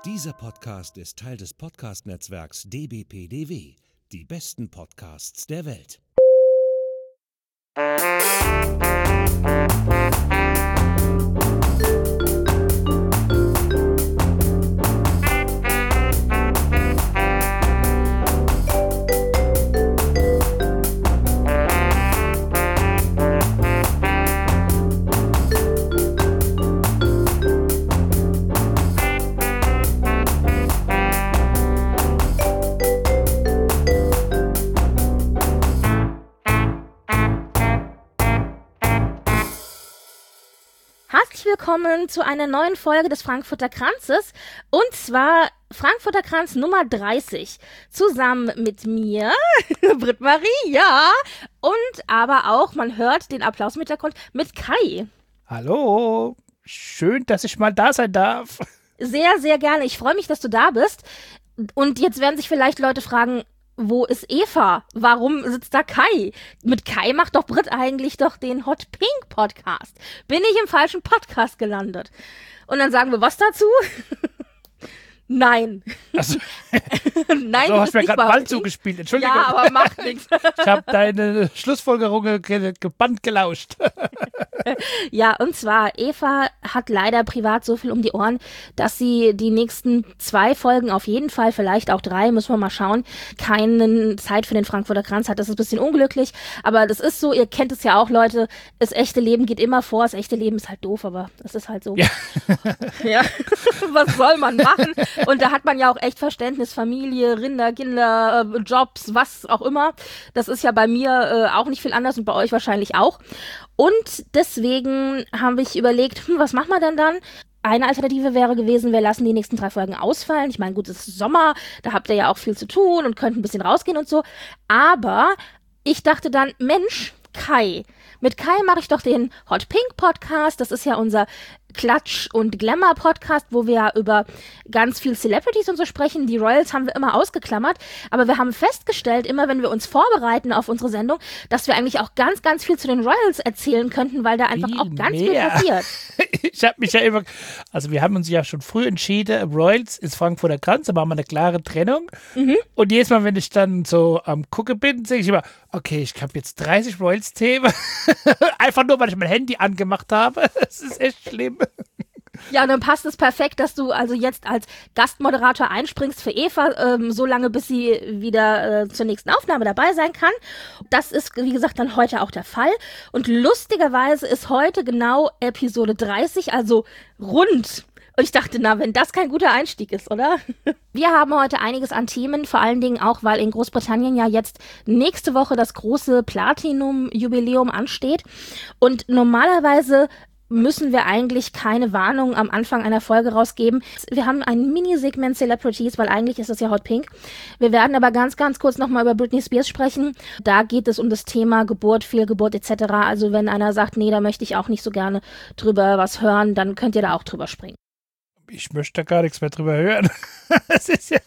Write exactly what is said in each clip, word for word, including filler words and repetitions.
Dieser Podcast ist Teil des Podcast-Netzwerks D B P D W. Die besten Podcasts der Welt. Willkommen zu einer neuen Folge des Frankfurter Kranzes, und zwar Frankfurter Kranz Nummer dreißig, zusammen mit mir, Britt-Marie, ja, und aber auch, man hört den Applaus im Hintergrund, mit Kai. Hallo, schön, dass ich mal da sein darf. Sehr, sehr gerne, ich freue mich, dass du da bist, und jetzt werden sich vielleicht Leute fragen, wo ist Eva? Warum sitzt da Kai? Mit Kai macht doch Britt eigentlich doch den Hot Pink Podcast. Bin ich im falschen Podcast gelandet? Und dann sagen wir was dazu? Nein. Also, Nein, so hast du mir gerade Ball zugespielt. Entschuldigung. Ja, aber macht nichts. Ich habe deine Schlussfolgerungen ge- gebannt gelauscht. Ja, und zwar, Eva hat leider privat so viel um die Ohren, dass sie die nächsten zwei Folgen auf jeden Fall, vielleicht auch drei, müssen wir mal schauen, keine Zeit für den Frankfurter Kranz hat. Das ist ein bisschen unglücklich, aber das ist so, ihr kennt es ja auch, Leute, das echte Leben geht immer vor, das echte Leben ist halt doof, aber das ist halt so. Ja. Ja. Was soll man machen? Und da hat man ja auch echt Verständnis, Familie, Rinder, Kinder, äh, Jobs, was auch immer. Das ist ja bei mir äh, auch nicht viel anders und bei euch wahrscheinlich auch. Und deswegen habe ich überlegt, hm, was machen wir denn dann? Eine Alternative wäre gewesen, wir lassen die nächsten drei Folgen ausfallen. Ich meine, gut, es ist Sommer, da habt ihr ja auch viel zu tun und könnt ein bisschen rausgehen und so. Aber ich dachte dann, Mensch, Kai, mit Kai mache ich doch den Hot Pink Podcast. Das ist ja unser Klatsch- und Glamour-Podcast, wo wir ja über ganz viel Celebrities und so sprechen. Die Royals haben wir immer ausgeklammert, aber wir haben festgestellt, immer wenn wir uns vorbereiten auf unsere Sendung, dass wir eigentlich auch ganz, ganz viel zu den Royals erzählen könnten, weil da einfach Viel auch ganz mehr. viel passiert. Ich habe mich ja immer, also wir haben uns ja schon früh entschieden, Royals ist Frankfurter Kranz, da machen wir eine klare Trennung. Mhm. Und jedes Mal, wenn ich dann so am Gucken bin, sehe ich immer, okay, ich habe jetzt dreißig Royals-Themen. Einfach nur, weil ich mein Handy angemacht habe. Das ist echt schlimm. Ja, und dann passt es perfekt, dass du also jetzt als Gastmoderator einspringst für Eva, ähm, so lange, bis sie wieder äh, zur nächsten Aufnahme dabei sein kann. Das ist, wie gesagt, dann heute auch der Fall. Und lustigerweise ist heute genau Episode dreißig, also rund. Und ich dachte, na, wenn das kein guter Einstieg ist, oder? Wir haben heute einiges an Themen, vor allen Dingen auch, weil in Großbritannien ja jetzt nächste Woche das große Platinum-Jubiläum ansteht. Und normalerweise müssen wir eigentlich keine Warnung am Anfang einer Folge rausgeben. Wir haben ein Mini-Segment Celebrities, weil eigentlich ist das ja Hot Pink. Wir werden aber ganz, ganz kurz nochmal über Britney Spears sprechen. Da geht es um das Thema Geburt, Fehlgeburt et cetera. Also wenn einer sagt, nee, da möchte ich auch nicht so gerne drüber was hören, dann könnt ihr da auch drüber springen. Ich möchte da gar nichts mehr drüber hören. Das ist ja...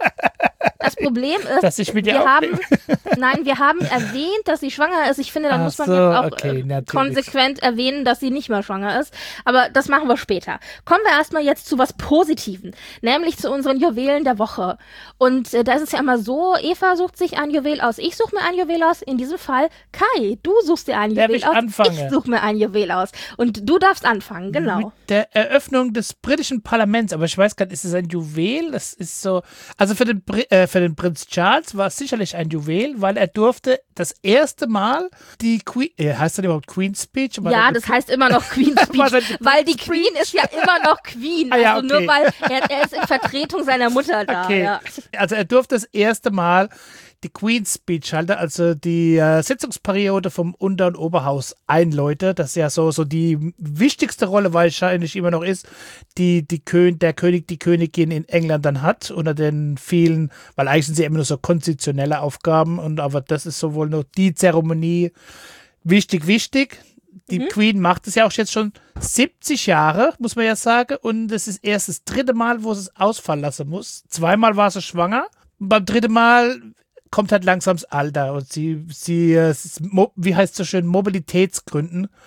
Das Problem ist, dass ich mit wir dir haben, nein, wir haben erwähnt, dass sie schwanger ist. Ich finde, dann Ach muss man so, jetzt auch okay, äh, natürlich. konsequent erwähnen, dass sie nicht mehr schwanger ist. Aber das machen wir später. Kommen wir erstmal jetzt zu was Positiven, nämlich zu unseren Juwelen der Woche. Und äh, da ist es ja immer so, Eva sucht sich ein Juwel aus, ich suche mir ein Juwel aus. In diesem Fall, Kai, du suchst dir ein Darf Juwel ich aus, anfangen? ich suche mir ein Juwel aus. Und du darfst anfangen, genau. Mit der Eröffnung des britischen Parlaments, aber ich weiß gar nicht, ist es ein Juwel? Das ist so, also für den, Bri- äh, für den Prinz Charles war es sicherlich ein Juwel, weil er durfte das erste Mal die Queen, äh, heißt das überhaupt Queen's Speech? Aber Ja, das heißt immer noch Queen's Was Speech, ein- weil die Queen ist ja immer noch Queen. Ah ja, also okay. nur weil er, er ist in Vertretung seiner Mutter da. Okay, Ja. also er durfte das erste Mal die Queen's Speech halten, also die äh, Sitzungsperiode vom Unter- und Oberhaus einläuten. Das ist ja so, so die wichtigste Rolle wahrscheinlich immer noch ist, die, die Kön- der König, die Königin in England dann hat, unter den vielen, weil eigentlich sind sie immer nur so konstitutionelle Aufgaben, und aber das ist sowohl noch die Zeremonie wichtig, wichtig. Die Mhm. Queen macht es ja auch jetzt schon siebzig Jahre, muss man ja sagen, und es ist erst das dritte Mal, wo sie es ausfallen lassen muss. Zweimal war sie schwanger, und beim dritten Mal kommt halt langsam das Alter und sie, sie, äh, wie heißt es so schön, Mobilitätsgründen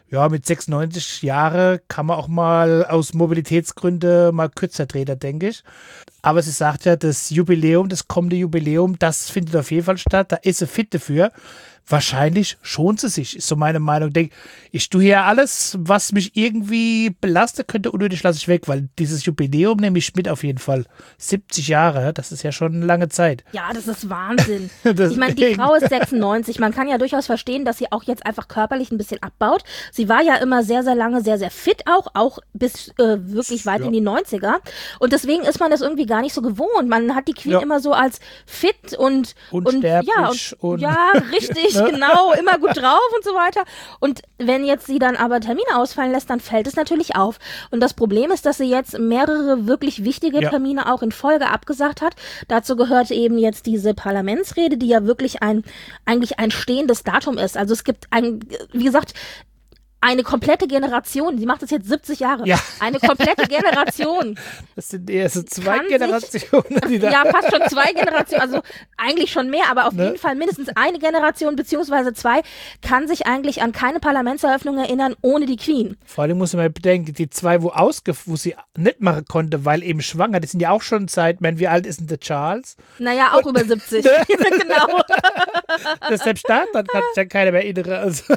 Ja, mit sechsundneunzig Jahre kann man auch mal aus Mobilitätsgründen mal kürzer treten, denke ich. Aber sie sagt ja, das Jubiläum, das kommende Jubiläum, das findet auf jeden Fall statt. Da ist sie fit dafür. Wahrscheinlich schont sie sich, ist so meine Meinung. Denk, ich tue hier alles, was mich irgendwie belastet könnte, unnötig lasse ich weg, weil dieses Jubiläum nehme ich mit auf jeden Fall. siebzig Jahre, das ist ja schon eine lange Zeit. Ja, das ist Wahnsinn. Ich meine, die Frau ist sechsundneunzig. Man kann ja durchaus verstehen, dass sie auch jetzt einfach körperlich ein bisschen abbaut. Sie war ja immer sehr, sehr lange sehr, sehr fit auch, auch bis äh, wirklich weit ja. in die neunziger. Und deswegen ist man das irgendwie gar nicht so gewohnt. Man hat die Queen ja. immer so als fit und unsterblich und, ja, und, und ja, richtig. Genau, immer gut drauf und so weiter. Und wenn jetzt sie dann aber Termine ausfallen lässt, dann fällt es natürlich auf. Und das Problem ist, dass sie jetzt mehrere wirklich wichtige ja. Termine auch in Folge abgesagt hat. Dazu gehört eben jetzt diese Parlamentsrede, die ja wirklich ein, eigentlich ein stehendes Datum ist. Also es gibt ein, wie gesagt, eine komplette Generation, die macht das jetzt siebzig Jahre. Ja. Eine komplette Generation. Das sind eher so zwei Generationen. Sich, die da ja, fast schon zwei Generationen, also eigentlich schon mehr, aber auf ne? jeden Fall mindestens eine Generation beziehungsweise zwei kann sich eigentlich an keine Parlamentseröffnung erinnern ohne die Queen. Vor allem muss man bedenken, die zwei, wo, ausge wo sie nicht machen konnte, weil eben schwanger, die sind ja auch schon seit, man, wie alt ist denn der Charles? Naja, auch Und, über siebzig. Genau. Das selbst da, dann kann sich ja keiner mehr erinnern. Also.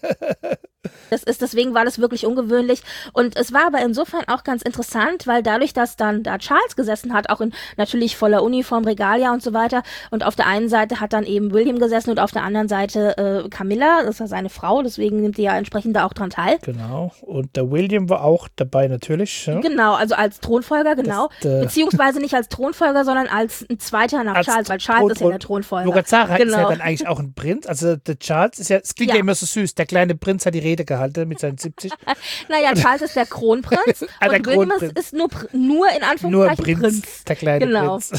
Das ist, deswegen war das wirklich ungewöhnlich. Und es war aber insofern auch ganz interessant, weil dadurch, dass dann da Charles gesessen hat, auch in natürlich voller Uniform, Regalia und so weiter, und auf der einen Seite hat dann eben William gesessen und auf der anderen Seite äh, Camilla, das war seine Frau, deswegen nimmt die ja entsprechend da auch dran teil. Genau, und der William war auch dabei natürlich. Ja? Genau, also als Thronfolger, genau. Das, äh, Beziehungsweise nicht als Thronfolger, sondern als ein zweiter nach Charles, weil Charles Thron ist ja der Thronfolger. Lorazara genau. ist ja dann eigentlich auch ein Prinz, also der Charles ist ja, es klingt ja. ja immer so süß, der kleine Prinz hat die Rede gehalten mit seinen siebzig. Naja, Charles ist der Kronprinz ah, der und William ist nur, nur in Anführungszeichen nur Prinz, Prinz. Der kleine genau. Prinz.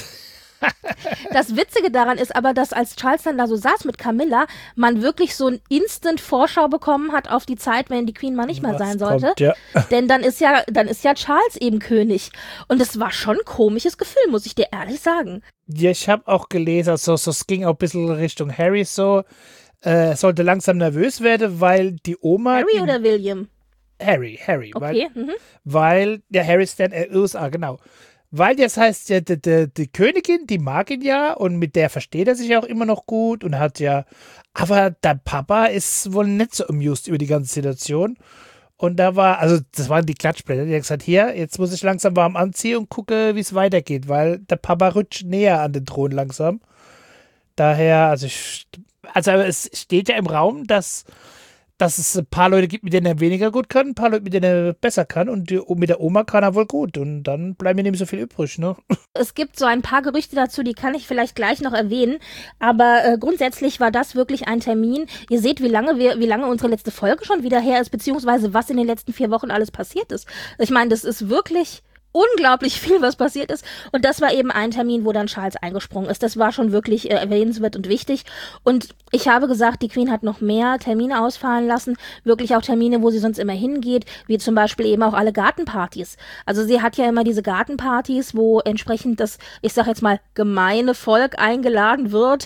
Das Witzige daran ist aber, dass als Charles dann da so saß mit Camilla, man wirklich so ein Instant-Vorschau bekommen hat auf die Zeit, wenn die Queen mal nicht mehr Was sein sollte. Kommt, ja. Denn dann ist ja, dann ist ja Charles eben König. Und es war schon ein komisches Gefühl, muss ich dir ehrlich sagen. Ja, ich habe auch gelesen, also, so, es ging auch ein bisschen Richtung Harry so, äh, sollte langsam nervös werden, weil die Oma... Harry die, oder William? Harry, Harry. Okay. Weil, mhm. weil der Harry ist dann äh, U S A, genau. Weil das heißt ja, die, die, die Königin, die mag ihn ja und mit der versteht er sich auch immer noch gut und hat ja, aber der Papa ist wohl nicht so amused über die ganze Situation. Und da war, also das waren die Klatschblätter, die hat gesagt, hier, jetzt muss ich langsam warm anziehen und gucke, wie es weitergeht, weil der Papa rutscht näher an den Thron langsam. Daher, also ich, also es steht ja im Raum, dass dass es ein paar Leute gibt, mit denen er weniger gut kann, ein paar Leute, mit denen er besser kann und die, mit der Oma kann er wohl gut und dann bleibt mir nicht so viel übrig, ne? Es gibt so ein paar Gerüchte dazu, die kann ich vielleicht gleich noch erwähnen, aber äh, grundsätzlich war das wirklich ein Termin. Ihr seht, wie lange wir, wie lange unsere letzte Folge schon wieder her ist, beziehungsweise was in den letzten vier Wochen alles passiert ist. Ich meine, das ist wirklich unglaublich viel, was passiert ist. Und das war eben ein Termin, wo dann Charles eingesprungen ist. Das war schon wirklich äh, erwähnenswert und wichtig. Und ich habe gesagt, die Queen hat noch mehr Termine ausfallen lassen. Wirklich auch Termine, wo sie sonst immer hingeht, wie zum Beispiel eben auch alle Gartenpartys. Also sie hat ja immer diese Gartenpartys, wo entsprechend das, ich sag jetzt mal, gemeine Volk eingeladen wird.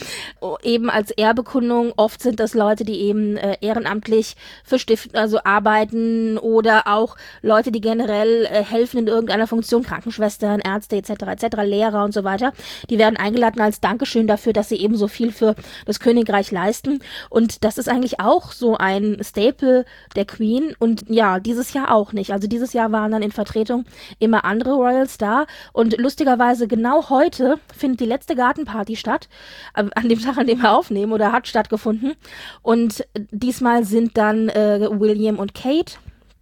Eben als Ehrbekundung. Oft sind das Leute, die eben äh, ehrenamtlich für Stiften, also arbeiten oder auch Leute, die generell äh, helfen in irgendeiner Funktion, Krankenschwestern, Ärzte et cetera et cetera, Lehrer und so weiter. Die werden eingeladen als Dankeschön dafür, dass sie eben so viel für das Königreich leisten. Und das ist eigentlich auch so ein Staple der Queen. Und ja, dieses Jahr auch nicht. Also dieses Jahr waren dann in Vertretung immer andere Royals da. Und lustigerweise genau heute findet die letzte Gartenparty statt, an dem Tag, an dem wir aufnehmen, oder hat stattgefunden. Und diesmal sind dann äh, William und Kate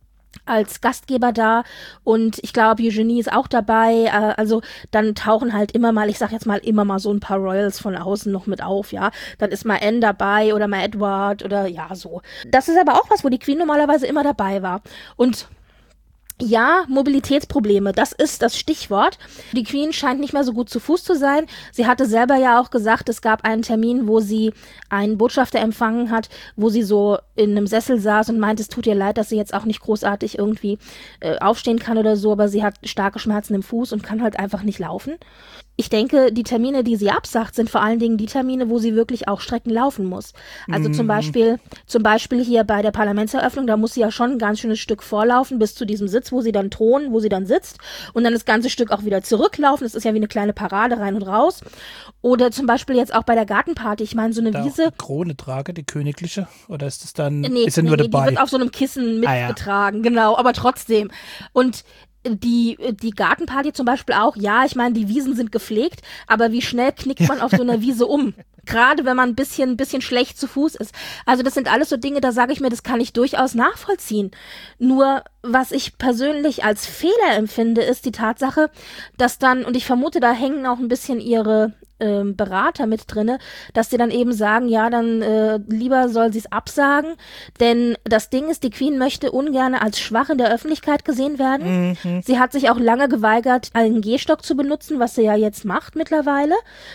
als Gastgeber da und ich glaube, Eugenie ist auch dabei, äh, also dann tauchen halt immer mal, ich sag jetzt mal immer mal so ein paar Royals von außen noch mit auf, ja, dann ist mal Anne dabei oder mal Edward oder ja, so. Das ist aber auch was, wo die Queen normalerweise immer dabei war und Ja, Mobilitätsprobleme, das ist das Stichwort. Die Queen scheint nicht mehr so gut zu Fuß zu sein. Sie hatte selber ja auch gesagt, es gab einen Termin, wo sie einen Botschafter empfangen hat, wo sie so in einem Sessel saß und meinte, es tut ihr leid, dass sie jetzt auch nicht großartig irgendwie äh, aufstehen kann oder so, aber sie hat starke Schmerzen im Fuß und kann halt einfach nicht laufen. Ich denke, die Termine, die sie absagt, sind vor allen Dingen die Termine, wo sie wirklich auch Strecken laufen muss. Also mm. zum Beispiel, zum Beispiel hier bei der Parlamentseröffnung, da muss sie ja schon ein ganz schönes Stück vorlaufen bis zu diesem Sitz, wo sie dann thronen, wo sie dann sitzt und dann das ganze Stück auch wieder zurücklaufen. Das ist ja wie eine kleine Parade rein und raus. Oder zum Beispiel jetzt auch bei der Gartenparty. Ich meine, so eine da Wiese. Auch die Krone trage, die königliche? Oder ist das dann, nee, ist sie nee, nur nee, dabei? Die wird auf so einem Kissen mitgetragen, ah, ja. Genau, aber trotzdem. Und Die, die Gartenparty zum Beispiel auch, ja, ich meine, die Wiesen sind gepflegt, aber wie schnell knickt man auf so einer Wiese um? Gerade wenn man ein bisschen, ein bisschen schlecht zu Fuß ist. Also das sind alles so Dinge, da sage ich mir, das kann ich durchaus nachvollziehen. Nur, was ich persönlich als Fehler empfinde, ist die Tatsache, dass dann, und ich vermute, da hängen auch ein bisschen ihre ähm, Berater mit drinne, dass sie dann eben sagen, ja, dann äh, lieber soll sie es absagen, denn das Ding ist, die Queen möchte ungern als schwach in der Öffentlichkeit gesehen werden. Mhm. Sie hat sich auch lange geweigert, einen Gehstock zu benutzen, was sie ja jetzt macht mittlerweile.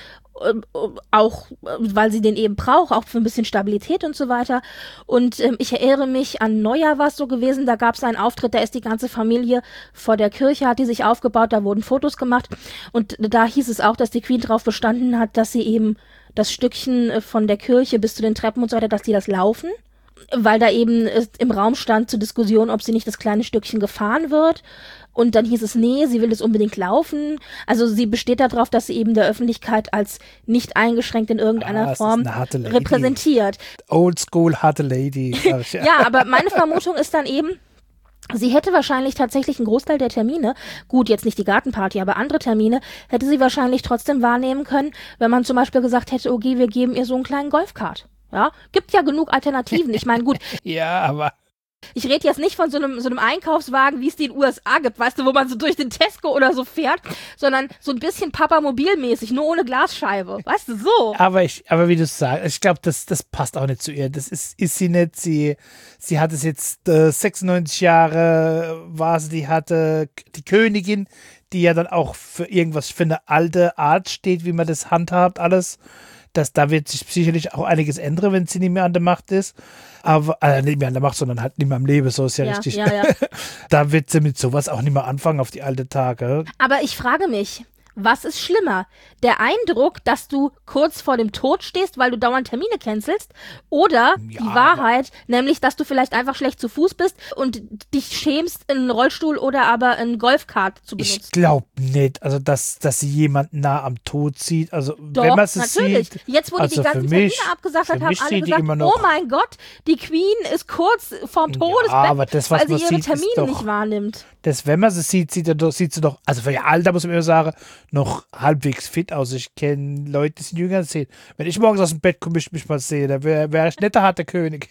Auch, weil sie den eben braucht, auch für ein bisschen Stabilität und so weiter. Und ähm, ich erinnere mich, an Neujahr war es so gewesen, da gab es einen Auftritt, da ist die ganze Familie vor der Kirche, hat die sich aufgebaut, da wurden Fotos gemacht und da hieß es auch, dass die Queen drauf bestanden hat, dass sie eben das Stückchen von der Kirche bis zu den Treppen und so weiter, dass die das laufen, weil da eben im Raum stand zur Diskussion, ob sie nicht das kleine Stückchen gefahren wird. Und dann hieß es, nee, sie will es unbedingt laufen. Also sie besteht darauf, dass sie eben der Öffentlichkeit als nicht eingeschränkt in irgendeiner ah, Form repräsentiert. Oldschool harte Lady. Ja. Ja, aber meine Vermutung ist dann eben, sie hätte wahrscheinlich tatsächlich einen Großteil der Termine, gut, jetzt nicht die Gartenparty, aber andere Termine, hätte sie wahrscheinlich trotzdem wahrnehmen können, wenn man zum Beispiel gesagt hätte, okay, wir geben ihr so einen kleinen Golfkart. Ja, gibt ja genug Alternativen. Ich meine, gut. Ja, aber ich rede jetzt nicht von so einem, so einem Einkaufswagen, wie es die in den U S A gibt, weißt du, wo man so durch den Tesco oder so fährt, sondern so ein bisschen Papamobil-mäßig, nur ohne Glasscheibe, weißt du, so. Aber ich, aber wie du sagst, ich glaube, das, das passt auch nicht zu ihr. Das ist, ist sie nicht. Sie, sie hat es jetzt äh, sechsundneunzig Jahre, war sie, die hatte die Königin, die ja dann auch für irgendwas, für eine alte Art steht, wie man das handhabt, alles. Das, da wird sich sicherlich auch einiges ändern, wenn sie nicht mehr an der Macht ist. Aber, äh, nicht mehr an der Macht, sondern halt nicht mehr am Leben, so ist ja, ja richtig. Ja, ja. Da wird sie mit sowas auch nicht mehr anfangen auf die alte Tage. Aber ich frage mich, was ist schlimmer? Der Eindruck, dass du kurz vor dem Tod stehst, weil du dauernd Termine cancelst? Oder ja, die Wahrheit, nämlich, dass du vielleicht einfach schlecht zu Fuß bist und dich schämst, einen Rollstuhl oder aber einen Golfkart zu benutzen? Ich glaube nicht, also dass, dass sie jemanden nah am Tod sieht. Also Doch, wenn man es natürlich. sieht. Jetzt, wo also die die ganzen mich, Termine abgesagt hat, haben alle gesagt, noch, oh mein Gott, die Queen ist kurz vorm Todesbett, ja, aber das, was weil sie man ihre sieht, Termine doch, nicht wahrnimmt. Das, wenn man sie sieht, sieht, er doch, sieht sie doch, also für ihr Alter muss man immer sagen, noch halbwegs fit aus. Ich kenne Leute, die sind jünger als zehn. Wenn ich morgens aus dem Bett komme, ich mich mal sehe, dann wäre wär ich nicht der harte König.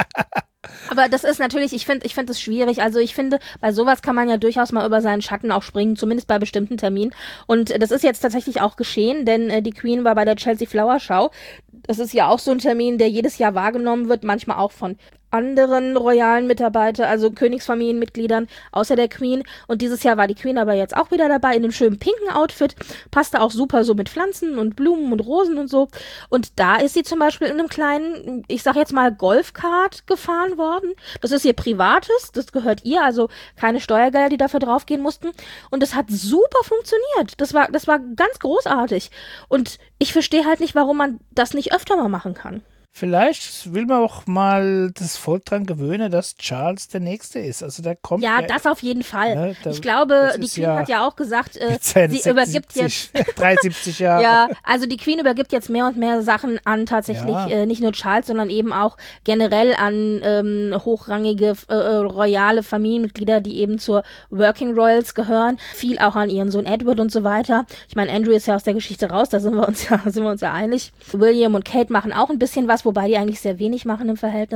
Aber das ist natürlich, ich finde ich finde es schwierig. Also ich finde, bei sowas kann man ja durchaus mal über seinen Schatten auch springen, zumindest bei bestimmten Terminen. Und das ist jetzt tatsächlich auch geschehen, denn äh, die Queen war bei der Chelsea Flower Show. Das ist ja auch so ein Termin, der jedes Jahr wahrgenommen wird, manchmal auch von anderen royalen Mitarbeitern, also Königsfamilienmitgliedern, außer der Queen. Und dieses Jahr war die Queen aber jetzt auch wieder dabei in einem schönen pinken Outfit. Passte auch super so mit Pflanzen und Blumen und Rosen und so. Und da ist sie zum Beispiel in einem kleinen, ich sag jetzt mal, Golfkart gefahren worden. Das ist ihr Privates, das gehört ihr, also keine Steuergelder, die dafür draufgehen mussten. Und das hat super funktioniert. Das war, das war ganz großartig. Und ich verstehe halt nicht, warum man das nicht öfter mal machen kann. Vielleicht will man auch mal das Volk dran gewöhnen, dass Charles der Nächste ist. Also der kommt. Ja, ja das auf jeden Fall. Ne, da, ich glaube, die Queen ja hat ja auch gesagt, äh, sie sechsundsiebzig, übergibt jetzt dreiundsiebzig Jahre. Ja, also die Queen übergibt jetzt mehr und mehr Sachen an tatsächlich ja. äh, nicht nur Charles, sondern eben auch generell an ähm, hochrangige äh, royale Familienmitglieder, die eben zur Working Royals gehören. Viel auch an ihren Sohn Edward und so weiter. Ich meine, Andrew ist ja aus der Geschichte raus, da sind wir uns ja sind wir uns ja einig. William und Kate machen auch ein bisschen was, wobei die eigentlich sehr wenig machen im Verhältnis.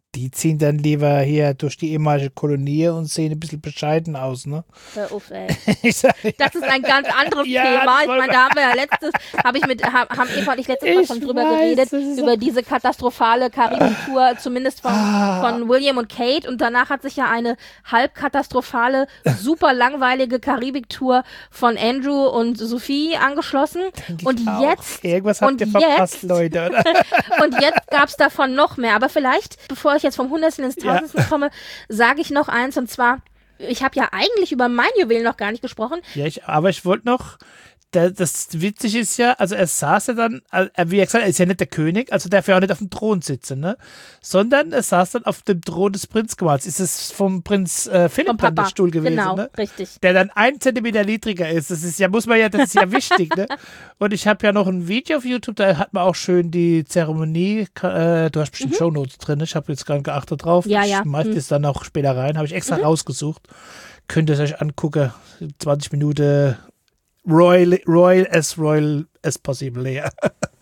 Die ziehen dann lieber hier durch die ehemalige Kolonie und sehen ein bisschen bescheiden aus, ne? Hör auf, ey. Ich sag, ja. Das ist ein ganz anderes Ja, Thema. Ich voll- meine, da haben wir ja letztes, habe ich mit, ha- haben Eva und ich letztes Mal Ich schon drüber weiß, geredet, das ist über diese katastrophale Karibik-Tour, zumindest von, Ah. von William und Kate. Und danach hat sich ja eine halb katastrophale, super langweilige Karibik-Tour von Andrew und Sophie angeschlossen. Und Auch. jetzt, Irgendwas habt und ihr verpasst, jetzt- Leute, oder? und jetzt gab's davon noch mehr. Aber vielleicht, bevor ich jetzt vom Hundertsten ins Ja. Tausendsten komme, sage ich noch eins, und zwar, ich habe ja eigentlich über mein Juwel noch gar nicht gesprochen. Ja, ich, aber ich wollte noch, da, das witzig ist ja, also er saß ja dann, äh, wie er gesagt hat, er ist ja nicht der König, also darf er auch nicht auf dem Thron sitzen, ne? Sondern er saß dann auf dem Thron des Prinzgemahls. Ist es vom Prinz äh, Philipp Vom dann der Papa. Stuhl gewesen, Genau, ne? richtig. Der dann ein Zentimeter niedriger ist. Das ist ja, muss man ja, das ist ja wichtig, ne? Und ich habe ja noch ein Video auf YouTube, da hat man auch schön die Zeremonie, äh, du hast bestimmt Shownotes drin, ich habe jetzt gar nicht geachtet drauf. Mhm. Ja, ich ja. schmeiß Mhm. das dann auch später rein, habe ich extra rausgesucht. Könnt ihr es euch angucken. zwanzig Minuten Royal, royal as royal as possible, ja.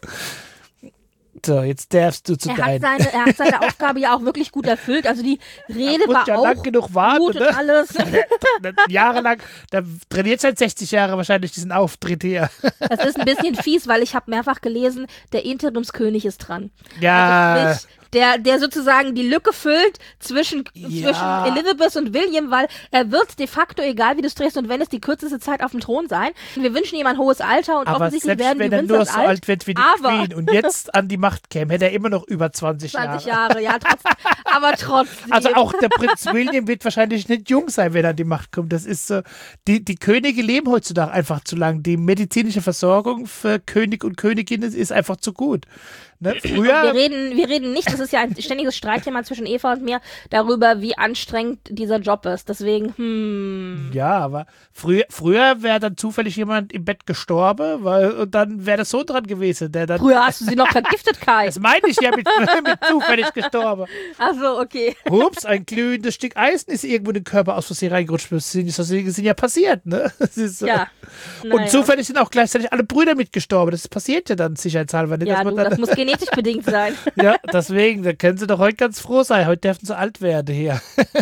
So, jetzt darfst du zu Er hat, deinem. seine, er hat seine Aufgabe ja auch wirklich gut erfüllt. Also die Rede muss war ja auch lang genug warten, gut und ne? alles. Jahrelang, da trainiert seit sechzig Jahre wahrscheinlich diesen Auftritt hier. Das ist ein bisschen fies, weil ich habe mehrfach gelesen, der Interimskönig ist dran. Ja, Sprich, Der, der sozusagen die Lücke füllt zwischen, Ja. zwischen Elizabeth und William, weil er wird de facto, egal wie du es drehst und wendest, die kürzeste Zeit auf dem Thron sein. Wir wünschen ihm ein hohes Alter und aber offensichtlich selbst werden wenn die er nur Windsors so alt. alt wird wie die aber Queen und jetzt an die Macht käme, hätte er immer noch über zwanzig, zwanzig Jahre. Jahre, ja, trotzdem. Aber trotzdem. Also auch der Prinz William wird wahrscheinlich nicht jung sein, wenn er an die Macht kommt. Das ist so, die, die Könige leben heutzutage einfach zu lang. Die medizinische Versorgung für König und Königinnen ist einfach zu gut. Ne? Wir Früher, reden, wir reden nicht, das ist ja ein ständiges Streitthema zwischen Eva und mir, darüber, wie anstrengend dieser Job ist. Deswegen, hm. ja, aber früher, früher wäre dann zufällig jemand im Bett gestorben, weil, und dann wäre das so dran gewesen, der dann, Früher hast du sie noch vergiftet, Kai. das meine ich ja mit, mit zufällig gestorben. Achso, okay. Hups, ein glühendes Stück Eisen ist irgendwo in den Körper aus Versehen reingerutscht. Das sind, das sind ja passiert, ne? Das ist, so. Ja. Und Naja. zufällig sind auch gleichzeitig alle Brüder mitgestorben. Das passiert ja dann sicherheitshalber nicht. Ja, dass du, man dann, das muss genetisch bedingt sein. ja, deswegen, da können sie doch heute ganz froh sein. Heute dürfen sie alt werden hier.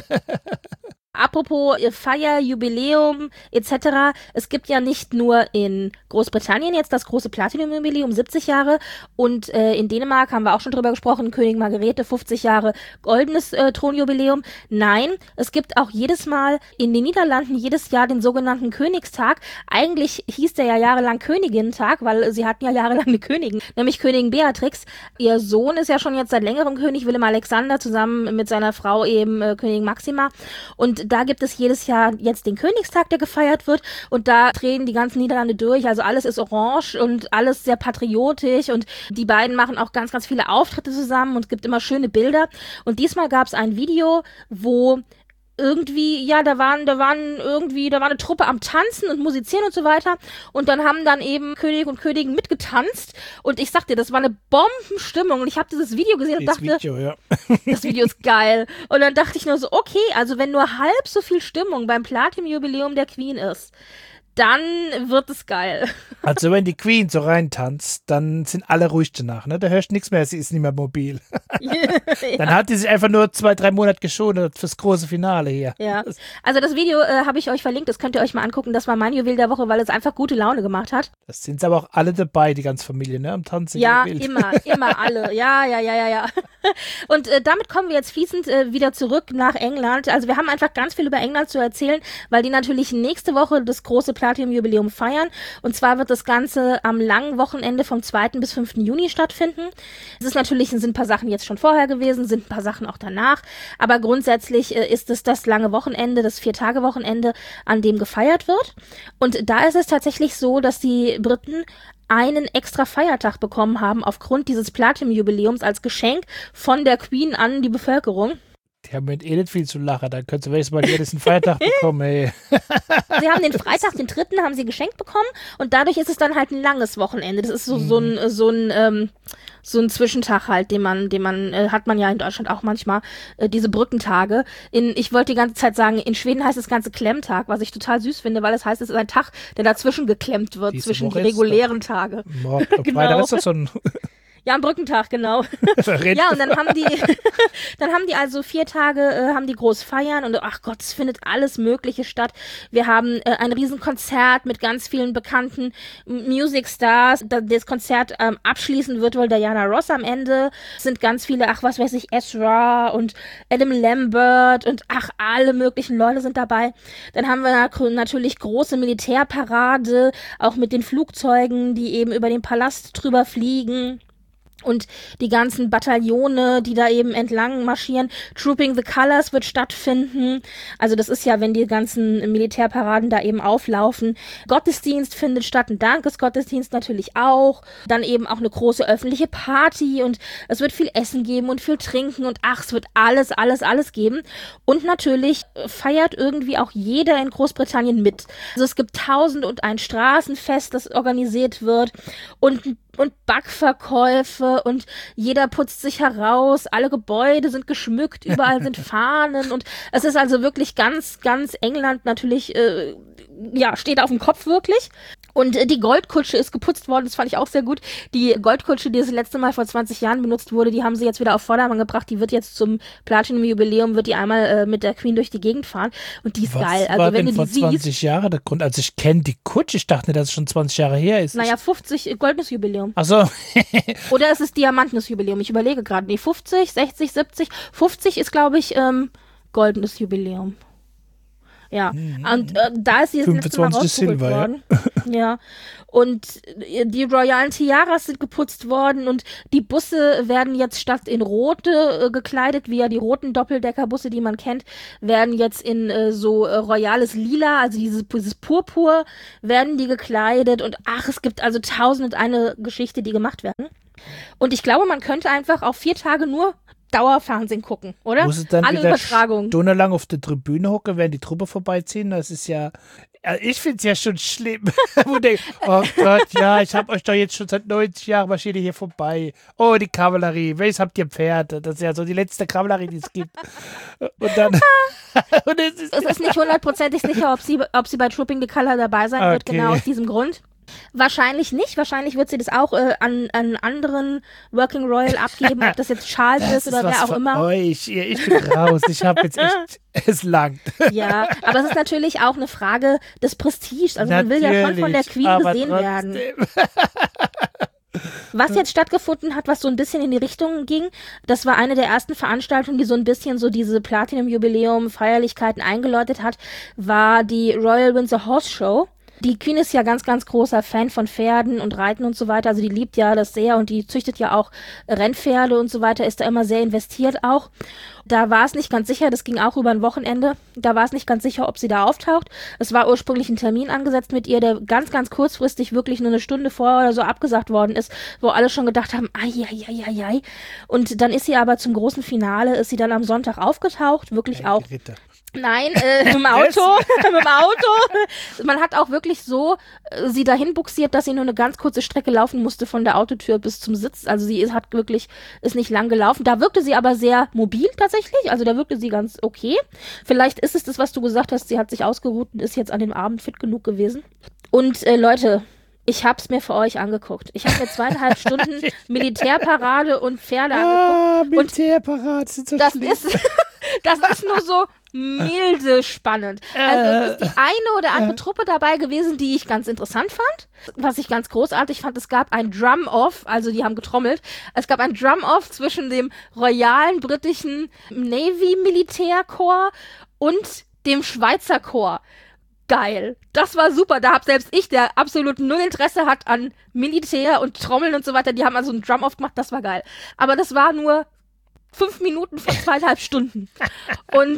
Apropos äh, Feier, Jubiläum et cetera. Es gibt ja nicht nur in Großbritannien jetzt das große Platinum-Jubiläum, siebzig Jahre, und äh, in Dänemark haben wir auch schon drüber gesprochen, Königin Margrethe, fünfzig Jahre goldenes äh, Thronjubiläum. Nein, es gibt auch jedes Mal in den Niederlanden jedes Jahr den sogenannten Königstag. Eigentlich hieß der ja jahrelang Königinnentag, weil sie hatten ja jahrelang eine Königin, nämlich Königin Beatrix. Ihr Sohn ist ja schon jetzt seit längerem König, Willem Alexander, zusammen mit seiner Frau eben äh, Königin Maxima. Und da gibt es jedes Jahr jetzt den Königstag, der gefeiert wird, und da drehen die ganzen Niederlande durch, also alles ist orange und alles sehr patriotisch, und die beiden machen auch ganz, ganz viele Auftritte zusammen und es gibt immer schöne Bilder, und diesmal gab es ein Video, wo irgendwie, ja, da waren, da waren irgendwie, da war eine Truppe am Tanzen und Musizieren und so weiter, und dann haben dann eben König und Königin mitgetanzt, und ich sag dir, das war eine Bombenstimmung, und ich habe dieses Video gesehen und Das dachte, Video, ja. das Video ist geil. Und dann dachte ich nur so, okay, also wenn nur halb so viel Stimmung beim Platinum-Jubiläum der Queen ist, dann wird es geil. Also wenn die Queen so reintanzt, dann sind alle ruhig danach, ne? Da hörst du nichts mehr, sie ist nicht mehr mobil. Dann hat die sich einfach nur zwei, drei Monate geschont fürs große Finale hier. Ja, also das Video äh, habe ich euch verlinkt, das könnt ihr euch mal angucken, das war mein Juwel der Woche, weil es einfach gute Laune gemacht hat. Das sind aber auch alle dabei, die ganze Familie, ne? Am Tanzen. Ja, wie wild. immer, immer alle. Ja, ja, ja, ja, ja. Und äh, damit kommen wir jetzt fließend äh, wieder zurück nach England. Also wir haben einfach ganz viel über England zu erzählen, weil die natürlich nächste Woche das große Platinum-Jubiläum feiern. Und zwar wird das Ganze am langen Wochenende vom zweiten bis fünften Juni stattfinden. Es ist natürlich, sind ein paar Sachen jetzt schon vorher gewesen, sind ein paar Sachen auch danach. Aber grundsätzlich äh, ist es das lange Wochenende, das Vier-Tage-Wochenende, an dem gefeiert wird. Und da ist es tatsächlich so, dass die Briten einen extra Feiertag bekommen haben aufgrund dieses Platinum-Jubiläums als Geschenk von der Queen an die Bevölkerung. Die haben mit eh nicht viel zu lachen, dann könntest du wenigstens mal jedes einen Feiertag bekommen, ey. Sie haben den Freitag, den dritten, haben sie geschenkt bekommen, und dadurch ist es dann halt ein langes Wochenende. Das ist so, so ein, so ein, ähm, so ein Zwischentag halt, den man, den man, äh, hat man ja in Deutschland auch manchmal, äh, diese Brückentage. In, ich wollte die ganze Zeit sagen, in Schweden heißt das Ganze Klemmtag, was ich total süß finde, weil es heißt, es ist ein Tag, der dazwischen geklemmt wird, Diese zwischen die Woche ist regulären Tage. Morgen, Genau. Freitag ist das so ein... Ja, am Brückentag, genau. Ja, und dann haben die, dann haben die also vier Tage, äh, haben die groß feiern und ach Gott, es findet alles Mögliche statt. Wir haben äh, ein Riesenkonzert mit ganz vielen bekannten Music Stars. Das Konzert ähm, abschließen wird wohl Diana Ross am Ende. Es sind ganz viele, ach was weiß ich, Ezra und Adam Lambert und ach, alle möglichen Leute sind dabei. Dann haben wir natürlich große Militärparade, auch mit den Flugzeugen, die eben über den Palast drüber fliegen. Und die ganzen Bataillone, die da eben entlang marschieren. Trooping the Colors wird stattfinden. Also das ist ja, wenn die ganzen Militärparaden da eben auflaufen. Gottesdienst findet statt, ein Dankesgottesdienst natürlich auch. Dann eben auch eine große öffentliche Party und es wird viel Essen geben und viel Trinken und ach, es wird alles, alles, alles geben. Und natürlich feiert irgendwie auch jeder in Großbritannien mit. Also es gibt tausend und ein Straßenfest, das organisiert wird und und Backverkäufe und jeder putzt sich heraus, alle Gebäude sind geschmückt, überall sind Fahnen und es ist also wirklich ganz, ganz England natürlich, äh, ja, steht auf dem Kopf wirklich. Und äh, die Goldkutsche ist geputzt worden, das fand ich auch sehr gut. Die Goldkutsche, die das letzte Mal vor zwanzig Jahren benutzt wurde, die haben sie jetzt wieder auf Vordermann gebracht. Die wird jetzt zum Platinum-Jubiläum, wird die einmal äh, mit der Queen durch die Gegend fahren. Und die ist Was geil. Also war wenn denn du vor die zwanzig siehst, Jahre der Grund? Also ich kenne die Kutsche, ich dachte nicht, dass es schon zwanzig Jahre her ist. naja, fünfzig, äh, goldenes Jubiläum. Ach so. Oder ist es diamantenes Jubiläum? Ich überlege gerade. Nee, fünfzig, sechzig, siebzig. fünfzig ist, glaube ich, ähm, goldenes Jubiläum. Ja, mhm. und äh, da ist sie das letzte Mal rausgeholt Silber, worden. Ja. ja, und äh, die royalen Tiaras sind geputzt worden und die Busse werden jetzt statt in rote äh, gekleidet, wie ja die roten Doppeldeckerbusse, die man kennt, werden jetzt in äh, so äh, royales Lila, also dieses, dieses Purpur, werden die gekleidet und ach, es gibt also tausend und eine Geschichte, die gemacht werden. Und ich glaube, man könnte einfach auf vier Tage nur Dauerfernsehen gucken, oder? Muss es dann alle wieder Übertragungen. stundenlang auf der Tribüne hocken, während die Truppe vorbeiziehen? Das ist ja, also ich finde es ja schon schlimm. Wo denk, oh Gott, ja, ich habe euch doch jetzt schon seit neunzig Jahren marschiert hier vorbei. Oh, die Kavallerie, welches habt ihr Pferde? Das ist ja so die letzte Kavallerie, die es gibt. Und dann... und es, ist, es ist nicht hundertprozentig sicher, ob sie, ob sie bei Trooping the Colour dabei sein wird, okay. genau aus diesem Grund. Wahrscheinlich nicht. Wahrscheinlich wird sie das auch äh, an, an anderen Working Royal abgeben, ob das jetzt Charles das ist oder ist wer auch immer. Euch. Ich bin raus. Ich habe jetzt echt, es langt. Ja, aber es ist natürlich auch eine Frage des Prestiges. Also man will ja schon von der Queen gesehen werden. Was jetzt stattgefunden hat, was so ein bisschen in die Richtung ging, das war eine der ersten Veranstaltungen, die so ein bisschen so diese Platinum-Jubiläum-Feierlichkeiten eingeläutet hat, war die Royal Windsor Horse Show. Die Queen ist ja ganz, ganz großer Fan von Pferden und Reiten und so weiter. Also die liebt ja das sehr und die züchtet ja auch Rennpferde und so weiter, ist da immer sehr investiert auch. Da war es nicht ganz sicher, das ging auch über ein Wochenende, da war es nicht ganz sicher, ob sie da auftaucht. Es war ursprünglich ein Termin angesetzt mit ihr, der ganz, ganz kurzfristig wirklich nur eine Stunde vorher oder so abgesagt worden ist, wo alle schon gedacht haben, ai, ai, ai, ai, ai. Und dann ist sie aber zum großen Finale, ist sie dann am Sonntag aufgetaucht, wirklich auch. Nein, äh, mit dem Auto, mit dem Auto. Man hat auch wirklich so äh, sie dahin buxiert, dass sie nur eine ganz kurze Strecke laufen musste von der Autotür bis zum Sitz. Also sie ist, hat wirklich, ist nicht lang gelaufen. Da wirkte sie aber sehr mobil tatsächlich. Also da wirkte sie ganz okay. Vielleicht ist es das, was du gesagt hast. Sie hat sich ausgeruht und ist jetzt an dem Abend fit genug gewesen. Und äh, Leute, ich hab's mir für euch angeguckt. Ich habe mir zweieinhalb Stunden Militärparade und Pferde ah, angeguckt. Militärparade sind so das schlimm. ist, das ist nur so milde spannend. Also es ist die eine oder andere Truppe dabei gewesen, die ich ganz interessant fand. Was ich ganz großartig fand, es gab ein Drum-Off, also die haben getrommelt. Es gab ein Drum-Off zwischen dem royalen britischen Navy-Militärkorps und dem Schweizer Korps. Geil. Das war super. Da hab selbst ich, der absolut null Interesse hat an Militär und Trommeln und so weiter, die haben also einen Drum-Off gemacht, das war geil. Aber das war nur fünf Minuten von zweieinhalb Stunden. Und,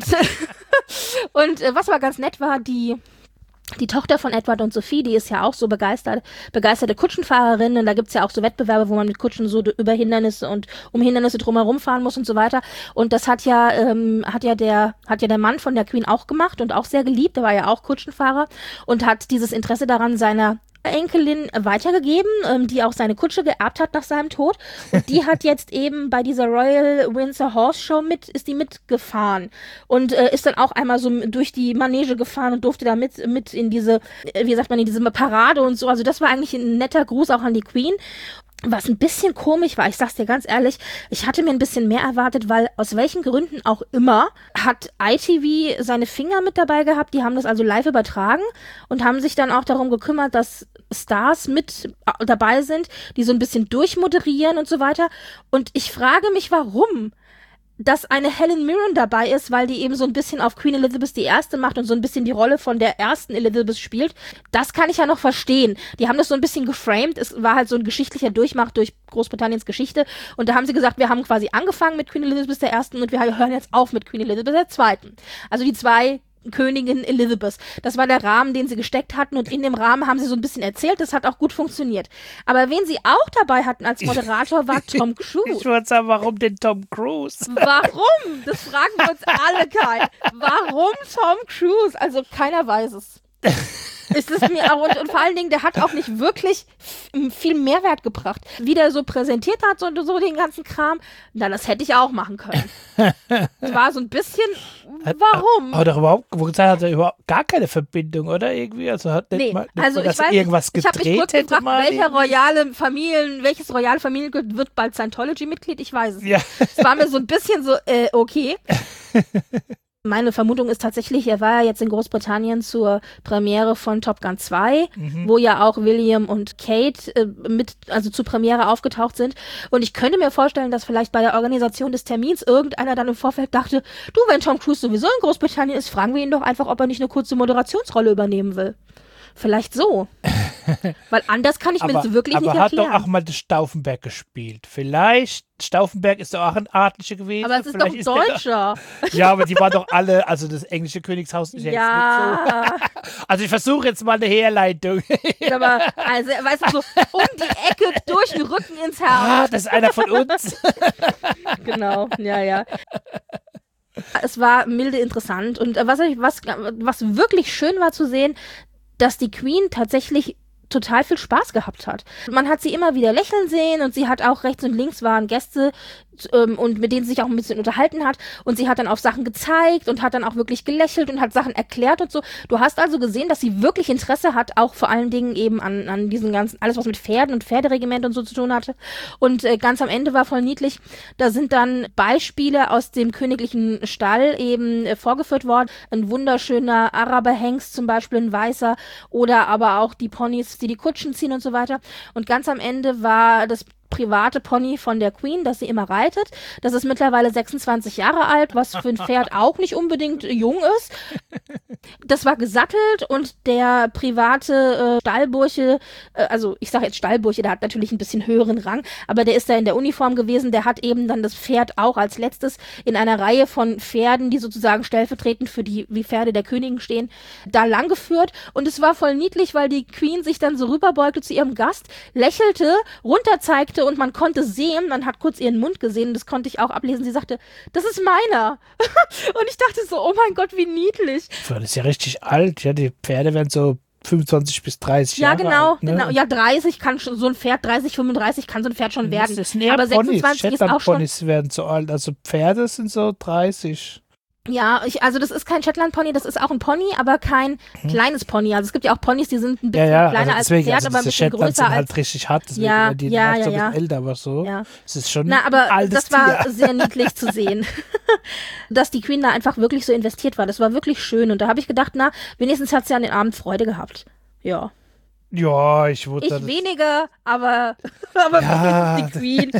und äh, was aber ganz nett war, die die Tochter von Edward und Sophie, die ist ja auch so begeistert, begeisterte Kutschenfahrerin und da gibt's ja auch so Wettbewerbe, wo man mit Kutschen so über Hindernisse und um Hindernisse drumherum fahren muss und so weiter. Und das hat ja, ähm, hat ja der, hat ja der Mann von der Queen auch gemacht und auch sehr geliebt, der war ja auch Kutschenfahrer und hat dieses Interesse daran seiner Enkelin weitergegeben, ähm, die auch seine Kutsche geerbt hat nach seinem Tod. Und die hat jetzt eben bei dieser Royal Windsor Horse Show mit, ist die mitgefahren und äh, ist dann auch einmal so durch die Manege gefahren und durfte da mit, mit in diese, äh, wie sagt man, in diese Parade und so. Also das war eigentlich ein netter Gruß auch an die Queen. Was ein bisschen komisch war, ich sag's dir ganz ehrlich, ich hatte mir ein bisschen mehr erwartet, weil aus welchen Gründen auch immer hat I T V seine Finger mit dabei gehabt, die haben das also live übertragen und haben sich dann auch darum gekümmert, dass Stars mit dabei sind, die so ein bisschen durchmoderieren und so weiter. Und ich frage mich, warum dass eine Helen Mirren dabei ist, weil die eben so ein bisschen auf Queen Elizabeth die Erste macht und so ein bisschen die Rolle von der ersten Elizabeth spielt. Das kann ich ja noch verstehen. Die haben das so ein bisschen geframed. Es war halt so ein geschichtlicher Durchmach durch Großbritanniens Geschichte. Und da haben sie gesagt, wir haben quasi angefangen mit Queen Elizabeth der Ersten und wir hören jetzt auf mit Queen Elizabeth der Zweiten. Also die zwei Königin Elizabeth. Das war der Rahmen, den sie gesteckt hatten und in dem Rahmen haben sie so ein bisschen erzählt, das hat auch gut funktioniert. Aber wen sie auch dabei hatten als Moderator war Tom Cruise. Ich wollte sagen, warum denn Tom Cruise? Warum? Das fragen wir uns alle, Kai. Warum Tom Cruise? Also keiner weiß es. Ist es mir auch, und, und vor allen Dingen, der hat auch nicht wirklich f- viel Mehrwert gebracht. Wie der so präsentiert hat, so, so den ganzen Kram, na, das hätte ich auch machen können. Es war so ein bisschen, warum? Hat er überhaupt, wo gesagt hat er überhaupt gar keine Verbindung, oder irgendwie? Also hat nicht Nee, mal, nicht also mal, ich dass er weiß irgendwas nicht, ich habe mich gedreht kurz hätte gefragt, mal. welcher irgendwie. royale Familien, welches royale Familienmitglied wird bald Scientology-Mitglied? Ich weiß es Ja. nicht. Es war mir so ein bisschen so, äh, okay. Meine Vermutung ist tatsächlich, er war ja jetzt in Großbritannien zur Premiere von Top Gun zwei, Mhm. wo ja auch William und Kate äh, mit, also zur Premiere aufgetaucht sind. Und ich könnte mir vorstellen, dass vielleicht bei der Organisation des Termins irgendeiner dann im Vorfeld dachte, du, wenn Tom Cruise sowieso in Großbritannien ist, fragen wir ihn doch einfach, ob er nicht eine kurze Moderationsrolle übernehmen will. Vielleicht so. Weil anders kann ich mir aber, das wirklich aber nicht hat erklären. doch auch mal das Stauffenberg gespielt. Vielleicht, Stauffenberg ist doch auch ein Adliger gewesen. Aber es ist Vielleicht doch der Deutscher. Doch, ja, aber die waren doch alle, also das englische Königshaus ist ja, Ja. jetzt nicht so. Also ich versuche jetzt mal eine Herleitung. Aber, also, weißt du, so um die Ecke, durch den Rücken ins Herz. Ah, das ist einer von uns. Genau, ja, ja. Es war milde interessant. Und was, ich, was, was wirklich schön war zu sehen, dass die Queen tatsächlich total viel Spaß gehabt hat. Man hat sie immer wieder lächeln sehen und sie hat auch rechts und links waren Gäste ähm, und mit denen sie sich auch ein bisschen unterhalten hat und sie hat dann auf Sachen gezeigt und hat dann auch wirklich gelächelt und hat Sachen erklärt und so. Du hast also gesehen, dass sie wirklich Interesse hat, auch vor allen Dingen eben an, an diesen ganzen, alles was mit Pferden und Pferderegiment und so zu tun hatte. Und äh, ganz am Ende war voll niedlich, da sind dann Beispiele aus dem königlichen Stall eben äh, vorgeführt worden. Ein wunderschöner Araberhengst zum Beispiel, ein weißer, oder aber auch die Ponys, die die Kutschen ziehen und so weiter. Und ganz am Ende war das private Pony von der Queen, das sie immer reitet. Das ist mittlerweile sechsundzwanzig Jahre alt, was für ein Pferd auch nicht unbedingt jung ist. Das war gesattelt und der private äh, Stallbursche, äh, also ich sage jetzt Stallbursche, der hat natürlich ein bisschen höheren Rang, aber der ist da in der Uniform gewesen, der hat eben dann das Pferd auch als letztes in einer Reihe von Pferden, die sozusagen stellvertretend für die wie Pferde der Königin stehen, da lang geführt und es war voll niedlich, weil die Queen sich dann so rüberbeugte zu ihrem Gast, lächelte, runterzeigte und man konnte sehen, man hat kurz ihren Mund gesehen, das konnte ich auch ablesen, sie sagte, das ist meiner. Und ich dachte so, oh mein Gott, wie niedlich. Das ist ja richtig alt, ja, die Pferde werden so fünfundzwanzig bis dreißig Ja, Jahre genau, alt. Ne? genau. Ja, dreißig kann schon, so ein Pferd, dreißig, fünfunddreißig kann so ein Pferd schon werden. Das sind eher Aber Ponys. sechsundzwanzig ist auch schon. Shetland-Ponys werden so alt, also Pferde sind so dreißig. Ja, ich, also das ist kein Shetland-Pony, das ist auch ein Pony, aber kein Hm. kleines Pony. Also es gibt ja auch Ponys, die sind ein Ja, bisschen ja, kleiner also deswegen, als ein Pferd, also aber ein diese bisschen Shetland größer sind halt als... richtig hart, deswegen Ja, werden die ja, dann ja, so ein ja. bisschen älter, aber so. Ja. Es ist schon Na, aber ein altes das war Tier. sehr niedlich zu sehen, dass die Queen da einfach wirklich so investiert war. Das war wirklich schön. Und da habe ich gedacht, na, wenigstens hat sie an den Abend Freude gehabt. Ja. Ja, ich wurde Ich das, weniger, aber, aber Ja, wenigstens die Queen.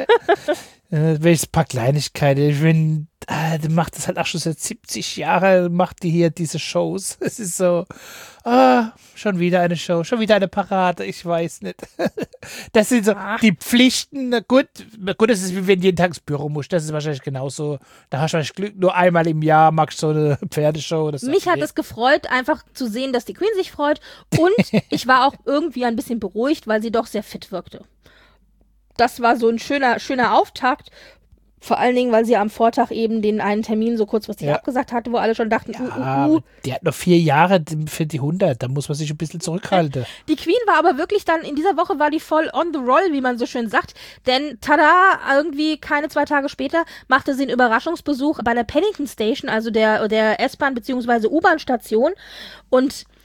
äh, welches paar Kleinigkeiten. Ich bin, äh, die macht das halt auch schon seit siebzig Jahren, macht die hier diese Shows. Es ist so, ah, schon wieder eine Show, schon wieder eine Parade, ich weiß nicht. Das sind so Ach. die Pflichten. Na gut, na gut, das ist wie wenn du jeden Tag ins Büro musst. Das ist wahrscheinlich genauso. Da hast du wahrscheinlich Glück, nur einmal im Jahr magst du so eine Pferdeshow. Das Mich hat es gefreut, einfach zu sehen, dass die Queen sich freut. Und ich war auch irgendwie ein bisschen beruhigt, weil sie doch sehr fit wirkte. Das war so ein schöner, schöner Auftakt. Vor allen Dingen, weil sie am Vortag eben den einen Termin so kurzfristig Ja. abgesagt hatte, wo alle schon dachten, Ja, uh, uh, uh. die hat noch vier Jahre für die hundert. Da muss man sich ein bisschen zurückhalten. Die Queen war aber wirklich dann, in dieser Woche war die voll on the roll, wie man so schön sagt. Denn, tada, irgendwie keine zwei Tage später machte sie einen Überraschungsbesuch bei der Paddington Station, also der, der S-Bahn- bzw. U-Bahn-Station. Und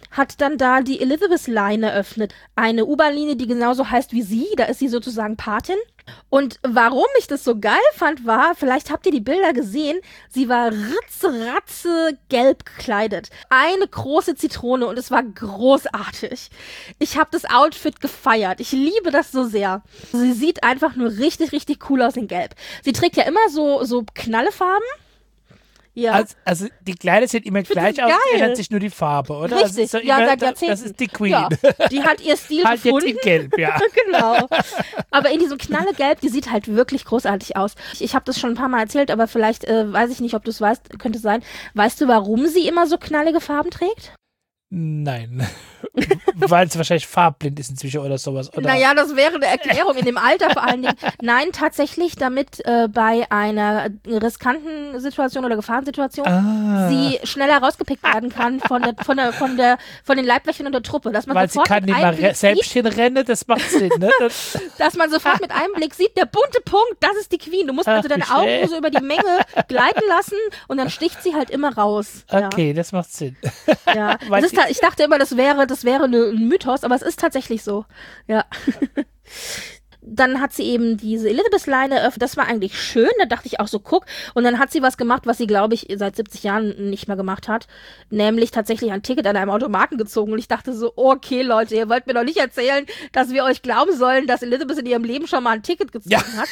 hat dann da die Elizabeth-Line eröffnet. Eine U-Bahn-Linie, die genauso heißt wie sie, da ist sie sozusagen Patin. Und warum ich das so geil fand, war, vielleicht habt ihr die Bilder gesehen, sie war ritze-ratze gelb gekleidet. Eine große Zitrone und es war großartig. Ich habe das Outfit gefeiert. Ich liebe das so sehr. Sie sieht einfach nur richtig, richtig cool aus in Gelb. Sie trägt ja immer so, so Knallefarben. Ja. Also, also die Kleider sehen immer gleich aus, ändert sich nur die Farbe, oder? Richtig, also so ja, immer, seit Jahrzehnten. Das ist die Queen. Ja, die hat ihr Stil halt gefunden. Jetzt in Gelb, ja. Genau. Aber in diesem Knallegelb, die sieht halt wirklich großartig aus. Ich, ich habe das schon ein paar Mal erzählt, aber vielleicht äh, weiß ich nicht, ob du es weißt, könnte es sein. Weißt du, warum sie immer so knallige Farben trägt? Nein. Weil es wahrscheinlich farbblind ist inzwischen oder sowas. Oder? Naja, das wäre eine Erklärung in dem Alter vor allen Dingen. Nein, tatsächlich, damit äh, bei einer riskanten Situation oder Gefahrensituation ah. sie schneller rausgepickt werden kann von der, von der, von der, von den Leibwächtern und der Truppe. Dass man Weil sie kann nicht mal re- selbst hinrennen, das macht Sinn, ne? Das dass man sofort mit einem Blick sieht, der bunte Punkt, das ist die Queen. Du musst also deine Augen nur so über die Menge gleiten lassen und dann sticht sie halt immer raus. Okay, ja. Das macht Sinn. Ja, das ist, ich dachte immer, das wäre, das wäre eine, ein Mythos, aber es ist tatsächlich so. Ja. Dann hat sie eben diese Elizabeth-Line eröffnet. Das war eigentlich schön. Da dachte ich auch so, guck. Und dann hat sie was gemacht, was sie, glaube ich, seit siebzig Jahren nicht mehr gemacht hat. Nämlich tatsächlich ein Ticket an einem Automaten gezogen. Und ich dachte so, okay, Leute, ihr wollt mir doch nicht erzählen, dass wir euch glauben sollen, dass Elizabeth in ihrem Leben schon mal ein Ticket gezogen ja. hat.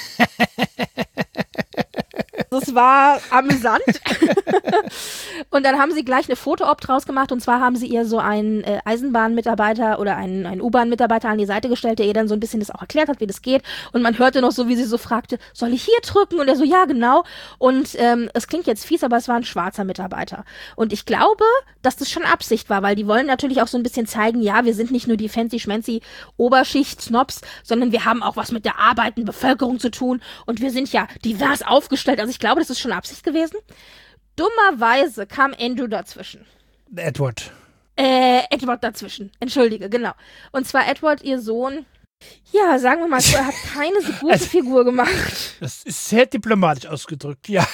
Das war amüsant. Und dann haben sie gleich eine Foto-Op draus gemacht. Und zwar haben sie ihr so einen äh, Eisenbahnmitarbeiter oder einen, einen U-Bahn-Mitarbeiter an die Seite gestellt, der ihr dann so ein bisschen das auch erklärt hat, wie das geht. Und man hörte noch so, wie sie so fragte, soll ich hier drücken? Und er so, ja, genau. Und ähm, es klingt jetzt fies, aber es war ein schwarzer Mitarbeiter. Und ich glaube, dass das schon Absicht war, weil die wollen natürlich auch so ein bisschen zeigen, ja, wir sind nicht nur die fancy-schmancy Oberschicht-Snobs, sondern wir haben auch was mit der arbeitenden Bevölkerung zu tun. Und wir sind ja divers aufgestellt. Also ich glaube, das ist schon Absicht gewesen. Dummerweise kam Andrew dazwischen. Edward. Äh, Edward dazwischen. Entschuldige, genau. Und zwar Edward, ihr Sohn. Ja, sagen wir mal, er hat keine so gute also, Figur gemacht. Das ist sehr diplomatisch ausgedrückt, ja.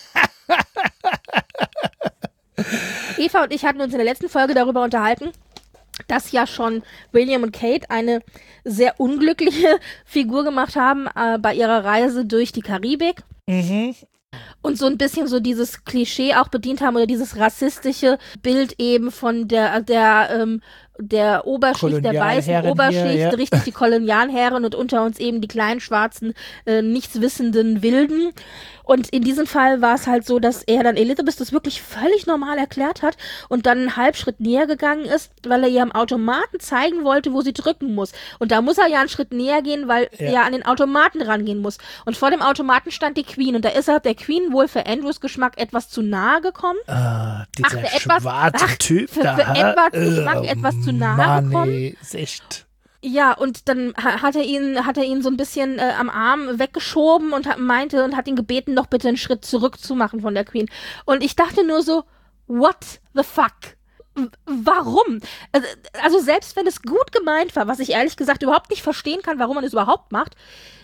Eva und ich hatten uns in der letzten Folge darüber unterhalten, dass ja schon William und Kate eine sehr unglückliche Figur gemacht haben äh, bei ihrer Reise durch die Karibik. Mhm. Und so ein bisschen so dieses Klischee auch bedient haben oder dieses rassistische Bild eben von der, der, ähm, der Oberschicht, der weißen Oberschicht, hier, ja. richtig die Kolonialherren und unter uns eben die kleinen schwarzen, äh, nichtswissenden Wilden. Und in diesem Fall war es halt so, dass er dann Elizabeth das wirklich völlig normal erklärt hat und dann einen Halbschritt näher gegangen ist, weil er ihr am Automaten zeigen wollte, wo sie drücken muss. Und da muss er ja einen Schritt näher gehen, weil ja. er an den Automaten rangehen muss. Und vor dem Automaten stand die Queen und da ist er der Queen wohl für Andrews Geschmack etwas zu nahe gekommen. Ah, dieser ach, etwas, schwarze ach, Typ für, da. Für Edwards äh, Geschmack etwas zu nahe Mann, gekommen. Ey, ist echt... Ja, und dann hat er ihn, hat er ihn so ein bisschen äh, am Arm weggeschoben und hat, meinte und hat ihn gebeten, doch bitte einen Schritt zurück zu machen von der Queen. Und ich dachte nur so, what the fuck? W- warum? Also, also selbst wenn es gut gemeint war, was ich ehrlich gesagt überhaupt nicht verstehen kann, warum man es überhaupt macht,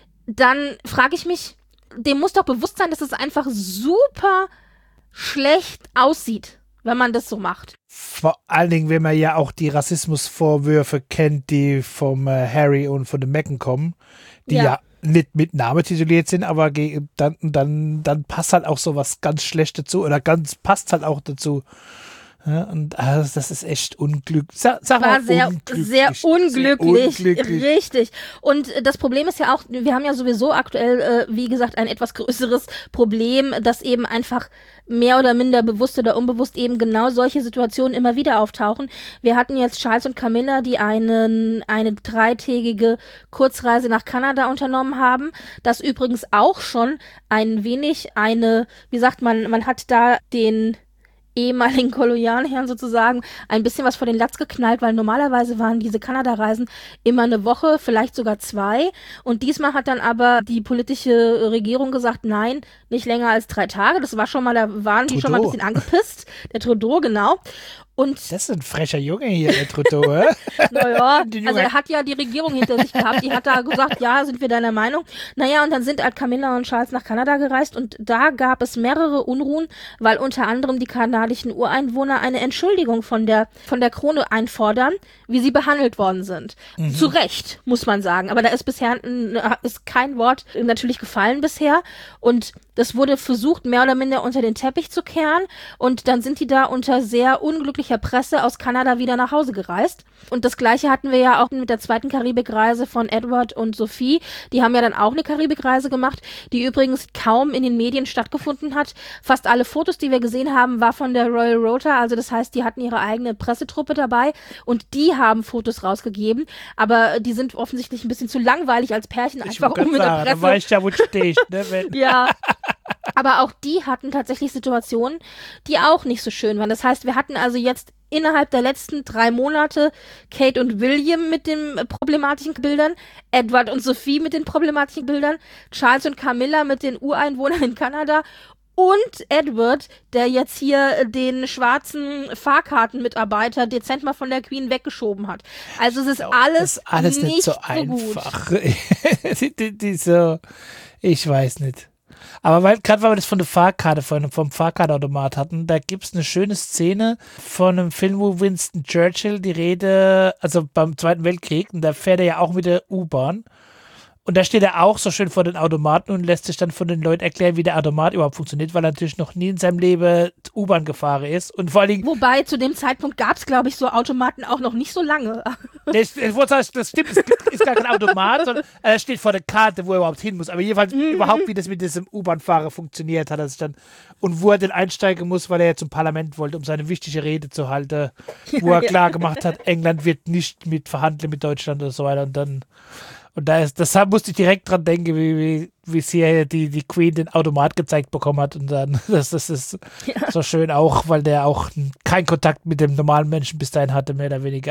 dann frage ich mich, dem muss doch bewusst sein, dass es einfach super schlecht aussieht, wenn man das so macht. Vor allen Dingen, wenn man ja auch die Rassismusvorwürfe kennt, die vom äh, Harry und von dem Meghan kommen, die ja. ja nicht mit Name tituliert sind, aber ge- dann, dann, dann passt halt auch so was ganz Schlechtes dazu oder ganz passt halt auch dazu. Ja, und also das ist echt unglücklich. Sa- sag war mal sehr, unglücklich. sehr unglücklich. Sehr unglücklich. Richtig. Und das Problem ist ja auch, wir haben ja sowieso aktuell, äh, wie gesagt, ein etwas größeres Problem, dass eben einfach mehr oder minder bewusst oder unbewusst eben genau solche Situationen immer wieder auftauchen. Wir hatten jetzt Charles und Camilla, die einen, eine dreitägige Kurzreise nach Kanada unternommen haben. Das übrigens auch schon ein wenig eine, wie sagt man, man hat da den ehemaligen Kolonialherren sozusagen ein bisschen was vor den Latz geknallt, weil normalerweise waren diese Kanada-Reisen immer eine Woche, vielleicht sogar zwei. Und diesmal hat dann aber die politische Regierung gesagt, nein, nicht länger als drei Tage. Das war schon mal, da waren die Trudeau. schon mal ein bisschen angepisst. Der Trudeau, genau. Und das ist ein frecher Junge hier, der Trudeau, hä? naja, also er hat ja die Regierung hinter sich gehabt, die hat da gesagt, ja, sind wir deiner Meinung? Naja, und dann sind halt Camilla und Charles nach Kanada gereist und da gab es mehrere Unruhen, weil unter anderem die kanadischen Ureinwohner eine Entschuldigung von der, von der Krone einfordern, wie sie behandelt worden sind. Mhm. Zu Recht, muss man sagen, aber da ist bisher ist kein Wort natürlich gefallen bisher und das wurde versucht, mehr oder minder unter den Teppich zu kehren und dann sind die da unter sehr unglücklicher Presse aus Kanada wieder nach Hause gereist. Und das Gleiche hatten wir ja auch mit der zweiten Karibikreise von Edward und Sophie. Die haben ja dann auch eine Karibikreise gemacht, die übrigens kaum in den Medien stattgefunden hat. Fast alle Fotos, die wir gesehen haben, war von der Royal Rota, also das heißt, die hatten ihre eigene Pressetruppe dabei und die haben Fotos rausgegeben, aber die sind offensichtlich ein bisschen zu langweilig als Pärchen, ich einfach um mit der Presse... Da weiß ich ja, wo du stehst, ne? Wenn ja. Aber auch die hatten tatsächlich Situationen, die auch nicht so schön waren. Das heißt, wir hatten also jetzt innerhalb der letzten drei Monate Kate und William mit den problematischen Bildern, Edward und Sophie mit den problematischen Bildern, Charles und Camilla mit den Ureinwohnern in Kanada und Edward, der jetzt hier den schwarzen Fahrkartenmitarbeiter dezent mal von der Queen weggeschoben hat. Also es ist alles, das ist alles nicht, nicht so, so einfach. die, die, die so, ich weiß nicht. Aber weil, gerade weil wir das von der Fahrkarte, von, vom Fahrkartenautomat hatten, da gibt es eine schöne Szene von einem Film, wo Winston Churchill die Rede, also beim Zweiten Weltkrieg, und da fährt er ja auch mit der U-Bahn. Und da steht er auch so schön vor den Automaten und lässt sich dann von den Leuten erklären, wie der Automat überhaupt funktioniert, weil er natürlich noch nie in seinem Leben U-Bahn gefahren ist. Und vor allen Dingen, wobei, zu dem Zeitpunkt gab es, glaube ich, so Automaten auch noch nicht so lange. Das, das, das stimmt, es ist gar kein Automat, sondern er steht vor der Karte, wo er überhaupt hin muss. Aber jedenfalls mhm. überhaupt, wie das mit diesem U-Bahn-Fahrer funktioniert, hat er sich dann. Und wo er denn einsteigen muss, weil er ja zum Parlament wollte, um seine wichtige Rede zu halten, wo er klar gemacht hat, England wird nicht mit verhandeln mit Deutschland und so weiter. Und dann. Und da ist, deshalb musste ich direkt dran denken, wie, wie, wie sie die, die Queen den Automat gezeigt bekommen hat. Und dann, das, das ist ja. so schön auch, weil der auch keinen Kontakt mit dem normalen Menschen bis dahin hatte, mehr oder weniger.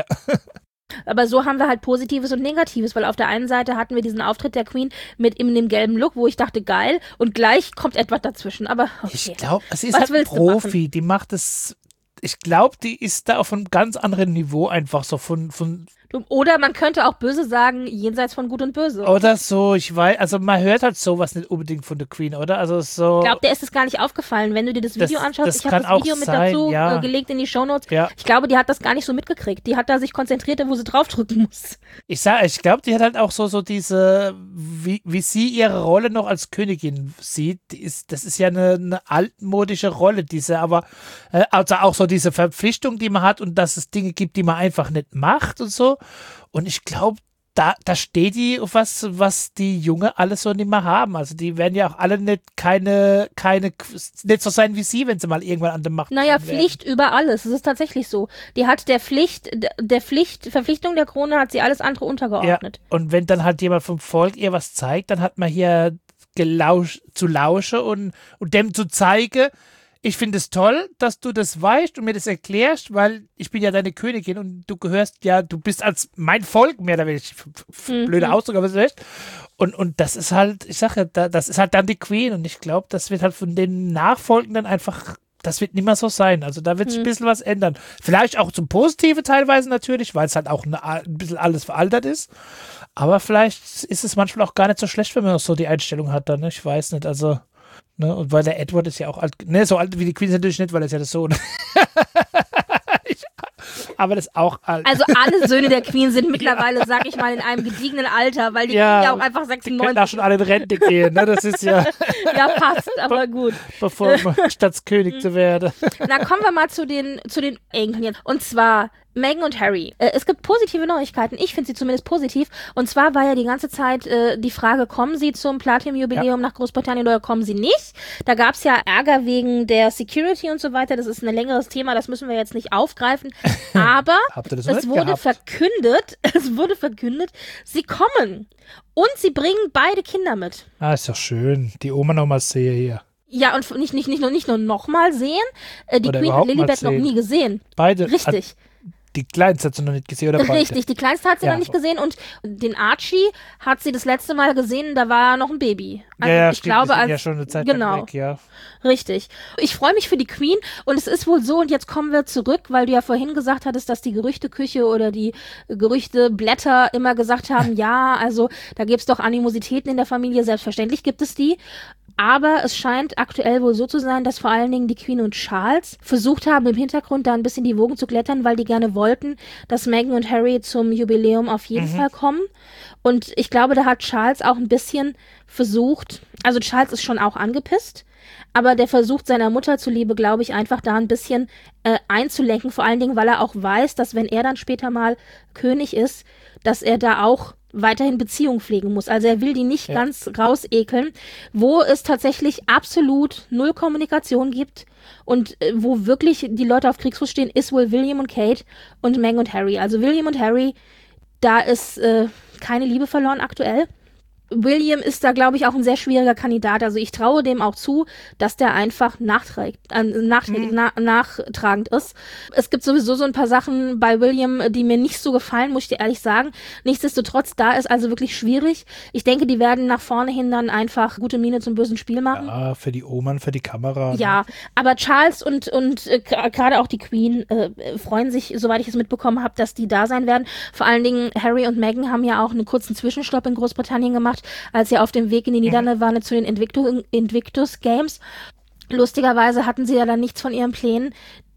Aber so haben wir halt Positives und Negatives, weil auf der einen Seite hatten wir diesen Auftritt der Queen mit in dem gelben Look, wo ich dachte, geil, und gleich kommt etwas dazwischen. Aber okay. Ich glaube, sie ist Was halt ein Profi, die macht es, ich glaube, die ist da auf einem ganz anderen Niveau einfach so von, von oder man könnte auch böse sagen, jenseits von Gut und Böse. Oder so, ich weiß, also man hört halt sowas nicht unbedingt von der Queen, oder? Also so. Ich glaube, der ist es gar nicht aufgefallen, wenn du dir das Video das, anschaust. Das ich habe das Video mit sein, dazu ja. äh, gelegt in die Shownotes. Ja. Ich glaube, die hat das gar nicht so mitgekriegt. Die hat da sich konzentriert, wo sie draufdrücken muss. Ich sag, ich glaube, die hat halt auch so, so diese, wie, wie sie ihre Rolle noch als Königin sieht, die ist, das ist ja eine, eine altmodische Rolle, diese, aber äh, also auch so diese Verpflichtung, die man hat und dass es Dinge gibt, die man einfach nicht macht und so. Und ich glaube, da, da steht die auf was, was die Junge alles so nicht mehr haben. Also die werden ja auch alle nicht keine, keine, nicht so sein wie sie, wenn sie mal irgendwann an der Macht sind. Naja, Pflicht über alles. Es ist tatsächlich so. Die hat der Pflicht, der Pflicht, Verpflichtung der Krone hat sie alles andere untergeordnet. Ja, und wenn dann halt jemand vom Volk ihr was zeigt, dann hat man hier gelauscht, zu lauschen und, und dem zu zeigen, ich finde es toll, dass du das weißt und mir das erklärst, weil ich bin ja deine Königin und du gehörst ja, du bist als mein Volk mehr oder weniger, mhm. blöder Ausdruck, aber es ist echt. Und, und das ist halt, ich sage ja, das ist halt dann die Queen und ich glaube, das wird halt von den Nachfolgenden einfach, das wird nicht mehr so sein. Also da wird sich mhm. ein bisschen was ändern. Vielleicht auch zum Positiven teilweise natürlich, weil es halt auch eine, ein bisschen alles veraltet ist. Aber vielleicht ist es manchmal auch gar nicht so schlecht, wenn man auch so die Einstellung hat dann, ne? Ich weiß nicht, also ne, und weil der Edward ist ja auch alt, ne, so alt wie die Queen ist natürlich nicht, weil er ist ja das Sohn. ich, aber das ist auch alt. Also alle Söhne der Queen sind mittlerweile, ja. sag ich mal, in einem gediegenen Alter, weil die ja, ja auch einfach sechsundneunzig. Die können auch schon alle in Rente gehen, ne, das ist ja. ja, passt, aber gut. Bevor man Staatskönig zu werden. Na, kommen wir mal zu den, zu den Enkeln. Und zwar Meghan und Harry. Äh, es gibt positive Neuigkeiten. Ich finde sie zumindest positiv. Und zwar war ja die ganze Zeit äh, die Frage, kommen sie zum Platinum-Jubiläum ja. nach Großbritannien oder kommen sie nicht? Da gab es ja Ärger wegen der Security und so weiter. Das ist ein längeres Thema, das müssen wir jetzt nicht aufgreifen. Aber es wurde gehabt? verkündet, es wurde verkündet, sie kommen. Und sie bringen beide Kinder mit. Ah, ist doch schön. Die Oma noch mal sehe hier. Ja, und nicht, nicht, nicht, nur, nicht nur noch mal sehen, äh, die Oder Queen hat Lilibet noch nie gesehen. Beide. Richtig. Die Kleinste hat sie noch nicht gesehen, oder beide? Richtig, die Kleinste hat sie Ja. noch nicht gesehen und den Archie hat sie das letzte Mal gesehen, da war er noch ein Baby. Also ja, ja, ich stimmt, glaube, die sind als, ja schon eine Zeit genau. lang weg, ja. Richtig. Ich freue mich für die Queen und es ist wohl so, und jetzt kommen wir zurück, weil du ja vorhin gesagt hattest, dass die Gerüchteküche oder die Gerüchteblätter immer gesagt haben, ja, also da gibt es doch Animositäten in der Familie, selbstverständlich gibt es die. Aber es scheint aktuell wohl so zu sein, dass vor allen Dingen die Queen und Charles versucht haben, im Hintergrund da ein bisschen die Wogen zu klettern, weil die gerne wollten, dass Meghan und Harry zum Jubiläum auf jeden mhm. Fall kommen. Und ich glaube, da hat Charles auch ein bisschen versucht, also Charles ist schon auch angepisst, aber der versucht seiner Mutter zuliebe, glaube ich, einfach da ein bisschen äh, einzulenken, vor allen Dingen, weil er auch weiß, dass wenn er dann später mal König ist, dass er da auch weiterhin Beziehungen pflegen muss. Also er will die nicht ja. ganz rausekeln, wo es tatsächlich absolut null Kommunikation gibt und äh, wo wirklich die Leute auf Kriegsfuß stehen, ist wohl William und Kate und Meghan und Harry. Also William und Harry, da ist äh, keine Liebe verloren aktuell. William ist da, glaube ich, auch ein sehr schwieriger Kandidat. Also ich traue dem auch zu, dass der einfach nachträgt, äh, nachträgend, mhm. na, nachtragend ist. Es gibt sowieso so ein paar Sachen bei William, die mir nicht so gefallen, muss ich dir ehrlich sagen. Nichtsdestotrotz, da ist also wirklich schwierig. Ich denke, die werden nach vorne hin dann einfach gute Miene zum bösen Spiel machen. Ja, für die Oman, für die Kamera. Ja, ne? Aber Charles und, und äh, gerade auch die Queen äh, freuen sich, soweit ich es mitbekommen habe, dass die da sein werden. Vor allen Dingen Harry und Meghan haben ja auch einen kurzen Zwischenstopp in Großbritannien gemacht, als sie auf dem Weg in die Niederlande waren zu den Invictus, Invictus Games. Lustigerweise hatten sie ja dann nichts von ihren Plänen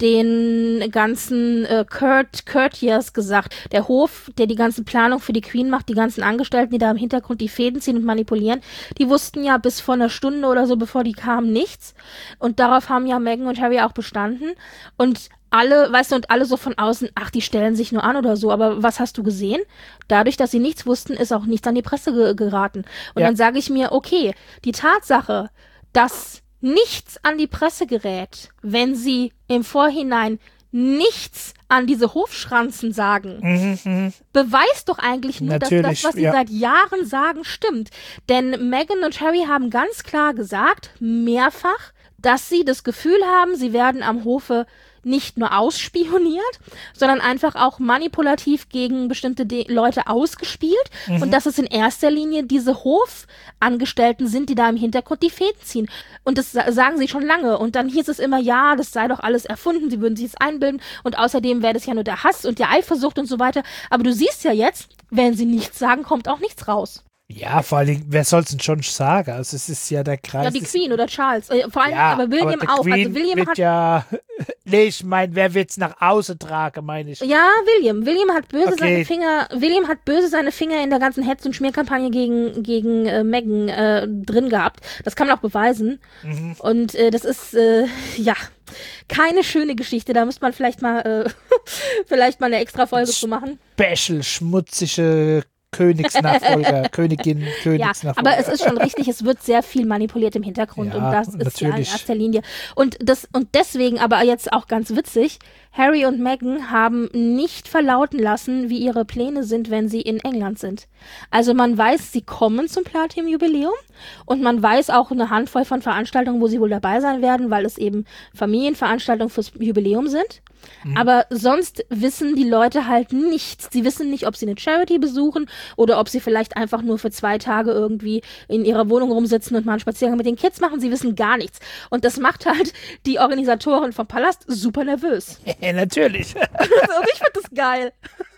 den ganzen äh, Court, Courtiers gesagt. Der Hof, der die ganze Planung für die Queen macht, die ganzen Angestellten, die da im Hintergrund die Fäden ziehen und manipulieren, die wussten ja bis vor einer Stunde oder so, bevor die kamen, nichts. Und darauf haben ja Meghan und Harry auch bestanden. Und alle, weißt du, und alle so von außen, ach, die stellen sich nur an oder so, aber was hast du gesehen? Dadurch, dass sie nichts wussten, ist auch nichts an die Presse ge- geraten. Und ja. dann sage ich mir, okay, die Tatsache, dass nichts an die Presse gerät, wenn sie im Vorhinein nichts an diese Hofschranzen sagen, mhm, beweist doch eigentlich nur, Natürlich, dass das, was sie ja. seit Jahren sagen, stimmt. Denn Meghan und Harry haben ganz klar gesagt, mehrfach, dass sie das Gefühl haben, sie werden am Hofe nicht nur ausspioniert, sondern einfach auch manipulativ gegen bestimmte De- Leute ausgespielt mhm. und dass es in erster Linie diese Hofangestellten sind, die da im Hintergrund die Fäden ziehen. Und das sa- sagen sie schon lange. Und dann hieß es immer, ja, das sei doch alles erfunden, sie würden sich es einbilden und außerdem wäre das ja nur der Hass und die Eifersucht und so weiter. Aber du siehst ja jetzt, wenn sie nichts sagen, kommt auch nichts raus. Ja, vor allem, wer soll es denn schon sagen? Also es ist ja der Kreis. Ja, die Queen oder Charles. Äh, vor allem, ja, aber William aber auch. Queen Also William wird hat ja. Nee, ich meine, wer wird's nach außen tragen, meine ich. Ja, William. William hat böse Okay. seine Finger. William hat böse seine Finger in der ganzen Hetz- und Schmierkampagne gegen gegen äh, Meghan äh, drin gehabt. Das kann man auch beweisen. Mhm. Und äh, das ist äh, ja keine schöne Geschichte. Da müsste man vielleicht mal äh, vielleicht mal eine extra Folge zu machen. Special schmutzige Königsnachfolger, Königin, Königsnachfolger. Ja, aber es ist schon richtig, es wird sehr viel manipuliert im Hintergrund ja, und das ist natürlich. ja in erster Linie. Und das und deswegen aber jetzt auch ganz witzig, Harry und Meghan haben nicht verlauten lassen, wie ihre Pläne sind, wenn sie in England sind. Also man weiß, sie kommen zum Platin-Jubiläum und man weiß auch eine Handvoll von Veranstaltungen, wo sie wohl dabei sein werden, weil es eben Familienveranstaltungen fürs Jubiläum sind. Mhm. Aber sonst wissen die Leute halt nichts. Sie wissen nicht, ob sie eine Charity besuchen oder ob sie vielleicht einfach nur für zwei Tage irgendwie in ihrer Wohnung rumsitzen und mal einen Spaziergang mit den Kids machen. Sie wissen gar nichts. Und das macht halt die Organisatoren vom Palast super nervös. Ja, natürlich. Also ich finde das geil.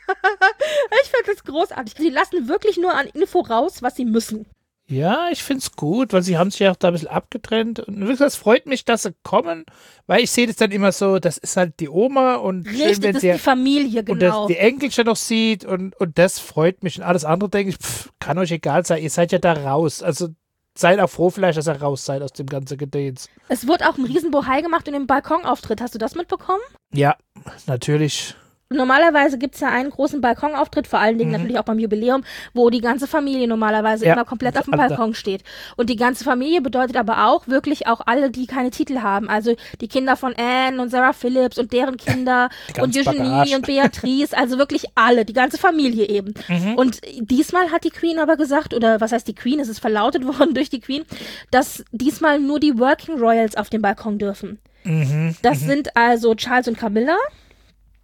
Ich finde das großartig. Sie lassen wirklich nur an Info raus, was sie müssen. Ja, ich finde es gut, weil sie haben sich ja auch da ein bisschen abgetrennt. Und wie gesagt, es freut mich, dass sie kommen, weil ich sehe das dann immer so, das ist halt die Oma und Richtig, schön, wenn das sie ist die Familie, und genau. das, die Enkelchen noch sieht und, und das freut mich. Und alles andere denke ich, pff, kann euch egal sein, ihr seid ja da raus. Also seid auch froh vielleicht, dass ihr raus seid aus dem ganzen Gedöns. Es wurde auch ein Riesenbohai gemacht in dem Balkonauftritt. Hast du das mitbekommen? Ja, natürlich. Normalerweise gibt es ja einen großen Balkonauftritt, vor allen Dingen mhm. natürlich auch beim Jubiläum, wo die ganze Familie normalerweise ja, immer komplett auf dem Balkon da. steht. Und die ganze Familie bedeutet aber auch wirklich auch alle, die keine Titel haben. Also die Kinder von Anne und Sarah Phillips und deren Kinder und Eugenie und Beatrice, also wirklich alle, die ganze Familie eben. Mhm. Und diesmal hat die Queen aber gesagt, oder was heißt die Queen, es ist verlautet worden durch die Queen, dass diesmal nur die Working Royals auf dem Balkon dürfen. Mhm. Das mhm. sind also Charles und Camilla,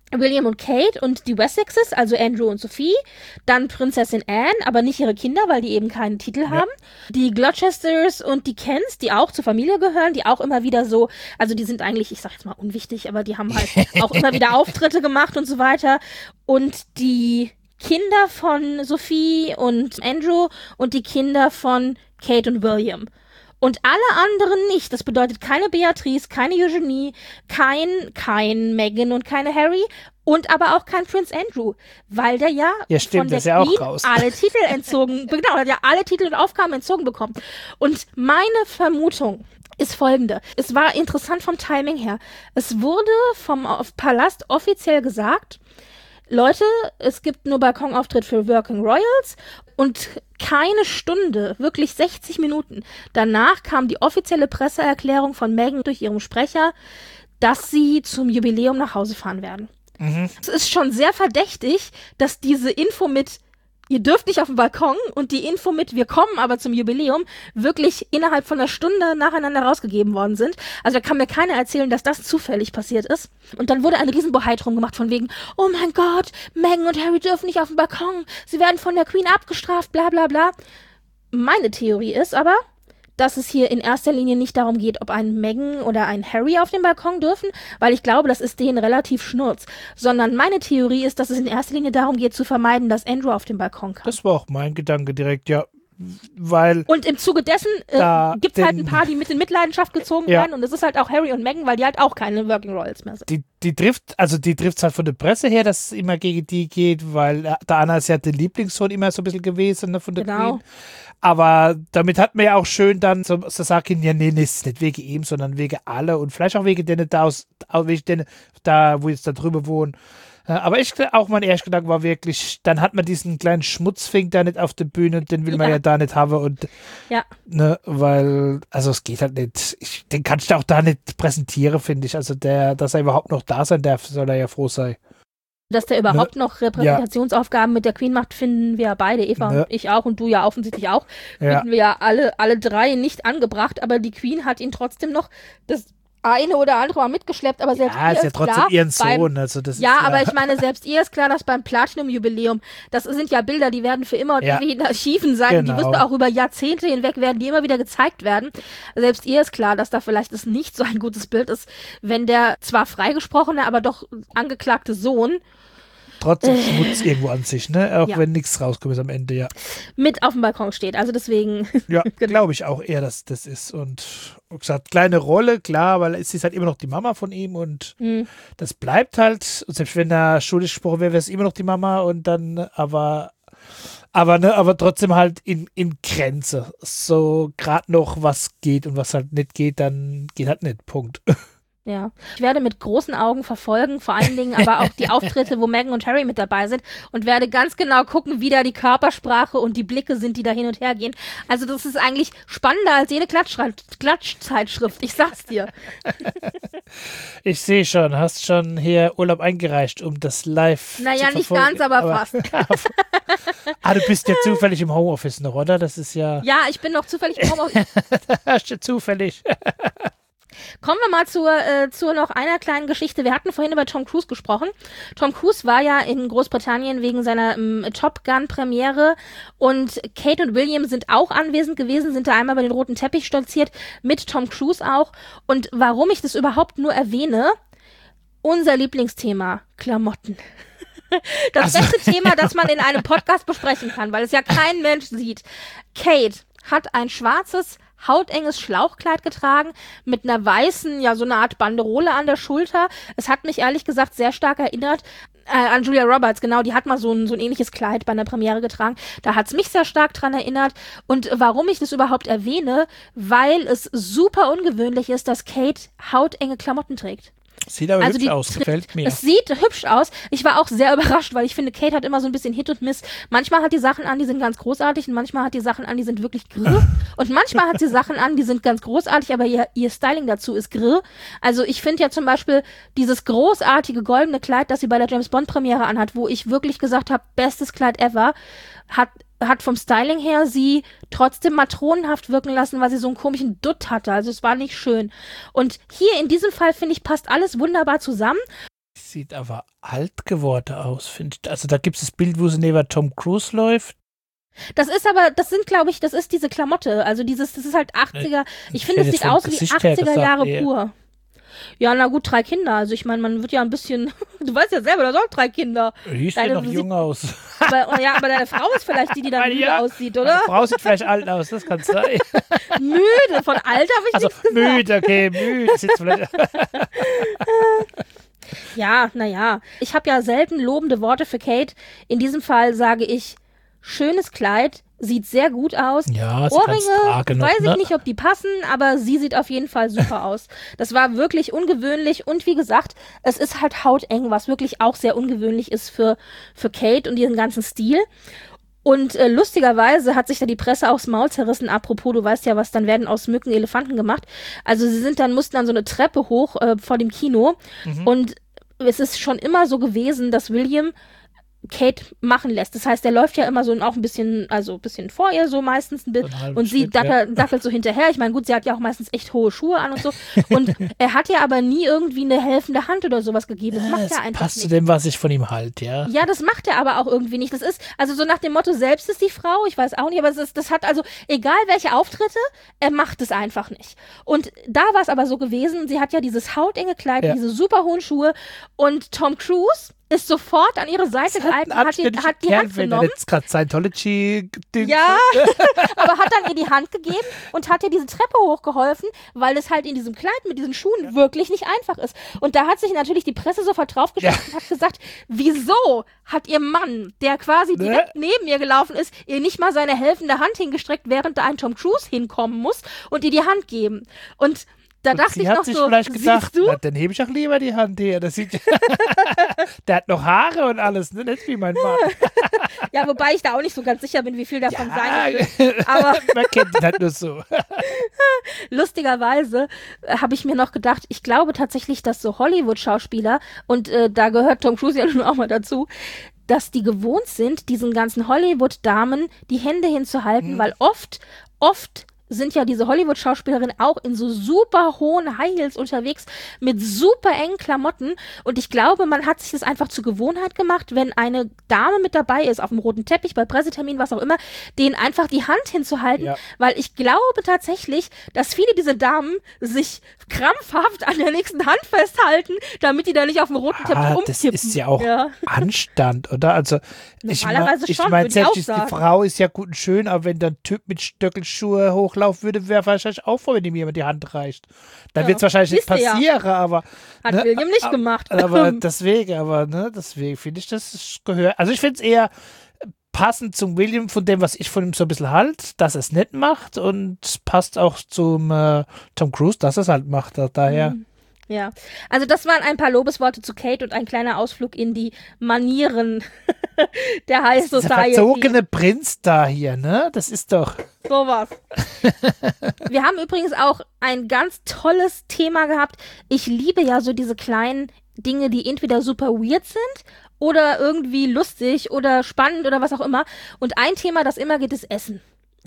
William und Kate und die Wessexes, also Andrew und Sophie, dann Prinzessin Anne, aber nicht ihre Kinder, weil die eben keinen Titel ja. haben, die Gloucesters und die Kents, die auch zur Familie gehören, die auch immer wieder so, also die sind eigentlich, ich sag jetzt mal unwichtig, aber die haben halt auch immer wieder Auftritte gemacht und so weiter, und die Kinder von Sophie und Andrew und die Kinder von Kate und William. Und alle anderen nicht. Das bedeutet keine Beatrice, keine Eugenie, kein, kein Meghan und keine Harry und aber auch kein Prince Andrew, weil der ja, ja stimmt, von der das ist ja Queen auch raus. alle Titel entzogen, genau, der hat ja alle Titel und Aufgaben entzogen bekommen. Und meine Vermutung ist folgende. Es war interessant vom Timing her. Es wurde vom Palast offiziell gesagt, Leute, es gibt nur Balkonauftritt für Working Royals, und keine Stunde, wirklich sechzig Minuten danach kam die offizielle Presseerklärung von Meghan durch ihren Sprecher, dass sie zum Jubiläum nach Hause fahren werden. Mhm. Es ist schon sehr verdächtig, dass diese Info mit ihr dürft nicht auf den Balkon und die Info mit wir kommen aber zum Jubiläum wirklich innerhalb von einer Stunde nacheinander rausgegeben worden sind. Also da kann mir keiner erzählen, dass das zufällig passiert ist. Und dann wurde ein Riesenbohai drum gemacht von wegen, oh mein Gott, Meghan und Harry dürfen nicht auf den Balkon, sie werden von der Queen abgestraft, bla bla bla. Meine Theorie ist aber, dass es hier in erster Linie nicht darum geht, ob ein Meghan oder ein Harry auf den Balkon dürfen, weil ich glaube, das ist denen relativ schnurz, sondern meine Theorie ist, dass es in erster Linie darum geht, zu vermeiden, dass Andrew auf den Balkon kann. Das war auch mein Gedanke direkt, ja. Weil und im Zuge dessen äh, gibt es halt ein paar, die mit in Mitleidenschaft gezogen ja. werden, und es ist halt auch Harry und Meghan, weil die halt auch keine Working Royals mehr sind. Die, die trifft, also die trifft halt von der Presse her, dass es immer gegen die geht, weil der Anna ist ja der Lieblingssohn immer so ein bisschen gewesen, ne, von der genau. Queen. Aber damit hat man ja auch schön dann so, so sagen, ja, nee, nee, ist nicht wegen ihm, sondern wegen alle und vielleicht auch wegen denen da, aus, wegen denen da, wo jetzt da drüber wohnen. Aber ich auch mein erster Gedanke war wirklich, dann hat man diesen kleinen Schmutzfink da nicht auf der Bühne und den will man ja, ja da nicht haben und ja. ne, weil, also es geht halt nicht, ich, den kannst du auch da nicht präsentieren, finde ich, also der, dass er überhaupt noch da sein darf, soll er ja froh sein. Dass der überhaupt ne? noch Repräsentationsaufgaben ja. mit der Queen macht, finden wir beide, Eva ne? und ich auch und du ja offensichtlich auch, ja. finden wir ja alle, alle drei nicht angebracht, aber die Queen hat ihn trotzdem noch das eine oder andere Mal mitgeschleppt, aber selbst ja, ihr ist ja ist trotzdem klar, ihren Sohn. Beim, also das ja, ist, aber ja. ich meine, selbst ihr ist klar, dass beim Platinum-Jubiläum, das sind ja Bilder, die werden für immer und ja. ewig in Archiven sein, genau. die wissen auch über Jahrzehnte hinweg, werden die immer wieder gezeigt werden. Selbst ihr ist klar, dass da vielleicht das nicht so ein gutes Bild ist, wenn der zwar freigesprochene, aber doch angeklagte Sohn trotzdem äh, Schmutz irgendwo an sich, ne? Auch ja. wenn nichts rauskommt ist am Ende, ja. mit auf dem Balkon steht, also deswegen. Ja, glaube ich auch eher, dass das ist. Und wie gesagt, kleine Rolle, klar, weil es ist halt immer noch die Mama von ihm und mhm. das bleibt halt. Und selbst wenn er schuldig gesprochen wäre, wäre es immer noch die Mama und dann, aber aber ne, aber trotzdem halt in, in Grenze. So gerade noch was geht und was halt nicht geht, dann geht halt nicht. Punkt. Ja, ich werde mit großen Augen verfolgen, vor allen Dingen aber auch die Auftritte, wo Meghan und Harry mit dabei sind und werde ganz genau gucken, wie da die Körpersprache und die Blicke sind, die da hin und her gehen. Also das ist eigentlich spannender als jede Klatschzeitschrift, ich sag's dir. Ich sehe schon, hast schon hier Urlaub eingereicht, um das live naja, zu verfolgen. Naja, nicht ganz, aber, aber fast. Ah, du bist ja zufällig im Homeoffice noch, oder? Das ist ja... Ja, ich bin noch zufällig im Homeoffice. Das ist ja zufällig. Kommen wir mal zur, äh, zur noch einer kleinen Geschichte. Wir hatten vorhin über Tom Cruise gesprochen. Tom Cruise war ja in Großbritannien wegen seiner ähm, Top Gun-Premiere und Kate und William sind auch anwesend gewesen, sind da einmal über den roten Teppich stolziert, mit Tom Cruise auch. Und warum ich das überhaupt nur erwähne, unser Lieblingsthema, Klamotten. Das also, beste Thema, das man in einem Podcast besprechen kann, weil es ja kein Mensch sieht. Kate hat ein schwarzes, hautenges Schlauchkleid getragen mit einer weißen, ja so eine Art Banderole an der Schulter. Es hat mich ehrlich gesagt sehr stark erinnert äh, an Julia Roberts, genau, die hat mal so ein, so ein ähnliches Kleid bei einer Premiere getragen. Da hat es mich sehr stark dran erinnert. Und warum ich das überhaupt erwähne, weil es super ungewöhnlich ist, dass Kate hautenge Klamotten trägt. Sieht aber also hübsch aus, gefällt mir. Es sieht hübsch aus. Ich war auch sehr überrascht, weil ich finde, Kate hat immer so ein bisschen Hit und Miss. Manchmal hat die Sachen an, die sind ganz großartig und manchmal hat die Sachen an, die sind wirklich grrr. Und manchmal hat sie Sachen an, die sind ganz großartig, aber ihr, ihr Styling dazu ist grrr. Also ich finde ja zum Beispiel dieses großartige goldene Kleid, das sie bei der James-Bond-Premiere anhat, wo ich wirklich gesagt habe, bestes Kleid ever, hat hat vom Styling her sie trotzdem matronenhaft wirken lassen, weil sie so einen komischen Dutt hatte. Also es war nicht schön. Und hier in diesem Fall, finde ich, passt alles wunderbar zusammen. Sieht aber alt geworden aus, finde ich. Also da gibt es das Bild, wo sie neben Tom Cruise läuft. Das ist aber, das sind, glaube ich, das ist diese Klamotte. Also dieses, das ist halt achtziger. Ich, ich finde, es sieht aus wie achtziger Jahre eher. Pur. Ja, na gut, drei Kinder. Also ich meine, man wird ja ein bisschen, du weißt ja selber, du hast auch drei Kinder. Die sieht ja noch jung aus. Aber, ja, aber deine Frau ist vielleicht die, die dann müde ja, aussieht, oder? Deine Frau sieht vielleicht alt aus, das kann sein. Müde, von alt habe ich also, nichts gesagt. Müde, okay, müde. Sieht vielleicht ja, naja. Ich habe ja selten lobende Worte für Kate. In diesem Fall sage ich, schönes Kleid, sieht sehr gut aus. Ja, Ohrringe, genug, weiß ich ne? nicht, ob die passen, aber sie sieht auf jeden Fall super aus. Das war wirklich ungewöhnlich und wie gesagt, es ist halt hauteng, was wirklich auch sehr ungewöhnlich ist für, für Kate und ihren ganzen Stil. Und äh, lustigerweise hat sich da die Presse aufs Maul zerrissen. Apropos, du weißt ja, was dann werden aus Mücken Elefanten gemacht. Also sie sind dann, mussten dann so eine Treppe hoch äh, vor dem Kino. Mhm. Und es ist schon immer so gewesen, dass William Kate machen lässt. Das heißt, der läuft ja immer so auch ein bisschen, also ein bisschen vor ihr, so meistens ein bisschen. Und sie Schritt, dackel, ja. dackelt so hinterher. Ich meine, gut, sie hat ja auch meistens echt hohe Schuhe an und so. Und er hat ja aber nie irgendwie eine helfende Hand oder sowas gegeben. Das ja, macht das er einfach passt nicht. zu dem, was ich von ihm halte, ja. Ja, das macht er aber auch irgendwie nicht. Das ist, also so nach dem Motto, selbst ist die Frau, ich weiß auch nicht, aber es ist, das hat also, egal welche Auftritte, er macht es einfach nicht. Und da war es aber so gewesen, sie hat ja dieses hautenge Kleid, ja. diese super hohen Schuhe und Tom Cruise ist sofort an ihre Seite gehalten, hat, die, hat die Hand genommen. Jetzt gerade Scientology ja, aber hat dann ihr die Hand gegeben und hat ihr diese Treppe hochgeholfen, weil es halt in diesem Kleid mit diesen Schuhen ja. wirklich nicht einfach ist. Und da hat sich natürlich die Presse sofort draufgeschlagen ja. und hat gesagt, wieso hat ihr Mann, der quasi ne? direkt neben ihr gelaufen ist, ihr nicht mal seine helfende Hand hingestreckt, während da ein Tom Cruise hinkommen muss und ihr die Hand geben. Und Da und dachte sie ich hat noch sich so, vielleicht gedacht, du? na, dann hebe ich auch lieber die Hand her. Das sieht der hat noch Haare und alles, ne? Nicht wie mein Mann. Ja, wobei ich da auch nicht so ganz sicher bin, wie viel davon ja, sein wird. Aber man kennt ihn halt nur so. Lustigerweise äh, habe ich mir noch gedacht, ich glaube tatsächlich, dass so Hollywood-Schauspieler, und äh, da gehört Tom Cruise ja nun auch mal dazu, dass die gewohnt sind, diesen ganzen Hollywood-Damen die Hände hinzuhalten, Mhm. weil oft, oft sind ja diese Hollywood-Schauspielerinnen auch in so super hohen High Heels unterwegs mit super engen Klamotten und ich glaube, man hat sich das einfach zur Gewohnheit gemacht, wenn eine Dame mit dabei ist, auf dem roten Teppich, bei Pressetermin, was auch immer, denen einfach die Hand hinzuhalten, Ja. weil ich glaube tatsächlich, dass viele dieser Damen sich krampfhaft an der nächsten Hand festhalten, damit die da nicht auf dem roten Teppich Ah, umkippen. das ist ja auch Ja. Anstand, oder? Also ich Normalerweise mein, ich schon, mein, würd ich selbst auch die, die sagen. Frau ist ja gut und schön, aber wenn dann ein Typ mit Stöckelschuhe hochlaufen würde, wäre wahrscheinlich auch froh, wenn ihm jemand die Hand reicht. Dann Ja, wird es wahrscheinlich nicht siehst du ja. passieren, aber Hat ne, William nicht a- gemacht. Aber deswegen, aber ne, deswegen finde ich, das ist gehört. Also ich finde es eher passend zum William, von dem, was ich von ihm so ein bisschen halt, dass er es nicht macht und passt auch zum äh, Tom Cruise, dass er es halt macht. Da- Daher. Ja, also das waren ein paar Lobesworte zu Kate und ein kleiner Ausflug in die Manieren der High Dieser Society. verzogene Prinz da hier, ne? Das ist doch. Sowas. Wir haben übrigens auch ein ganz tolles Thema gehabt. Ich liebe ja so diese kleinen Dinge, die entweder super weird sind oder irgendwie lustig oder spannend oder was auch immer. Und ein Thema, das immer geht, ist Essen.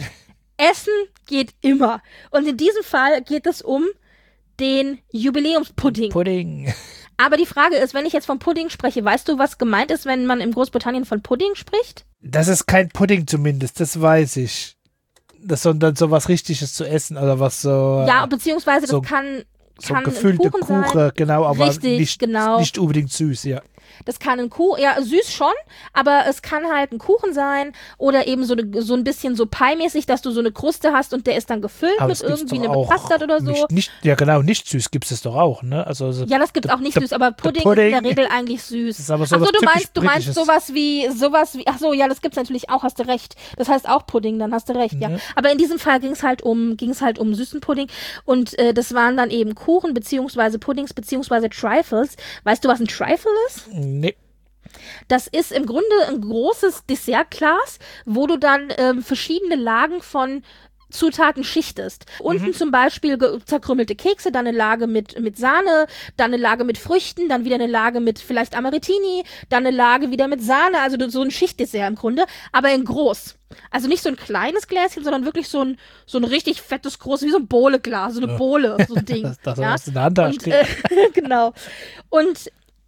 Essen geht immer. Und in diesem Fall geht es um den Jubiläumspudding. Pudding. Aber die Frage ist, wenn ich jetzt vom Pudding spreche, weißt du, was gemeint ist, wenn man in Großbritannien von Pudding spricht? Das ist kein Pudding zumindest, das weiß ich. Das sondern so was Richtiges zu essen oder was so. Ja, beziehungsweise so- das kann, so kann gefüllte ein Kuchen Kuchen, sein. genau, aber Richtig, nicht, genau. nicht unbedingt süß, ja. Das kann ein Kuchen, ja, süß schon, aber es kann halt ein Kuchen sein oder eben so, ne, so ein bisschen so pie-mäßig, dass du so eine Kruste hast und der ist dann gefüllt Aber mit es gibt's irgendwie doch einem auch Pastad oder so. Nicht, nicht, ja, genau, nicht süß gibt es doch auch, ne? Also, so- Ja, das gibt's auch nicht der- süß, aber der Pudding, Pudding ist in der Regel eigentlich süß. ist aber Ach so, sowas du typisch meinst, du meinst Britisches. sowas wie, sowas wie, ach so, ja, das gibt's natürlich auch, hast du recht. Das heißt auch Pudding, dann hast du recht, ja. Mhm. Aber in diesem Fall ging's halt um, ging's halt um süßen Pudding und äh, das waren dann eben Kuchen beziehungsweise Puddings beziehungsweise Trifles. Weißt du, was ein Trifle ist? Nee. Das ist im Grunde ein großes Dessertglas, wo du dann ähm, verschiedene Lagen von Zutaten schichtest. Unten zum Beispiel ge- zerkrümmelte Kekse, dann eine Lage mit, mit Sahne, dann eine Lage mit Früchten, dann wieder eine Lage mit vielleicht Amarettini, dann eine Lage wieder mit Sahne, also so ein Schichtdessert im Grunde, aber in groß. Also nicht so ein kleines Gläschen, sondern wirklich so ein, so ein richtig fettes, großes, wie so ein Bohleglas, so eine Ja. Bohle, so ein Ding. Das, das ja? was in der Hand da Und, steht. äh, genau. Und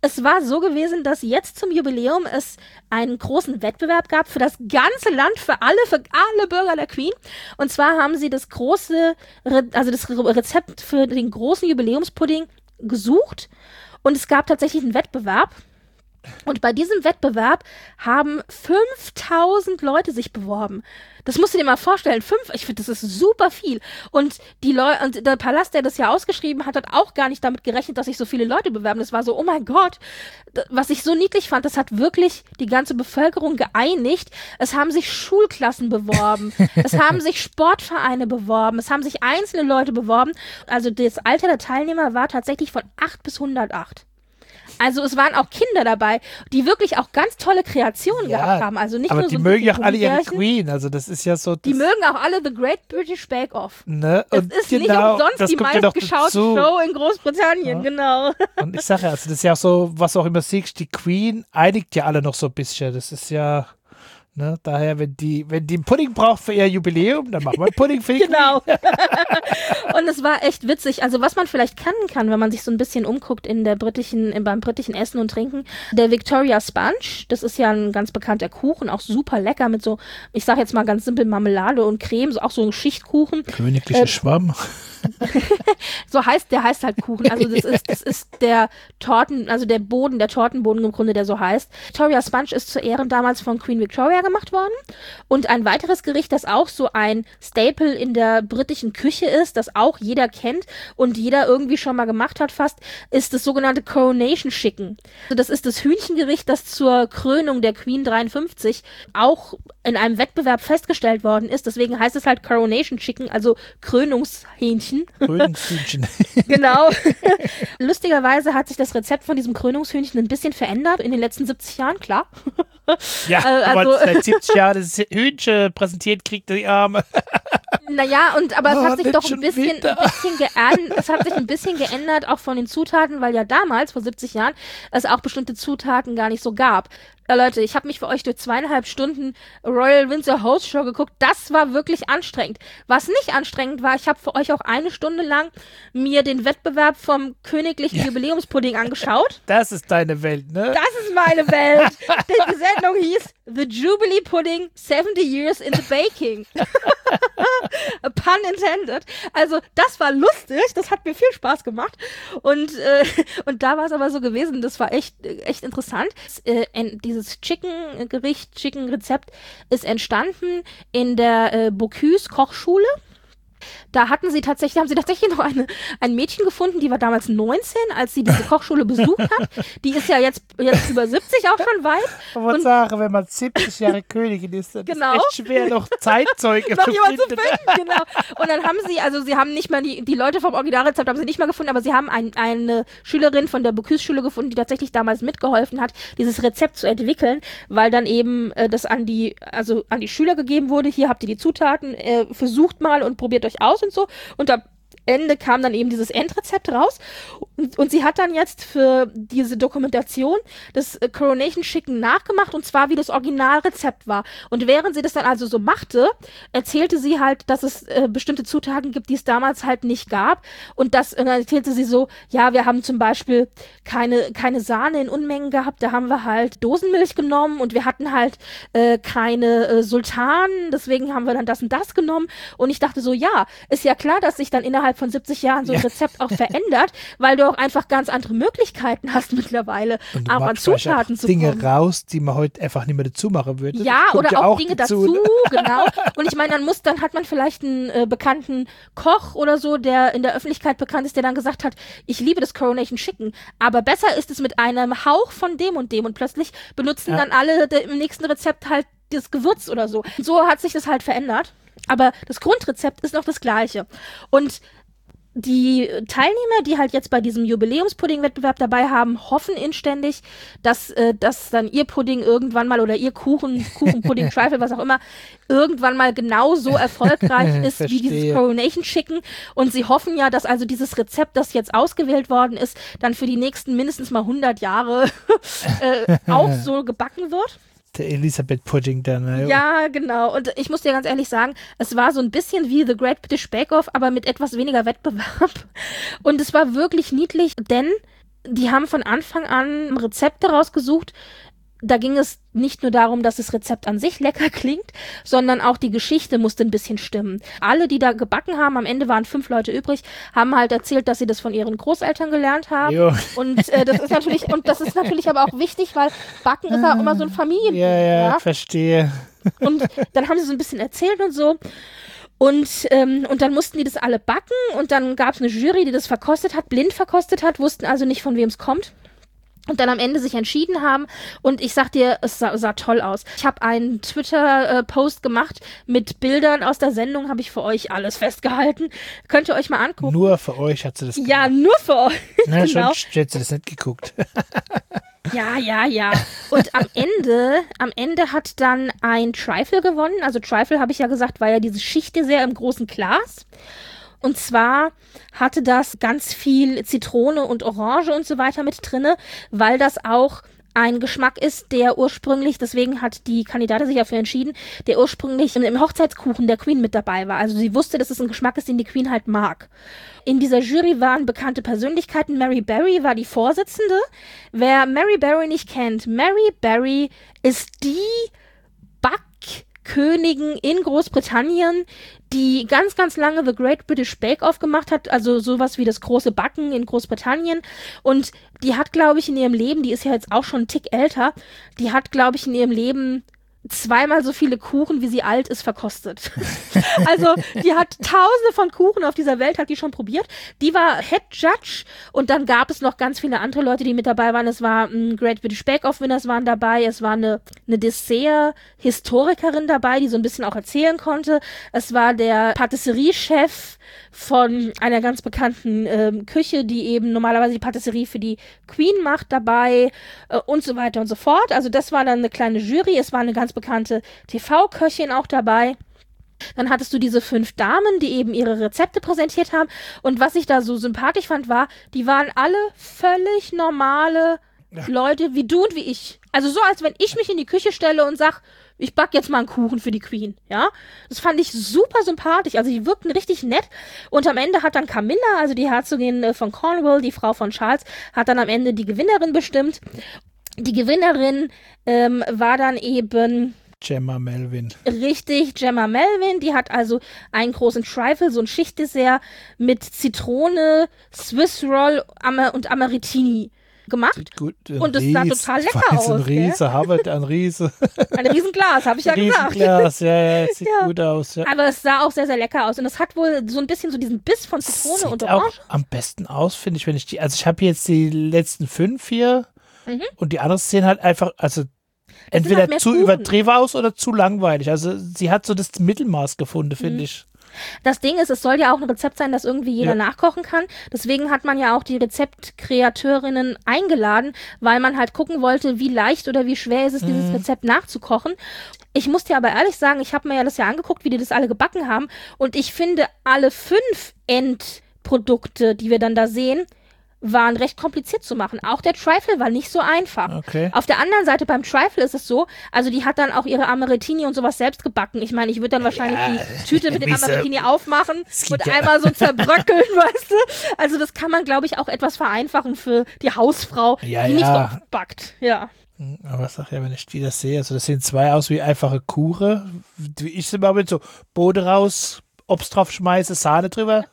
es war so gewesen, dass jetzt zum Jubiläum es einen großen Wettbewerb gab für das ganze Land, für alle, für alle Bürger der Queen. Und zwar haben sie das große, Re- also das Re- Rezept für den großen Jubiläumspudding gesucht. Und es gab tatsächlich einen Wettbewerb. Und bei diesem Wettbewerb haben fünftausend Leute sich beworben. Das musst du dir mal vorstellen. Fünf, ich finde, das ist super viel. Und die Leute, und der Palast, der das ja ausgeschrieben hat, hat auch gar nicht damit gerechnet, dass sich so viele Leute bewerben. Das war so, oh mein Gott. Was ich so niedlich fand, das hat wirklich die ganze Bevölkerung geeinigt. Es haben sich Schulklassen beworben. Es haben sich Sportvereine beworben. Es haben sich einzelne Leute beworben. Also das Alter der Teilnehmer war tatsächlich von acht bis hundertacht. Also es waren auch Kinder dabei, die wirklich auch ganz tolle Kreationen Ja, gehabt haben. Also nicht aber nur die so mögen ja auch alle ihre Gummibärchen. Queen, also das ist ja so... Das, Die mögen auch alle The Great British Bake Off. ne? Es Und ist genau, nicht umsonst das die kommt ja noch meistgeschaute dazu. Show in Großbritannien, Ja. genau. Und ich sage ja, also das ist ja auch so, was du auch immer siehst, die Queen einigt ja alle noch so ein bisschen. Das ist ja, ne, daher, wenn die, wenn die einen Pudding braucht für ihr Jubiläum, dann machen wir einen Pudding für die Genau. Und es war echt witzig. Also was man vielleicht kennen kann, wenn man sich so ein bisschen umguckt in der britischen, in, beim britischen Essen und Trinken, der Victoria Sponge, das ist ja ein ganz bekannter Kuchen, auch super lecker mit so, ich sag jetzt mal ganz simpel Marmelade und Creme, so auch so ein Schichtkuchen. Königliche Äh, Schwamm. So heißt, der heißt halt Kuchen. Also das ist, das ist der Torten, also der Boden, der Tortenboden im Grunde, der so heißt. Victoria Sponge ist zu Ehren damals von Queen Victoria gemacht worden. Und ein weiteres Gericht, das auch so ein Staple in der britischen Küche ist, das auch jeder kennt und jeder irgendwie schon mal gemacht hat fast, ist das sogenannte Coronation Chicken. Also das ist das Hühnchengericht, das zur Krönung der Queen dreiundfünfzig auch in einem Wettbewerb festgestellt worden ist. Deswegen heißt es halt Coronation Chicken, also Krönungshähnchen. Krönungshühnchen. Genau. Lustigerweise hat sich das Rezept von diesem Krönungshühnchen ein bisschen verändert in den letzten siebzig Jahren, klar. Ja, Äh, aber also- seit siebzig Jahren das Hühnchen präsentiert kriegt, die Arme. Naja, und aber es Oh, hat sich nicht doch ein schon bisschen, ein wieder. bisschen geändert, es hat sich ein bisschen geändert, auch von den Zutaten, weil ja damals, vor siebzig Jahren, es auch bestimmte Zutaten gar nicht so gab. Äh, Leute, ich habe mich für euch durch zweieinhalb Stunden Royal Windsor Host Show geguckt. Das war wirklich anstrengend. Was nicht anstrengend war, ich habe für euch auch eine Stunde lang mir den Wettbewerb vom königlichen Ja. Jubiläumspudding angeschaut. Das ist deine Welt, ne? Das ist meine Welt. Die die Sendung hieß The Jubilee Pudding seventy Years in the Baking. A pun intended. Also das war lustig, das hat mir viel Spaß gemacht. Und, äh, und da war es aber so gewesen, das war echt, echt interessant. Äh, en, dieses Chicken-Gericht, Chicken-Rezept ist entstanden in der äh, Bocuse Kochschule. Da hatten sie tatsächlich, haben sie tatsächlich noch eine, ein Mädchen gefunden, die war damals neunzehn, als sie diese Kochschule besucht hat. Die ist ja jetzt, jetzt über siebzig auch schon weit. Ich wollte Und- sagen, wenn man siebzig Jahre Königin ist, dann Genau. ist echt schwer, noch Zeitzeuge noch zu jemand zu finden. finden, genau. Und dann haben sie, also sie haben nicht mal, die, die Leute vom Originalrezept haben sie nicht mal gefunden, aber sie haben ein, eine Schülerin von der Bocuse-Schule gefunden, die tatsächlich damals mitgeholfen hat, dieses Rezept zu entwickeln, weil dann eben äh, das an die, also an die Schüler gegeben wurde, hier habt ihr die Zutaten, äh, versucht mal und probiert euch aus und so. Und am Ende kam dann eben dieses Endrezept raus. Und, und sie hat dann jetzt für diese Dokumentation das äh, Coronation Chicken nachgemacht, und zwar wie das Originalrezept war. Und während sie das dann also so machte, erzählte sie halt, dass es äh, bestimmte Zutaten gibt, die es damals halt nicht gab. Und das und dann erzählte sie so, ja, wir haben zum Beispiel keine, keine Sahne in Unmengen gehabt, da haben wir halt Dosenmilch genommen, und wir hatten halt äh, keine äh, Sultanen, deswegen haben wir dann das und das genommen. Und ich dachte so, ja, ist ja klar, dass sich dann innerhalb von siebzig Jahren so ein Ja. Rezept auch verändert, weil du auch einfach ganz andere Möglichkeiten hast mittlerweile, Und du auch an machst vielleicht Zutaten auch zu Dinge kommen. raus, die man heute einfach nicht mehr dazu machen würde. Das Ja, kommt oder ja auch, Dinge dazu, ne? genau. Und ich meine, dann muss, dann hat man vielleicht einen äh, bekannten Koch oder so, der in der Öffentlichkeit bekannt ist, der dann gesagt hat, ich liebe das Coronation Chicken, aber besser ist es mit einem Hauch von dem und dem, und plötzlich benutzen Ja. dann alle de, im nächsten Rezept halt das Gewürz oder so. So hat sich das halt verändert. Aber das Grundrezept ist noch das gleiche. Und die Teilnehmer, die halt jetzt bei diesem Jubiläumspudding-Wettbewerb dabei haben, hoffen inständig, dass, äh, dass dann ihr Pudding irgendwann mal oder ihr Kuchen, Kuchenpudding, Trifle, was auch immer, irgendwann mal genauso erfolgreich ist wie dieses Verstehe. Coronation Chicken. Und sie hoffen ja, dass also dieses Rezept, das jetzt ausgewählt worden ist, dann für die nächsten mindestens mal hundert Jahre äh, auch so gebacken wird. Der Elisabeth Pudding dann. Ne? Ja, genau. Und ich muss dir ganz ehrlich sagen, es war so ein bisschen wie The Great British Bake Off, aber mit etwas weniger Wettbewerb. Und es war wirklich niedlich, denn die haben von Anfang an Rezepte rausgesucht. Da ging es nicht nur darum, dass das Rezept an sich lecker klingt, sondern auch die Geschichte musste ein bisschen stimmen. Alle, die da gebacken haben, am Ende waren fünf Leute übrig, haben halt erzählt, dass sie das von ihren Großeltern gelernt haben. Jo. Und äh, das ist natürlich, und das ist natürlich aber auch wichtig, weil Backen ist auch immer so ein Familien. Ja, ja, ja, verstehe. Und dann haben sie so ein bisschen erzählt und so. Und, ähm, und dann mussten die das alle backen und dann gab es eine Jury, die das verkostet hat, blind verkostet hat, wussten also nicht, von wem es kommt. Und dann am Ende sich entschieden haben. Und ich sag dir, es sah, sah toll aus. Ich habe einen Twitter-Post gemacht mit Bildern aus der Sendung, habe ich für euch alles festgehalten. Könnt ihr euch mal angucken. Nur für euch hat sie das gemacht. Ja, nur für euch. Na, genau. schon hätte sie das nicht geguckt. Ja, ja, ja. Und am Ende, am Ende hat dann ein Trifle gewonnen. Also Trifle, habe ich ja gesagt, war ja diese Schichtdessert im großen Glas. Und zwar hatte das ganz viel Zitrone und Orange und so weiter mit drinne, weil das auch ein Geschmack ist, der ursprünglich, deswegen hat die Kandidatin sich dafür entschieden, der ursprünglich im Hochzeitskuchen der Queen mit dabei war. Also sie wusste, dass es ein Geschmack ist, den die Queen halt mag. In dieser Jury waren bekannte Persönlichkeiten. Mary Berry war die Vorsitzende. Wer Mary Berry nicht kennt, Mary Berry ist die Backkönigin in Großbritannien, die ganz, ganz lange The Great British Bake Off gemacht hat, also sowas wie das große Backen in Großbritannien. Und die hat, glaube ich, in ihrem Leben, die ist ja jetzt auch schon einen Tick älter, die hat, glaube ich, in ihrem Leben zweimal so viele Kuchen, wie sie alt ist, verkostet. Also die hat tausende von Kuchen auf dieser Welt, hat die schon probiert. Die war Head Judge und dann gab es noch ganz viele andere Leute, die mit dabei waren. Es war ein Great British Bake Off Winners waren dabei. Es war eine, eine Dessert-Historikerin dabei, die so ein bisschen auch erzählen konnte. Es war der Patisserie-Chef von einer ganz bekannten ähm, Küche, die eben normalerweise die Patisserie für die Queen macht, dabei äh, und so weiter und so fort. Also das war dann eine kleine Jury. Es war eine ganz bekannte T V-Köchin auch dabei. Dann hattest du diese fünf Damen, die eben ihre Rezepte präsentiert haben. Und was ich da so sympathisch fand, war, die waren alle völlig normale Leute wie du und wie ich. Also so, als wenn ich mich in die Küche stelle und sag, ich back jetzt mal einen Kuchen für die Queen, ja. Das fand ich super sympathisch, also die wirkten richtig nett. Und am Ende hat dann Camilla, also die Herzogin von Cornwall, die Frau von Charles, hat dann am Ende die Gewinnerin bestimmt. Die Gewinnerin ähm, war dann eben Gemma Melvin. Richtig, Gemma Melvin, die hat also einen großen Trifle, so ein Schichtdessert mit Zitrone, Swiss Roll Amer- und Amarettini gemacht. Sieht gut, und das sah total lecker aus. Ein Riese, Habert, ein Riese. Ein Riesenglas, habe ich ja gesagt. Riesenglas, ja, ja, sieht ja. gut aus. Ja. Aber es sah auch sehr, sehr lecker aus. Und es hat wohl so ein bisschen so diesen Biss von Zitrone sieht und Orange. Auch am besten aus, finde ich, wenn ich die, also ich habe jetzt die letzten fünf hier mhm. und die anderen sehen halt einfach, also entweder halt zu Kuchen. Übertrieben aus oder zu langweilig. Also sie hat so das Mittelmaß gefunden, finde mhm. ich. Das Ding ist, es soll ja auch ein Rezept sein, das irgendwie jeder ja. nachkochen kann. Deswegen hat man ja auch die Rezeptkreateurinnen eingeladen, weil man halt gucken wollte, wie leicht oder wie schwer ist es, mhm. dieses Rezept nachzukochen. Ich muss dir aber ehrlich sagen, ich habe mir ja das ja angeguckt, wie die das alle gebacken haben. Und ich finde, alle fünf Endprodukte, die wir dann da sehen, waren recht kompliziert zu machen. Auch der Trifle war nicht so einfach. Okay. Auf der anderen Seite beim Trifle ist es so, also die hat dann auch ihre Amarettini und sowas selbst gebacken. Ich meine, ich würde dann wahrscheinlich ja, die Tüte mit den Amarettini aufmachen und ja. einmal so zerbröckeln, weißt du? Also das kann man, glaube ich, auch etwas vereinfachen für die Hausfrau, ja, die ja. nicht so oft backt. Ja. Aber sag ja, wenn ich die das sehe, also das sehen zwei aus wie einfache Kuchen. Wie ich sie mal mit so Boden raus, Obst drauf schmeiße, Sahne drüber.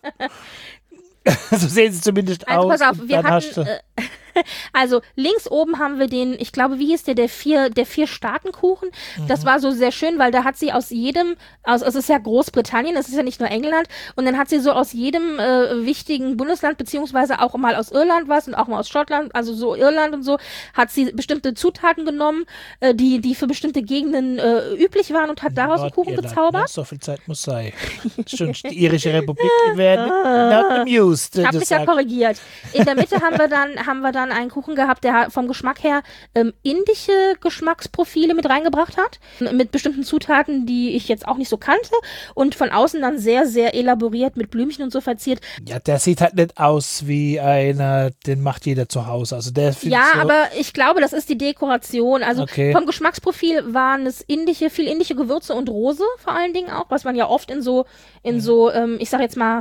So sehen sie zumindest also, aus. Pass auf, wir hatten, äh, also links oben haben wir den, ich glaube, wie hieß der, der vier, der vier Staatenkuchen. Mhm. Das war so sehr schön, weil da hat sie aus jedem, aus, es ist ja Großbritannien, es ist ja nicht nur England, und dann hat sie so aus jedem äh, wichtigen Bundesland, beziehungsweise auch mal aus Irland was und auch mal aus Schottland, also so Irland und so, hat sie bestimmte Zutaten genommen, äh, die, die für bestimmte Gegenden äh, üblich waren und hat daraus einen Kuchen gezaubert. Ne? So viel Zeit muss sein. Schon die irische Republik, die werden not amused. Ich habe mich ja korrigiert. In der Mitte haben wir dann, haben wir dann einen Kuchen gehabt, der vom Geschmack her ähm, indische Geschmacksprofile mit reingebracht hat, mit bestimmten Zutaten, die ich jetzt auch nicht so kannte, und von außen dann sehr, sehr elaboriert mit Blümchen und so verziert. Ja, der sieht halt nicht aus wie einer, den macht jeder zu Hause. Also der ja, so aber ich glaube, das ist die Dekoration. Also okay. Vom Geschmacksprofil waren es indische, viel indische Gewürze und Rose vor allen Dingen auch, was man ja oft in so, in so, ähm, ich sag jetzt mal,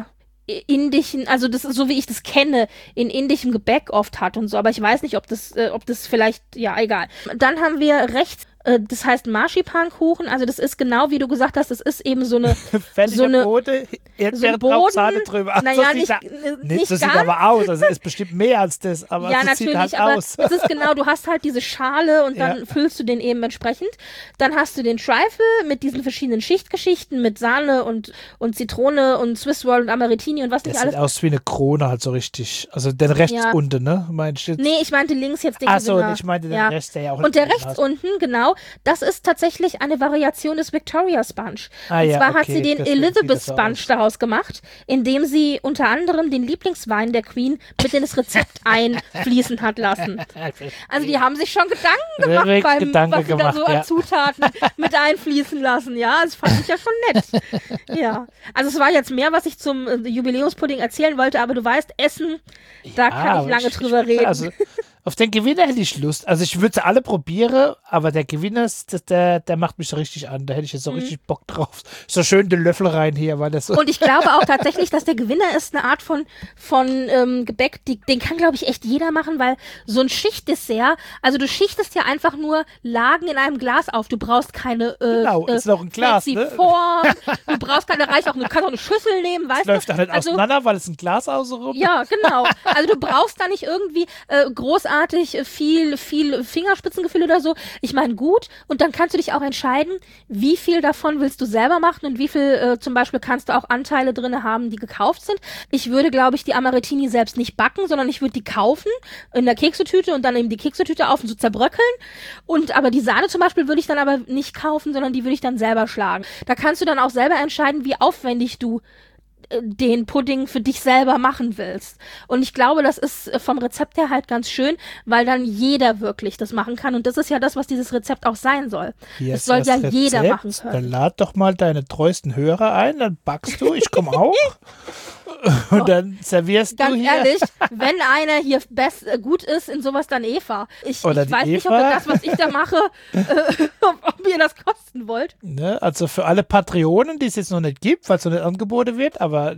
indischen, also das ist so wie ich das kenne, in indischem Gebäck oft hat und so, aber ich weiß nicht, ob das, äh, ob das vielleicht, ja, egal. Dann haben wir rechts, äh, das heißt Marzipankuchen, also das ist genau wie du gesagt hast, das ist eben so eine so eine Brote, Erdbeere so drauf, Sahne drüber. Ach, naja, so nicht, sieht nicht, nee, nicht so sieht ganz. aber aus, also es ist bestimmt mehr als das, aber Ja, so natürlich, sieht halt aber aus. es ist genau, du hast halt diese Schale und dann Ja. füllst du den eben entsprechend. Dann hast du den Trifle mit diesen verschiedenen Schichtgeschichten, mit Sahne und, und Zitrone und Swiss Roll und Amarettini und was Das nicht sieht alles. aus wie eine Krone halt so richtig. Also den rechts Ja. unten, ne? Meinst du jetzt? Nee, ich meinte links jetzt den Ach so, Gewinner. ich meinte den ja. Rest, der ja auch Und der unten rechts hast. unten, genau, das ist tatsächlich eine Variation des Victoria Sponge. Ah, und ja, zwar hat okay, sie den deswegen sieht Elizabeth das so Sponge aus. daraus gemacht, indem sie unter anderem den Lieblingswein der Queen mit in das Rezept einfließen hat lassen. Also die haben sich schon Gedanken gemacht Wirklich beim, Gedanken was sie da so gemacht, ja. an Zutaten mit einfließen lassen. Ja, das fand ich ja schon nett. Ja, also es war jetzt mehr, was ich zum äh, Jubiläumspudding erzählen wollte, aber du weißt, Essen, da kann Ah, ich lange ich, drüber ich, reden. Also, auf den Gewinner hätte ich Lust. Also ich würde sie alle probieren, aber der Gewinner, ist- das, der, der macht mich so richtig an. Da hätte ich jetzt so richtig Bock drauf. So schön den Löffel rein hier, weil das so. Mhm. Und ich glaube auch tatsächlich, dass der Gewinner ist eine Art von, von ähm, Gebäck, die, den kann, glaube ich, echt jeder machen, weil so ein Schichtdessert, also du schichtest ja einfach nur Lagen in einem Glas auf. Du brauchst keine äh, Genau, äh, ist noch ein Glas, fancy ne? Form, du brauchst keine, reicht auch, du kannst auch eine Schüssel nehmen, weißt Das du? läuft doch nicht also, auseinander, weil es ein Glas außenrum. Ja, genau. Also du brauchst da nicht irgendwie äh, großartig äh, viel, viel Fingerspitzengefühl oder so. Ich meine, gut. Und dann kannst du dich auch entscheiden, wie viel davon willst du selber machen und wie viel äh, zum Beispiel kannst du auch Anteile drin haben, die gekauft sind. Ich würde, glaube ich, die Amarettini selbst nicht backen, sondern ich würde die kaufen in der Keksetüte und dann eben die Keksetüte auf und so zerbröckeln. Und aber die Sahne zum Beispiel würde ich dann aber nicht kaufen, sondern die würde ich dann selber schlagen. Da kannst du dann auch selber entscheiden, wie aufwendig du den Pudding für dich selber machen willst. Und ich glaube, das ist vom Rezept her halt ganz schön, weil dann jeder wirklich das machen kann. Und das ist ja das, was dieses Rezept auch sein soll. Hier Das ist soll das ja Rezept. jeder machen Dann können. lad doch mal deine treuesten Hörer ein, dann backst du, ich komme auch. Und dann servierst Ganz du hier. ehrlich, wenn einer hier best, äh, gut ist in sowas, dann Eva. Ich, Oder ich die weiß nicht, ob Eva. ihr das, was ich da mache, äh, ob, ob ihr das kosten wollt. Ne? Also für alle Patreonen, die es jetzt noch nicht gibt, weil es noch nicht angeboten wird, aber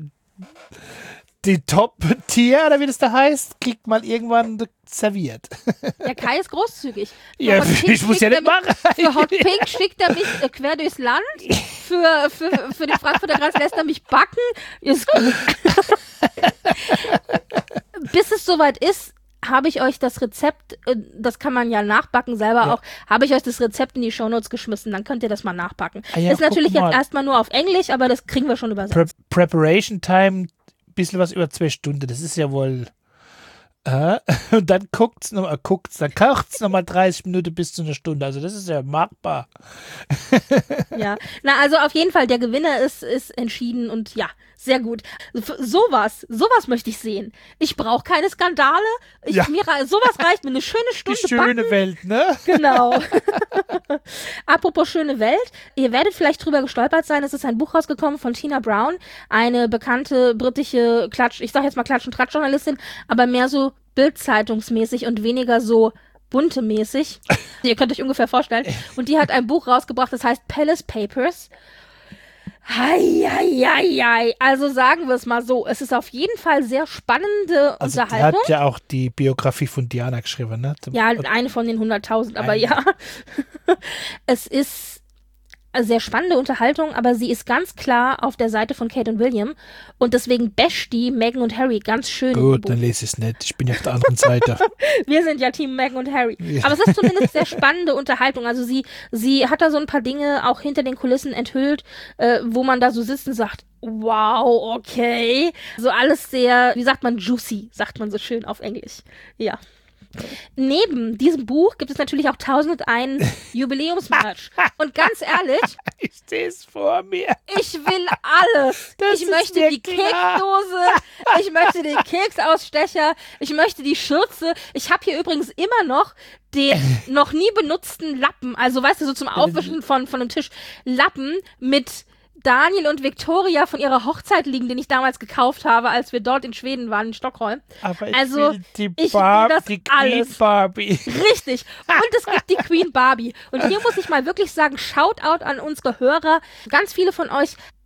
die Top-Tier, oder wie das da heißt, kriegt mal irgendwann serviert. Der Kai ist großzügig. Für Ja, Hot Pink ich muss ja schickt nicht er mich- machen. Für Hot Pink schickt er mich äh, quer durchs Land. Für, für, für den Frankfurter Kreis lässt er mich backen. Ist gut. Bis es soweit ist, habe ich euch das Rezept, äh, das kann man ja nachbacken selber Ja. auch, habe ich euch das Rezept in die Shownotes geschmissen, dann könnt ihr das mal nachbacken. Ah ja, ist natürlich guck mal. jetzt erstmal nur auf Englisch, aber das kriegen wir schon übersetzt. Pre Preparation Time, bisschen was über zwei Stunden, das ist ja wohl. Äh, und dann guckt's nochmal, guckt's, dann kocht's nochmal dreißig Minuten bis zu einer Stunde. Also das ist ja machbar. Ja, na also auf jeden Fall, der Gewinner ist, ist entschieden und ja, sehr gut. F- Sowas, sowas möchte ich sehen. Ich brauche keine Skandale. Ich, Ja. mir, rei- sowas reicht mir eine schöne Die Stunde schöne backen. Welt, ne? Genau. Apropos schöne Welt, ihr werdet vielleicht drüber gestolpert sein, es ist ein Buch rausgekommen von Tina Brown, eine bekannte britische Klatsch, ich sag jetzt mal Klatsch- und Tratsch-Journalistin, aber mehr so Bild-Zeitungsmäßig und weniger so bunte mäßig. Ihr könnt euch ungefähr vorstellen. Und die hat ein Buch rausgebracht, das heißt Palace Papers. Hei, hei, hei, hei. Also sagen wir es mal so, es ist auf jeden Fall sehr spannende Also die Unterhaltung. hat ja auch die Biografie von Diana geschrieben, ne? Ja, eine von den hunderttausend, aber Eine. ja. Es ist eine sehr spannende Unterhaltung, aber sie ist ganz klar auf der Seite von Kate und William und deswegen basht die Meghan und Harry ganz schön. im Gut, Buch. dann lese ich es nicht. Ich bin ja auf der anderen Seite. Wir sind ja Team Meghan und Harry. Ja. Aber es ist zumindest sehr spannende Unterhaltung. Also sie, sie hat da so ein paar Dinge auch hinter den Kulissen enthüllt, äh, wo man da so sitzt und sagt, wow, okay. So alles sehr, wie sagt man, juicy, sagt man so schön auf Englisch. Ja. Neben diesem Buch gibt es natürlich auch tausendundeins Jubiläumsmerch. Und ganz ehrlich, Ich sehe es vor mir. ich will alles. Das ich ist möchte mir die klar. Keksdose, ich möchte den Keksausstecher, ich möchte die Schürze. Ich habe hier übrigens immer noch den noch nie benutzten Lappen, also weißt du, so zum Aufwischen von, von einem Tisch, Lappen mit Daniel und Victoria von ihrer Hochzeit liegen, den ich damals gekauft habe, als wir dort in Schweden waren, in Stockholm. Aber ich Also, will die, ich will Bar das die Queen alles. Barbie. Richtig. Und es gibt die Queen Barbie. Und hier muss ich mal wirklich sagen, Shoutout an unsere Hörer. Ganz viele von euch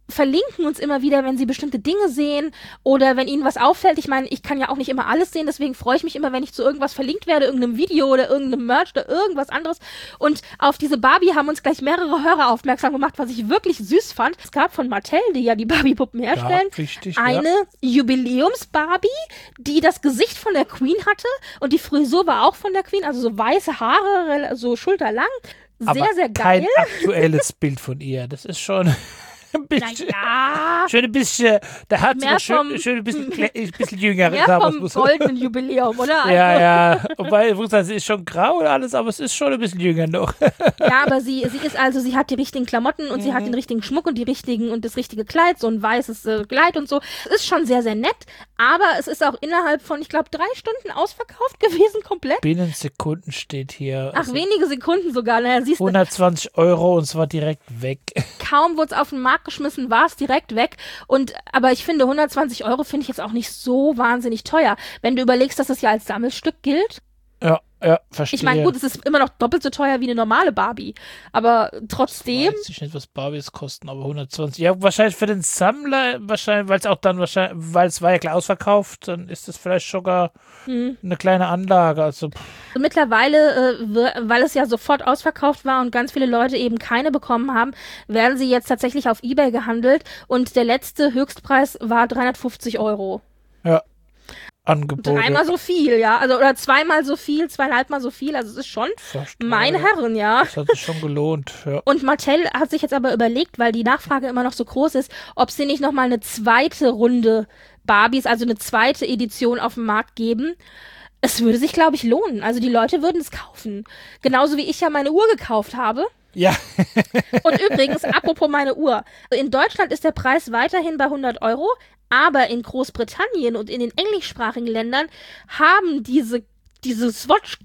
verlinken uns immer wieder, wenn sie bestimmte Dinge sehen oder wenn ihnen was auffällt. Ich meine, ich kann ja auch nicht immer alles sehen, deswegen freue ich mich immer, wenn ich zu irgendwas verlinkt werde, irgendeinem Video oder irgendeinem Merch oder irgendwas anderes. Und auf diese Barbie haben uns gleich mehrere Hörer aufmerksam gemacht, was ich wirklich süß fand. Es gab von Mattel, die ja die Barbie-Puppen herstellen, ja, richtig, eine ja. Jubiläums-Barbie, die das Gesicht von der Queen hatte und die Frisur war auch von der Queen, also so weiße Haare, so schulterlang. Sehr, aber sehr geil. Kein aktuelles Bild von ihr. Das ist schon ein bisschen, naja. schön ein bisschen, da hat sie Mehr noch schön, vom- schön ein bisschen, klä- ein bisschen jünger. Mehr sagen wir's vom mal so. goldenen Jubiläum, oder? Also, Ja, ja. Wobei, ich muss sagen, sie ist schon grau und alles, aber es ist schon ein bisschen jünger noch. Ja, aber sie, sie ist also, sie hat die richtigen Klamotten und sie hat den richtigen Schmuck und die richtigen und das richtige Kleid, so ein weißes äh, Kleid und so. Es ist schon sehr, sehr nett, aber es ist auch innerhalb von, ich glaube, drei Stunden ausverkauft gewesen, komplett. Binnen Sekunden steht hier. Ach, also wenige Sekunden sogar. Naja, siehst du, hundertzwanzig Euro und es war direkt weg. kaum wurde es auf den Markt geschmissen, war es direkt weg. Und, aber ich finde, hundertzwanzig Euro finde ich jetzt auch nicht so wahnsinnig teuer. Wenn du überlegst, dass das ja als Sammelstück gilt. Ja, ja, verstehe. Ich meine, gut, es ist immer noch doppelt so teuer wie eine normale Barbie. Aber trotzdem. Weiß ich nicht, was Barbies kosten, aber hundertzwanzig. Ja, wahrscheinlich für den Sammler, wahrscheinlich, weil es auch dann wahrscheinlich, weil es war ja klar ausverkauft, dann ist das vielleicht sogar Hm. eine kleine Anlage. Also, pff, Mittlerweile, äh, wir- weil es ja sofort ausverkauft war und ganz viele Leute eben keine bekommen haben, werden sie jetzt tatsächlich auf eBay gehandelt und der letzte Höchstpreis war dreihundertfünfzig Euro. ja, Angebote. Dreimal so viel, ja, also oder zweimal so viel, zweieinhalbmal so viel, also es ist schon, Fast, meine ja, Herren, ja. Das hat sich schon gelohnt, ja. Und Mattel hat sich jetzt aber überlegt, weil die Nachfrage immer noch so groß ist, ob sie nicht nochmal eine zweite Runde Barbies, also eine zweite Edition auf den Markt geben. Es würde sich, glaube ich, lohnen. Also die Leute würden es kaufen. Genauso wie ich ja meine Uhr gekauft habe. Ja, Und übrigens, apropos meine Uhr. In Deutschland ist der Preis weiterhin bei hundert Euro, aber in Großbritannien und in den englischsprachigen Ländern haben diese, diese Swatch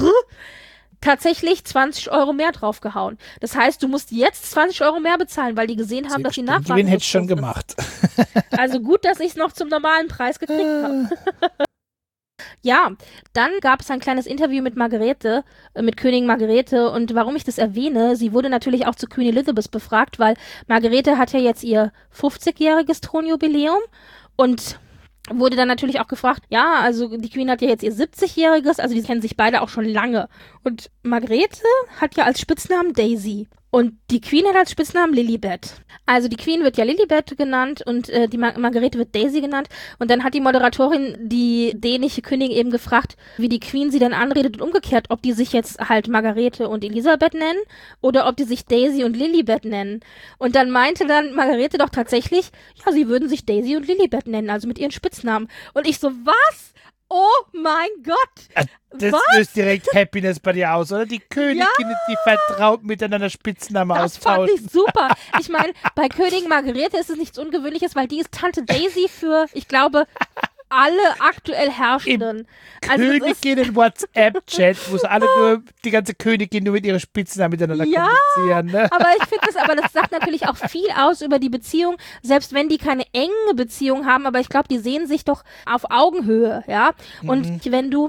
tatsächlich zwanzig Euro mehr draufgehauen. Das heißt, du musst jetzt zwanzig Euro mehr bezahlen, weil die gesehen haben, dass die den Nachfrage Gewinn hätte ich so schon groß ist. gemacht. Also gut, dass ich es noch zum normalen Preis gekriegt habe. Ja, dann gab es ein kleines Interview mit Margarete, äh, mit Königin Margarete und warum ich das erwähne, sie wurde natürlich auch zu Queen Elizabeth befragt, weil Margarete hat ja jetzt ihr fünfzigjähriges Thronjubiläum und wurde dann natürlich auch gefragt, ja, also die Queen hat ja jetzt ihr siebzigjähriges, also die kennen sich beide auch schon lange. Und Margarete hat ja als Spitznamen Daisy. Und die Queen hat als Spitznamen Lilibet. Also die Queen wird ja Lilibet genannt und äh, die Mar Margarete wird Daisy genannt. Und dann hat die Moderatorin die dänische Königin eben gefragt, wie die Queen sie dann anredet und umgekehrt, ob die sich jetzt halt Margarete und Elisabeth nennen oder ob die sich Daisy und Lilibet nennen. Und dann meinte dann Margarete doch tatsächlich, ja, sie würden sich Daisy und Lilibet nennen, also mit ihren Spitznamen. Und ich so, was? Oh mein Gott! Das Was? löst direkt Happiness bei dir aus, oder? Die Königin, die vertraut miteinander Spitznamen Das fand austauschen. ich super. Ich meine, bei Königin Margarete ist es nichts Ungewöhnliches, weil die ist Tante Daisy für, ich glaube, alle aktuell Herrschenden. Also es ist, Königinnen-WhatsApp-Chat, wo sie alle nur, die ganze Königin nur mit ihren Spitznamen miteinander Ja, kommunizieren. Ne? aber ich finde das, aber das sagt natürlich auch viel aus über die Beziehung, selbst wenn die keine enge Beziehung haben, aber ich glaube, die sehen sich doch auf Augenhöhe, ja. Und Mhm. wenn du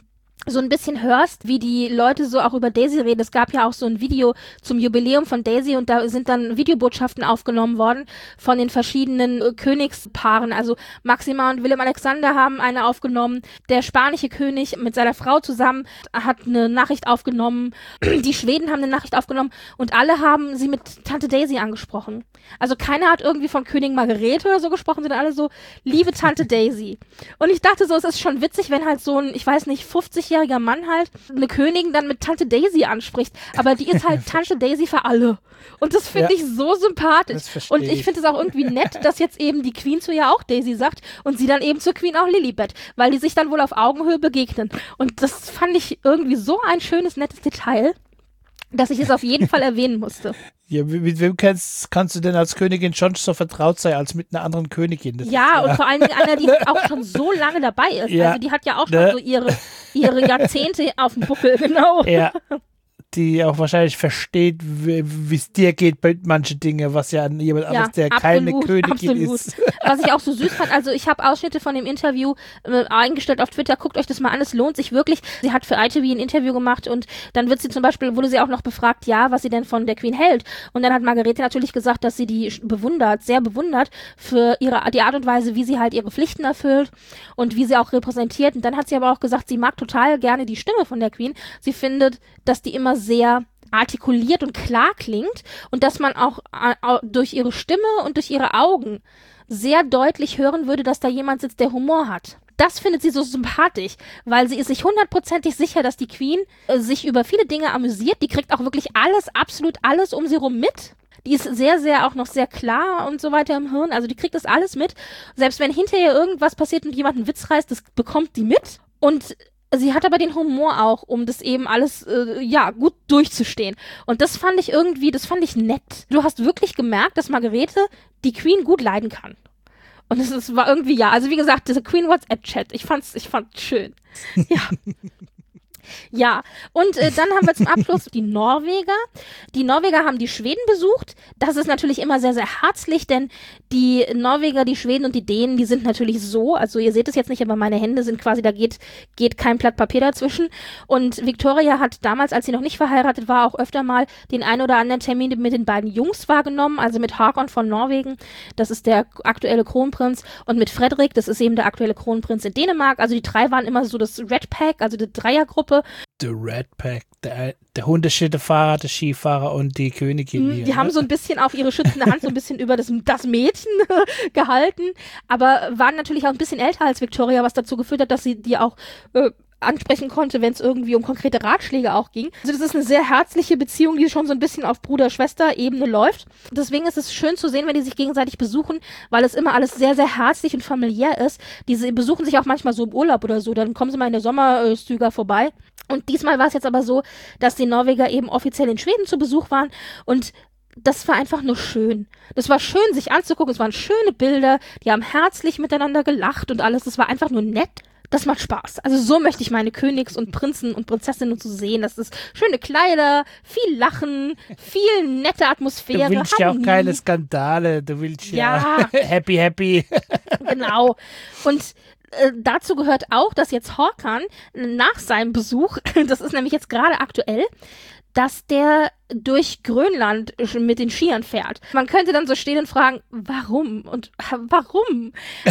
so ein bisschen hörst, wie die Leute so auch über Daisy reden. Es gab ja auch so ein Video zum Jubiläum von Daisy und da sind dann Videobotschaften aufgenommen worden von den verschiedenen äh, Königspaaren. Also Maxima und Willem Alexander haben eine aufgenommen. Der spanische König mit seiner Frau zusammen hat eine Nachricht aufgenommen. Die Schweden haben eine Nachricht aufgenommen und alle haben sie mit Tante Daisy angesprochen. Also keiner hat irgendwie von Königin Margarete oder so gesprochen, sondern alle so, liebe Tante Daisy. Und ich dachte so, es ist schon witzig, wenn halt so ein, ich weiß nicht, fünfzigjähriger Mann halt eine Königin dann mit Tante Daisy anspricht. Aber die ist halt Tante Daisy für alle. Und das finde Ja. ich so sympathisch. Das verstehe Und ich ich. finde es auch irgendwie nett, dass jetzt eben die Queen zu ihr auch Daisy sagt und sie dann eben zur Queen auch Lilibet, weil die sich dann wohl auf Augenhöhe begegnen. Und das fand ich irgendwie so ein schönes, nettes Detail, dass ich es auf jeden Fall erwähnen musste. Ja, mit, mit wem kannst, kannst du denn als Königin schon so vertraut sein, als mit einer anderen Königin? Das Ja, ist, und vor allen Dingen einer, die auch schon so lange dabei ist. Ja, Also die hat ja auch schon ne? so ihre, ihre Jahrzehnte auf dem Buckel, genau. Ja, die auch wahrscheinlich versteht, wie es dir geht bei manchen Dingen, was ja an jemand anderes, der absolut, keine Königin absolut. ist. Was ich auch so süß fand, also ich habe Ausschnitte von dem Interview äh, eingestellt auf Twitter, guckt euch das mal an, es lohnt sich wirklich. Sie hat für I T V ein Interview gemacht und dann wird sie zum Beispiel, wurde sie auch noch befragt, ja, was sie denn von der Queen hält. Und dann hat Margarete natürlich gesagt, dass sie die bewundert, sehr bewundert für ihre die Art und Weise, wie sie halt ihre Pflichten erfüllt und wie sie auch repräsentiert. Und dann hat sie aber auch gesagt, sie mag total gerne die Stimme von der Queen. Sie findet, dass die immer sehr artikuliert und klar klingt und dass man auch äh, durch ihre Stimme und durch ihre Augen sehr deutlich hören würde, dass da jemand sitzt, der Humor hat. Das findet sie so sympathisch, weil sie ist sich hundertprozentig sicher, dass die Queen äh, sich über viele Dinge amüsiert. Die kriegt auch wirklich alles, absolut alles um sie rum mit. Die ist sehr, sehr auch noch sehr klar und so weiter im Hirn. Also die kriegt das alles mit. Selbst wenn hinterher irgendwas passiert und jemand einen Witz reißt, das bekommt die mit. Und sie hat aber den Humor auch, um das eben alles, äh, ja, gut durchzustehen. Und das fand ich irgendwie, das fand ich nett. Du hast wirklich gemerkt, dass Margarete die Queen gut leiden kann. Und das, das war irgendwie, ja, also wie gesagt, diese Queen WhatsApp-Chat, ich fand's, ich fand's schön. Ja. Ja, und äh, dann haben wir zum Abschluss die Norweger. Die Norweger haben die Schweden besucht. Das ist natürlich immer sehr, sehr herzlich, denn die Norweger, die Schweden und die Dänen, die sind natürlich so, also ihr seht es jetzt nicht, aber meine Hände sind quasi, da geht, geht kein Blatt Papier dazwischen. Und Victoria hat damals, als sie noch nicht verheiratet war, auch öfter mal den einen oder anderen Termin mit den beiden Jungs wahrgenommen, also mit Håkon von Norwegen, das ist der aktuelle Kronprinz, und mit Frederik, das ist eben der aktuelle Kronprinz in Dänemark. Also die drei waren immer so das Red Pack, also die Dreiergruppe. The Red Pack, der, der Hundeschlittefahrer, der Skifahrer und die Königin. Die hier, ne? haben so ein bisschen auf ihre schützende Hand so ein bisschen über das, das Mädchen gehalten, aber waren natürlich auch ein bisschen älter als Victoria, was dazu geführt hat, dass sie die auch äh, ansprechen konnte, wenn es irgendwie um konkrete Ratschläge auch ging. Also das ist eine sehr herzliche Beziehung, die schon so ein bisschen auf Bruder-Schwester-Ebene läuft. Deswegen ist es schön zu sehen, wenn die sich gegenseitig besuchen, weil es immer alles sehr, sehr herzlich und familiär ist. Diese besuchen sich auch manchmal so im Urlaub oder so, dann kommen sie mal in der Sommerstüger vorbei. Und diesmal war es jetzt aber so, dass die Norweger eben offiziell in Schweden zu Besuch waren und das war einfach nur schön. Das war schön, sich anzugucken. Es waren schöne Bilder. Die haben herzlich miteinander gelacht und alles. Das war einfach nur nett. Das macht Spaß. Also so möchte ich meine Königs und Prinzen und Prinzessinnen so sehen. Das ist schöne Kleider, viel Lachen, viel nette Atmosphäre. Du willst ja auch keine Skandale. Du willst ja, ja happy, happy. Genau. Und äh, dazu gehört auch, dass jetzt Håkon nach seinem Besuch, das ist nämlich jetzt gerade aktuell, dass der durch Grönland mit den Skiern fährt. Man könnte dann so stehen und fragen, warum? Und warum?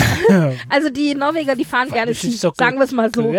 Also die Norweger, die fahren gerne Ski, so sagen wir es mal so.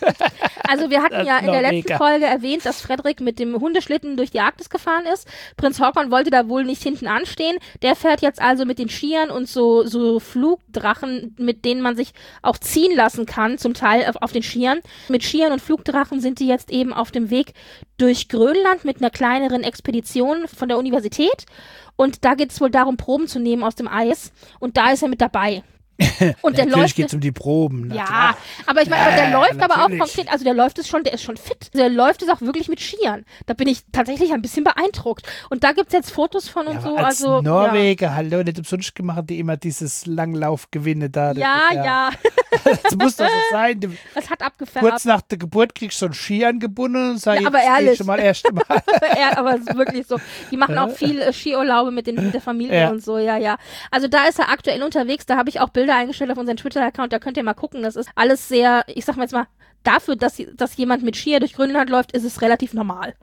Also wir hatten ja in der letzten Folge erwähnt, dass Frederik mit dem Hundeschlitten durch die Arktis gefahren ist. Prinz Håkon wollte da wohl nicht hinten anstehen. Der fährt jetzt also mit den Skiern und so, so Flugdrachen, mit denen man sich auch ziehen lassen kann, zum Teil auf, auf den Skiern. Mit Skiern und Flugdrachen sind die jetzt eben auf dem Weg durch Grönland mit einer kleineren Expedition von der Universität. Und da geht es wohl darum, Proben zu nehmen aus dem Eis. Und da ist er mit dabei. Und der natürlich läuft, geht es um die Proben. Ja, klar. aber ich meine, ja, der läuft natürlich. aber auch konkret, also der läuft es schon, der ist schon fit. Der läuft es auch wirklich mit Skiern. Da bin ich tatsächlich ein bisschen beeinanndruckt. Und da gibt es jetzt Fotos von und ja, so. Als also Norweger, ja. hallo, nicht umsonst gemacht, die immer dieses Langlaufgewinne da. Ja, das, ja. ja. Das muss doch so sein. Du, das hat abgefärbt. Kurz nach der Geburt kriegst du so ein Ski angebunden und sagst, ja, aber ehrlich. schon mal erst mal. Ja, aber es ist wirklich so. Die machen auch viel äh, Skiurlaube mit, den, mit der Familie ja. und so, ja, ja. Also da ist er aktuell unterwegs, da habe ich auch Bilder eingestellt auf unseren Twitter-Account, da könnt ihr mal gucken. Das ist alles sehr, ich sag mal jetzt mal, dafür, dass, dass jemand mit Skier durch Grönland läuft, ist es relativ normal.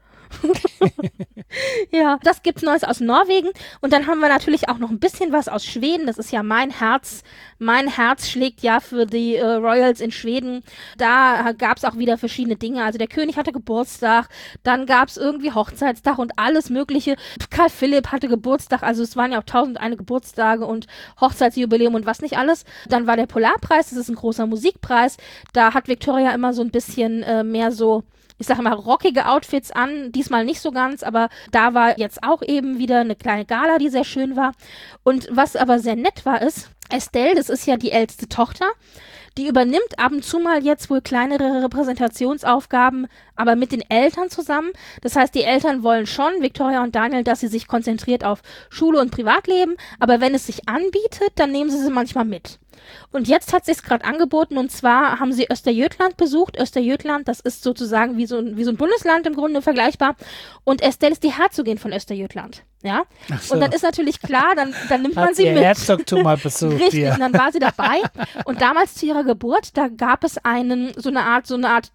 Ja, das gibt's Neues aus Norwegen und dann haben wir natürlich auch noch ein bisschen was aus Schweden. Das ist ja mein Herz. Mein Herz schlägt ja für die äh, Royals in Schweden. Da gab's auch wieder verschiedene Dinge. Also der König hatte Geburtstag, dann gab's irgendwie Hochzeitstag und alles mögliche. Karl Philipp hatte Geburtstag, also es waren ja auch tausend eine Geburtstage und Hochzeitsjubiläum und was nicht alles. Dann war der Polarpreis, das ist ein großer Musikpreis. Da hat Victoria immer so ein bisschen äh, mehr so, ich sage mal, rockige Outfits an, diesmal nicht so ganz, aber da war jetzt auch eben wieder eine kleine Gala, die sehr schön war. Und was aber sehr nett war, ist, Estelle, das ist ja die älteste Tochter, die übernimmt ab und zu mal jetzt wohl kleinere Repräsentationsaufgaben, aber mit den Eltern zusammen. Das heißt, die Eltern wollen schon, Victoria und Daniel, dass sie sich konzentriert auf Schule und Privatleben, aber wenn es sich anbietet, dann nehmen sie sie manchmal mit. Und jetzt hat sich's gerade angeboten, und zwar haben sie Österjötland besucht. Österjötland, das ist sozusagen wie so ein, wie so ein Bundesland im Grunde vergleichbar. Und Estelle ist die Herzogin von Österjötland. Ja, Ach so. und dann ist natürlich klar, dann, dann nimmt Hat man sie ihr mit. Herzogtum mal besucht. Richtig, hier. und dann war sie dabei. Und damals zu ihrer Geburt, da gab es einen, so eine Art, so eine Art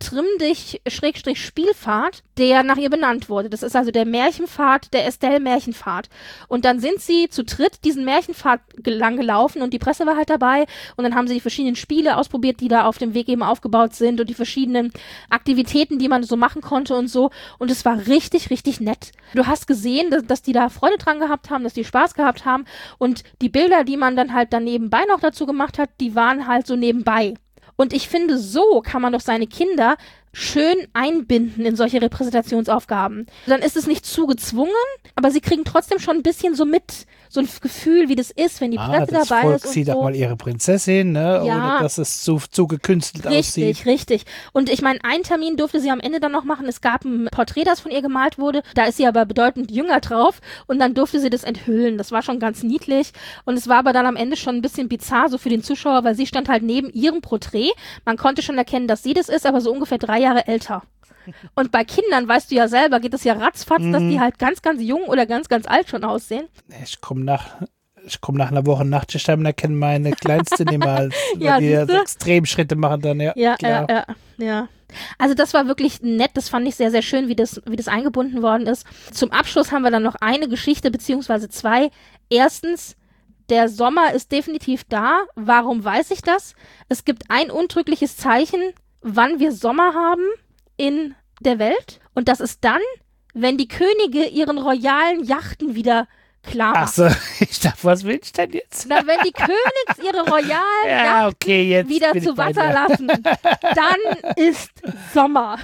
Trimm-dich-Spielfahrt, der nach ihr benannt wurde. Das ist also der Märchenpfad, der Estelle-Märchenpfad. Und dann sind sie zu dritt diesen Märchenpfad lang gelaufen und die Presse war halt dabei. Und dann haben sie die verschiedenen Spiele ausprobiert, die da auf dem Weg eben aufgebaut sind und die verschiedenen Aktivitäten, die man so machen konnte und so. Und es war richtig, richtig nett. Du hast gesehen, dass, dass die da Freude dran gehabt haben, dass die Spaß gehabt haben, und die Bilder, die man dann halt dann nebenbei noch dazu gemacht hat, die waren halt so nebenbei. Und ich finde, so kann man doch seine Kinder schön einbinden in solche Repräsentationsaufgaben. Dann ist es nicht zu gezwungen, aber sie kriegen trotzdem schon ein bisschen so mit, so ein Gefühl, wie das ist, wenn die Ah, Presse das dabei Volk ist und sieht so. auch mal ihre Prinzessin, ne? Ja. Ohne dass es zu, zu gekünstelt aussieht. Richtig, richtig. Und ich meine, einen Termin durfte sie am Ende dann noch machen. Es gab ein Porträt, das von ihr gemalt wurde. Da ist sie aber bedeutend jünger drauf. Und dann durfte sie das enthüllen. Das war schon ganz niedlich. Und es war aber dann am Ende schon ein bisschen bizarr, so für den Zuschauer, weil sie stand halt neben ihrem Porträt. Man konnte schon erkennen, dass sie das ist, aber so ungefähr drei Jahre älter. Und bei Kindern, weißt du ja selber, geht es ja ratzfatz, Mhm. dass die halt ganz, ganz jung oder ganz, ganz alt schon aussehen. Ich komme nach, ich komm nach einer Woche Nachtschicht und erkenne meine Kleinste nicht mehr, als Ja, weil die siehste? Extremschritte machen dann, ja. Ja, klar. ja, ja, ja. Also das war wirklich nett, das fand ich sehr, sehr schön, wie das, wie das eingebunden worden ist. Zum Abschluss haben wir dann noch eine Geschichte, beziehungsweise zwei. Erstens, der Sommer ist definitiv da. Warum weiß ich das? Es gibt ein untrügliches Zeichen, wann wir Sommer haben in der Welt. Und das ist dann, wenn die Könige ihren royalen Yachten wieder klar machen. Ach so, ich dachte, was will ich denn jetzt? Na, wenn die Königs ihre royalen Ja, okay, jetzt wieder bin zu ich bei Wasser dir. lassen, dann ist Sommer.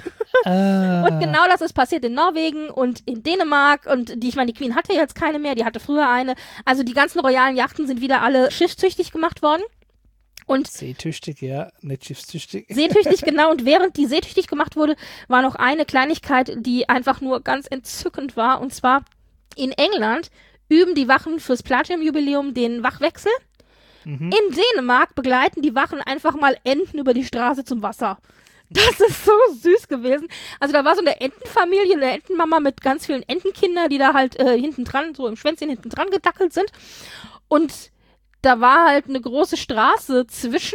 Ah. Und genau das ist passiert in Norwegen und in Dänemark. Und die, ich meine, die Queen hatte jetzt keine mehr, die hatte früher eine. Also die ganzen royalen Yachten sind wieder alle schiffstüchtig gemacht worden. Und Seetüchtig, ja, nicht schiffstüchtig. seetüchtig, genau. Und während die seetüchtig gemacht wurde, war noch eine Kleinigkeit, die einfach nur ganz entzückend war. Und zwar in England üben die Wachen fürs Platinum-Jubiläum den Wachwechsel. Mhm. In Dänemark begleiten die Wachen einfach mal Enten über die Straße zum Wasser. Das ist so süß gewesen. Also da war so eine Entenfamilie, eine Entenmama mit ganz vielen Entenkindern, die da halt äh, hinten dran, so im Schwänzchen hinten dran gedackelt sind. Und da war halt eine große Straße zwischen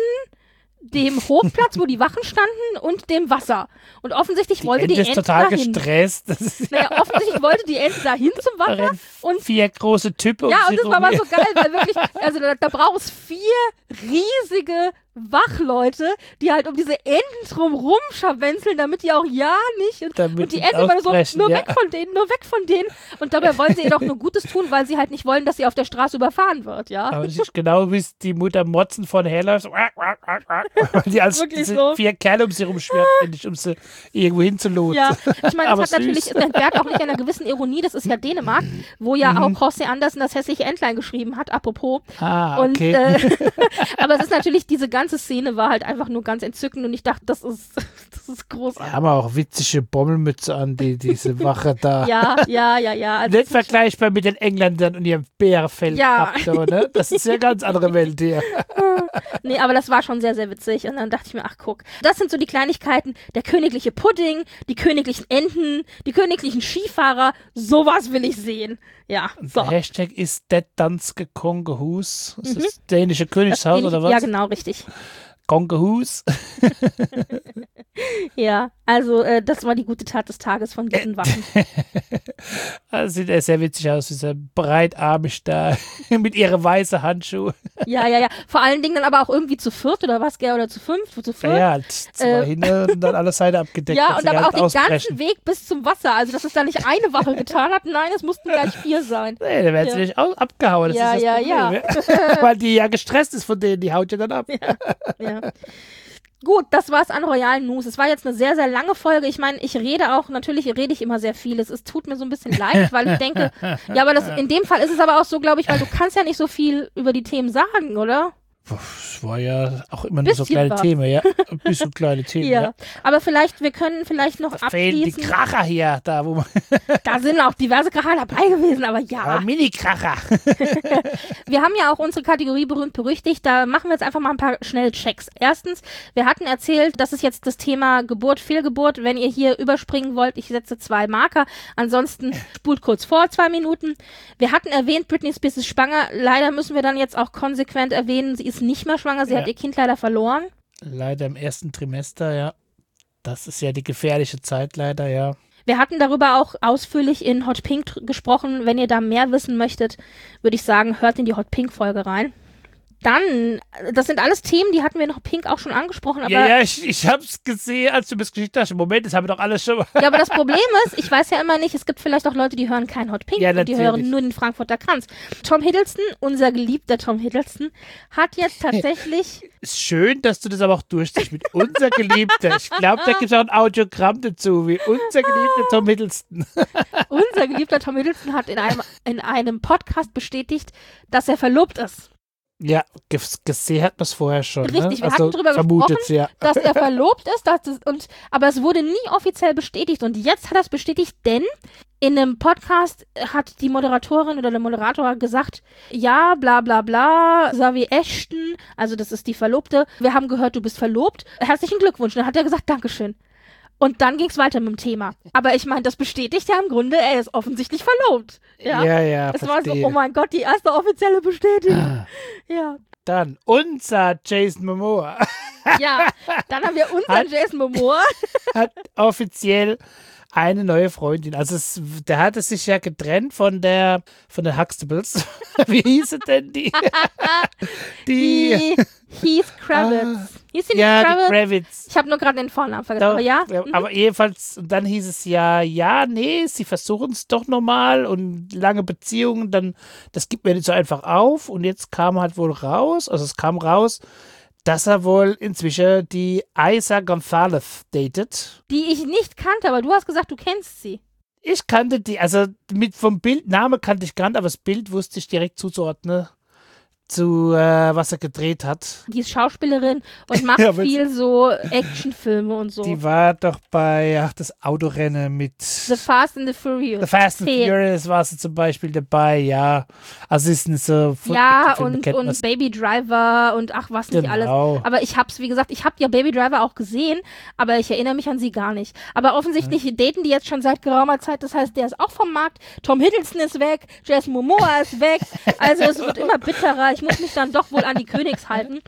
dem Hofplatz, wo die Wachen standen, und dem Wasser. Und offensichtlich Die wollte Ente die ist Ente total dahin. gestresst. Das ist Naja, offensichtlich wollte die Ente dahin zum da Wasser. rennen Und vier große Typen ja, um und sie das rum. war aber so geil, weil wirklich, also da, da braucht es vier riesige Wachleute, die halt um diese Enten drum rumscharwenzeln, damit die auch ja nicht, und, Damit und die die Enten immer so, ausbrechen, nur ja. weg von denen, nur weg von denen. Und dabei wollen sie ihr doch nur Gutes tun, weil sie halt nicht wollen, dass sie auf der Straße überfahren wird, ja. Aber das ist genau, wie die Mutter Motzen von herläuft, so, wack, wack, wack, wack, weil die als Wirklich diese so. vier Kerle um sie rumschwirrt, endlich, um sie irgendwo hinzulotsen. Ja, ich meine, Aber das hat natürlich, süß. es entbehrt auch nicht einer gewissen Ironie, das ist ja Dänemark, wo ja Mhm. auch José Andersen das hässliche Entlein geschrieben hat, apropos. Ah, Und, okay. äh, aber es ist natürlich, diese ganze Szene war halt einfach nur ganz entzückend und ich dachte, das ist, das ist Die großartig. haben auch witzige Bommelmütze an, die, diese Wache da. Ja, ja, ja, ja. Also, Nicht vergleichbar mit den Engländern und ihrem Bärfell. Ja. Ne? Das ist ja eine ganz andere Welt hier. nee, aber das war schon sehr, sehr witzig und dann dachte ich mir, ach guck, das sind so die Kleinigkeiten, der königliche Pudding, die königlichen Enten, die königlichen Skifahrer, sowas will ich sehen. Ja, so. Der Hashtag ist det danske Kongehus. Ist das dänische Königshaus oder was? Ja, genau, richtig. Kongehus. Ja, also äh, das war die gute Tat des Tages von diesen Waffen. Das sieht ja sehr witzig aus, dieser breitarmig da mit ihren weißen Handschuhen. Ja, ja, ja. Vor allen Dingen dann aber auch irgendwie zu viert oder was, gell, oder zu fünf, zu viert. Ja, halt zwei Äh, hin und dann alle Seiten abgedeckt. Ja, dass und sie aber halt auch den ausbrechen. ganzen Weg bis zum Wasser. Also, dass es da nicht eine Wache getan hat. Nein, es mussten gleich vier sein. Nee, dann werden sie Ja. nicht au- abgehauen. Das Ja, ist das ja, Problem. Weil die ja gestresst ist von denen, die haut ja dann ab. Ja. Gut, das war's an royalen News. Es war jetzt eine sehr, sehr lange Folge. Ich meine, ich rede auch, natürlich rede ich immer sehr viel. Es, es tut mir so ein bisschen leid, weil ich denke, ja, aber das, in dem Fall ist es aber auch so, glaube ich, weil du kannst ja nicht so viel über die Themen sagen, oder? Das war ja auch immer nur so Bisschen kleine was. Themen, ja. Ein bisschen kleine Themen, Ja. ja. Aber vielleicht, wir können vielleicht noch Da fehlen die abschließen. Kracher hier, da wo man. Da sind auch diverse Kracher dabei gewesen, aber ja. Ah, Mini-Kracher. Wir haben ja auch unsere Kategorie berühmt berüchtigt. Da machen wir jetzt einfach mal ein paar schnelle Checks. Erstens, wir hatten erzählt, das ist jetzt das Thema Geburt, Fehlgeburt. Wenn ihr hier überspringen wollt, ich setze zwei Marker. Ansonsten spult kurz vor, zwei Minuten. Wir hatten erwähnt, Britney Spears ist schwanger. Leider müssen wir dann jetzt auch konsequent erwähnen, sie ist nicht mehr schwanger. Sie Ja. hat ihr Kind leider verloren. Leider im ersten Trimester, ja. Das ist ja die gefährliche Zeit, leider, ja. Wir hatten darüber auch ausführlich in Hot Pink tr- gesprochen. Wenn ihr da mehr wissen möchtet, würde ich sagen, hört in die Hot Pink Folge rein. Dann, das sind alles Themen, die hatten wir noch Pink auch schon angesprochen, aber ja, ja, ich, ich hab's gesehen, als du mir das geschickt hast. Im Moment, das haben wir doch alles schon mal. Ja, aber das Problem ist, ich weiß ja immer nicht, es gibt vielleicht auch Leute, die hören kein Hot Pink Ja, und die natürlich. hören nur den Frankfurter Kranz. Tom Hiddleston, unser geliebter Tom Hiddleston, hat jetzt tatsächlich, Ist schön, dass du das aber auch durchziehst mit unser Geliebter. Ich glaube, da gibt es auch ein Audiogramm dazu, wie unser geliebter Tom Hiddleston. unser geliebter Tom Hiddleston hat in einem, in einem Podcast bestätigt, dass er verlobt ist. Ja, ges- gesehen hat man es vorher schon. Richtig, ne? wir also, hatten drüber vermutet, gesprochen, ja. dass er verlobt ist, dass das, und, aber es wurde nie offiziell bestätigt und jetzt hat er es bestätigt, denn in einem Podcast hat die Moderatorin oder der Moderator gesagt, ja, bla bla bla, Xavier Ashton, also das ist die Verlobte, wir haben gehört, du bist verlobt, herzlichen Glückwunsch. Und dann hat er gesagt, Dankeschön. Und dann ging es weiter mit dem Thema. Aber ich meine, das bestätigt ja im Grunde, er ist offensichtlich verlobt. Ja, Ja, ja, es war so, verstehe. oh mein Gott, die erste offizielle Bestätigung. Ja. Dann unser Jason Momoa Ja, dann haben wir unseren Hat- Jason Momoa. hat offiziell eine neue Freundin. Also es, der hatte sich ja getrennt von der von den Huxtables. Wie hieße denn die? Die Heath Kravitz. Ah, Hieß sie ja, nicht die Kravitz? Kravitz. Ich habe nur gerade den Vornamen vergessen. Doch, Aber ja, ja, mhm. aber jedenfalls, und dann hieß es ja, ja, nee, sie versuchen es doch nochmal und lange Beziehungen, dann, das gibt mir nicht so einfach auf. Und jetzt kam halt wohl raus, also es kam raus, dass er wohl inzwischen die Isa Gonzalez datet. die ich nicht kannte, aber du hast gesagt, du kennst sie. Ich kannte die, also mit vom Bild, Name kannte ich gar nicht, aber das Bild wusste ich direkt zuzuordnen zu, äh, was er gedreht hat. Die ist Schauspielerin und macht Ja, aber- viel so Actionfilme und so. Die war doch bei, ach, das Autorennen mit The Fast and the Furious. The Fast and Zehn. Furious war sie zum Beispiel dabei, ja. Also es ist so Ja, Filme und, kennt und man's. Baby Driver und ach, was nicht alles. Genau. Aber ich hab's, wie gesagt, ich hab ja Baby Driver auch gesehen, aber ich erinnere mich an sie gar nicht. Aber offensichtlich daten die jetzt schon seit geraumer Zeit, das heißt, der ist auch vom Markt, Tom Hiddleston ist weg, Jason Momoa ist weg, also es wird immer bitterer, ich muss mich dann doch wohl an die Königs halten.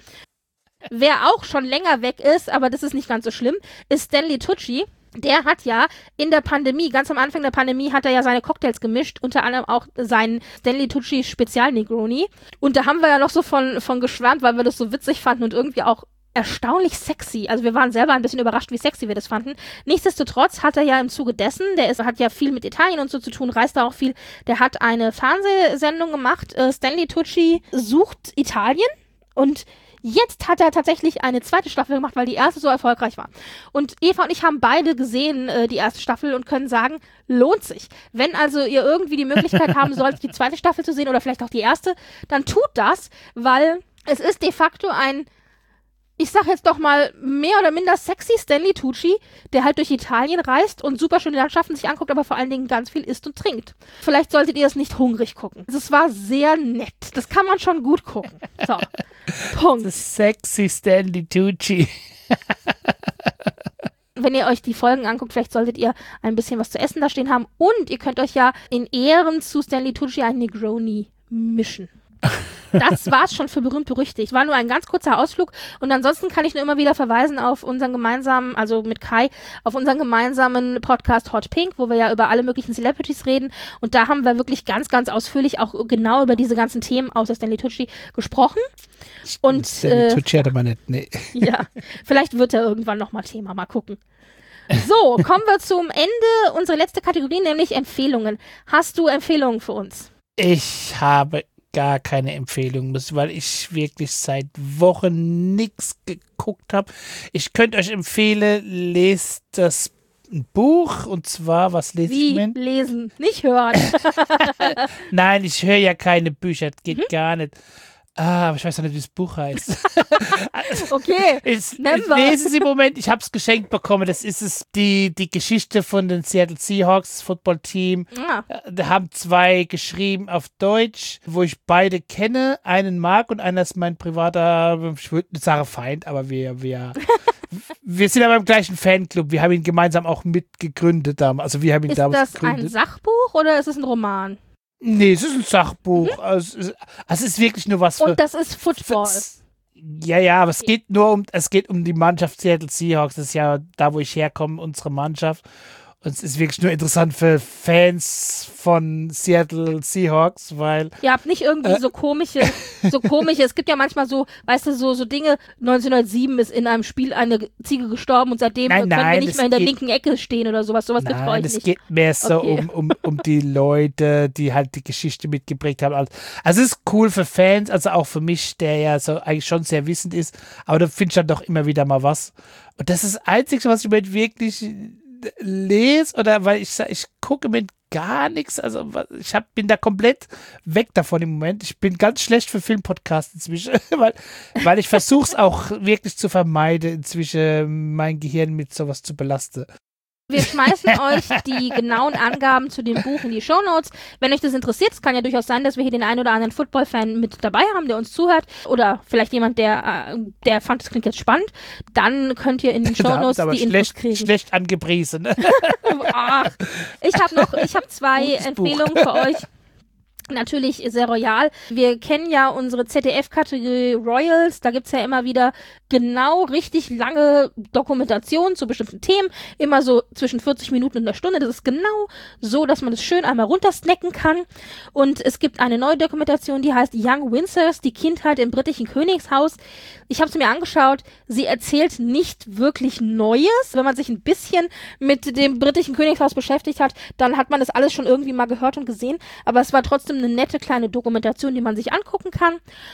Wer auch schon länger weg ist, aber das ist nicht ganz so schlimm, ist Stanley Tucci. Der hat ja in der Pandemie, ganz am Anfang der Pandemie, hat er ja seine Cocktails gemischt, unter anderem auch seinen Stanley Tucci Spezial Negroni. Und da haben wir ja noch so von, von geschwärmt, weil wir das so witzig fanden und irgendwie auch erstaunlich sexy. Also wir waren selber ein bisschen überrascht, wie sexy wir das fanden. Nichtsdestotrotz hat er ja im Zuge dessen, der ist, hat ja viel mit Italien und so zu tun, reist da auch viel, der hat eine Fernsehsendung gemacht, äh, Stanley Tucci sucht Italien und jetzt hat er tatsächlich eine zweite Staffel gemacht, weil die erste so erfolgreich war. Und Eva und ich haben beide gesehen, äh, die erste Staffel, und können sagen, lohnt sich. Wenn also ihr irgendwie die Möglichkeit haben sollt, die zweite Staffel zu sehen oder vielleicht auch die erste, dann tut das, weil es ist de facto ein, ich sag jetzt doch mal, mehr oder minder sexy Stanley Tucci, der halt durch Italien reist und super schöne Landschaften sich anguckt, aber vor allen Dingen ganz viel isst und trinkt. Vielleicht solltet ihr das nicht hungrig gucken. Es war sehr nett. Das kann man schon gut gucken. So, Punkt. Das sexy Stanley Tucci. Wenn ihr euch die Folgen anguckt, vielleicht solltet ihr ein bisschen was zu essen da stehen haben. Und ihr könnt euch ja in Ehren zu Stanley Tucci ein Negroni mischen. Das war's schon für berühmt berüchtigt. War nur ein ganz kurzer Ausflug und ansonsten kann ich nur immer wieder verweisen auf unseren gemeinsamen, also mit Kai, auf unseren gemeinsamen Podcast Hot Pink, wo wir ja über alle möglichen Celebrities reden und da haben wir wirklich ganz, ganz ausführlich auch genau über diese ganzen Themen außer Stanley Tucci gesprochen und Stanley äh, Tucci hat aber nicht, nee. ja, vielleicht wird er irgendwann nochmal Thema, mal gucken. So, kommen wir zum Ende unserer letzten Kategorie, nämlich Empfehlungen. Hast du Empfehlungen für uns? Ich habe gar keine Empfehlung, weil ich wirklich seit Wochen nichts geguckt habe. Ich könnte euch empfehlen, lest das Buch, und zwar, was lese ich Wie im Moment? lesen, nicht hören. Nein, ich höre ja keine Bücher, das geht Mhm. gar nicht. Ah, aber ich weiß noch nicht, wie das Buch heißt. Okay, ich, ich lese es im Moment, ich habe es geschenkt bekommen. Das ist es, die, die Geschichte von den Seattle Seahawks Footballteam. Ja. Da haben zwei geschrieben auf Deutsch, wo ich beide kenne. Einen mag und einer ist mein privater, ich würde nicht sagen Feind, aber wir, wir, wir sind aber im gleichen Fanclub. Wir haben ihn gemeinsam auch mitgegründet. Also wir haben ihn ist damals das gegründet. ein Sachbuch oder ist es ein Roman? Nee, es ist ein Sachbuch. Mhm. Also, es, ist, also es ist wirklich nur was für... Und das ist Football. Für, ja, ja, aber es geht nur um, es geht um die Mannschaft Seattle Seahawks. Das ist ja da, wo ich herkomme, unsere Mannschaft. Und es ist wirklich nur interessant für Fans von Seattle Seahawks, weil... Ihr habt nicht irgendwie äh, so komische, so komische, es gibt ja manchmal so, weißt du, so, so Dinge, neunzehnhundertsieben ist in einem Spiel eine Ziege gestorben und seitdem nein, können nein, wir nicht mehr in der geht, linken Ecke stehen oder sowas. Sowas gibt es bei euch es nicht. geht mehr so Okay. um, um, um die Leute, die halt die Geschichte mitgeprägt haben. Also es ist cool für Fans, also auch für mich, der ja so eigentlich schon sehr wissend ist, aber da finde ich dann doch immer wieder mal was. Und das ist das Einzige, was ich mir wirklich lese, oder weil ich ich gucke mit gar nichts, also ich hab, bin da komplett weg davon im Moment. Ich bin ganz schlecht für Filmpodcasts inzwischen, weil, weil ich versuche es auch wirklich zu vermeiden, inzwischen mein Gehirn mit sowas zu belasten. Wir schmeißen euch die genauen Angaben zu dem Buch in die Shownotes. Wenn euch das interessiert, es kann ja durchaus sein, dass wir hier den einen oder anderen Football-Fan mit dabei haben, der uns zuhört. Oder vielleicht jemand, der, der fand, das klingt jetzt spannend. Dann könnt ihr in den Shownotes die schlecht, Infos kriegen. Schlecht angepriesen. Ach, ich habe noch, ich habe zwei Gutes Empfehlungen Buch. für euch. Natürlich sehr royal. Wir kennen ja unsere Z D F-Kategorie Royals. Da gibt's ja immer wieder genau richtig lange Dokumentationen zu bestimmten Themen. Immer so zwischen vierzig Minuten und einer Stunde. Das ist genau so, dass man das schön einmal runtersnacken kann. Und es gibt eine neue Dokumentation, die heißt Young Windsors, die Kindheit im britischen Königshaus. Ich habe sie mir angeschaut. Sie erzählt nicht wirklich Neues. Wenn man sich ein bisschen mit dem britischen Königshaus beschäftigt hat, dann hat man das alles schon irgendwie mal gehört und gesehen. Aber es war trotzdem eine nette kleine Dokumentation, die man sich angucken kann.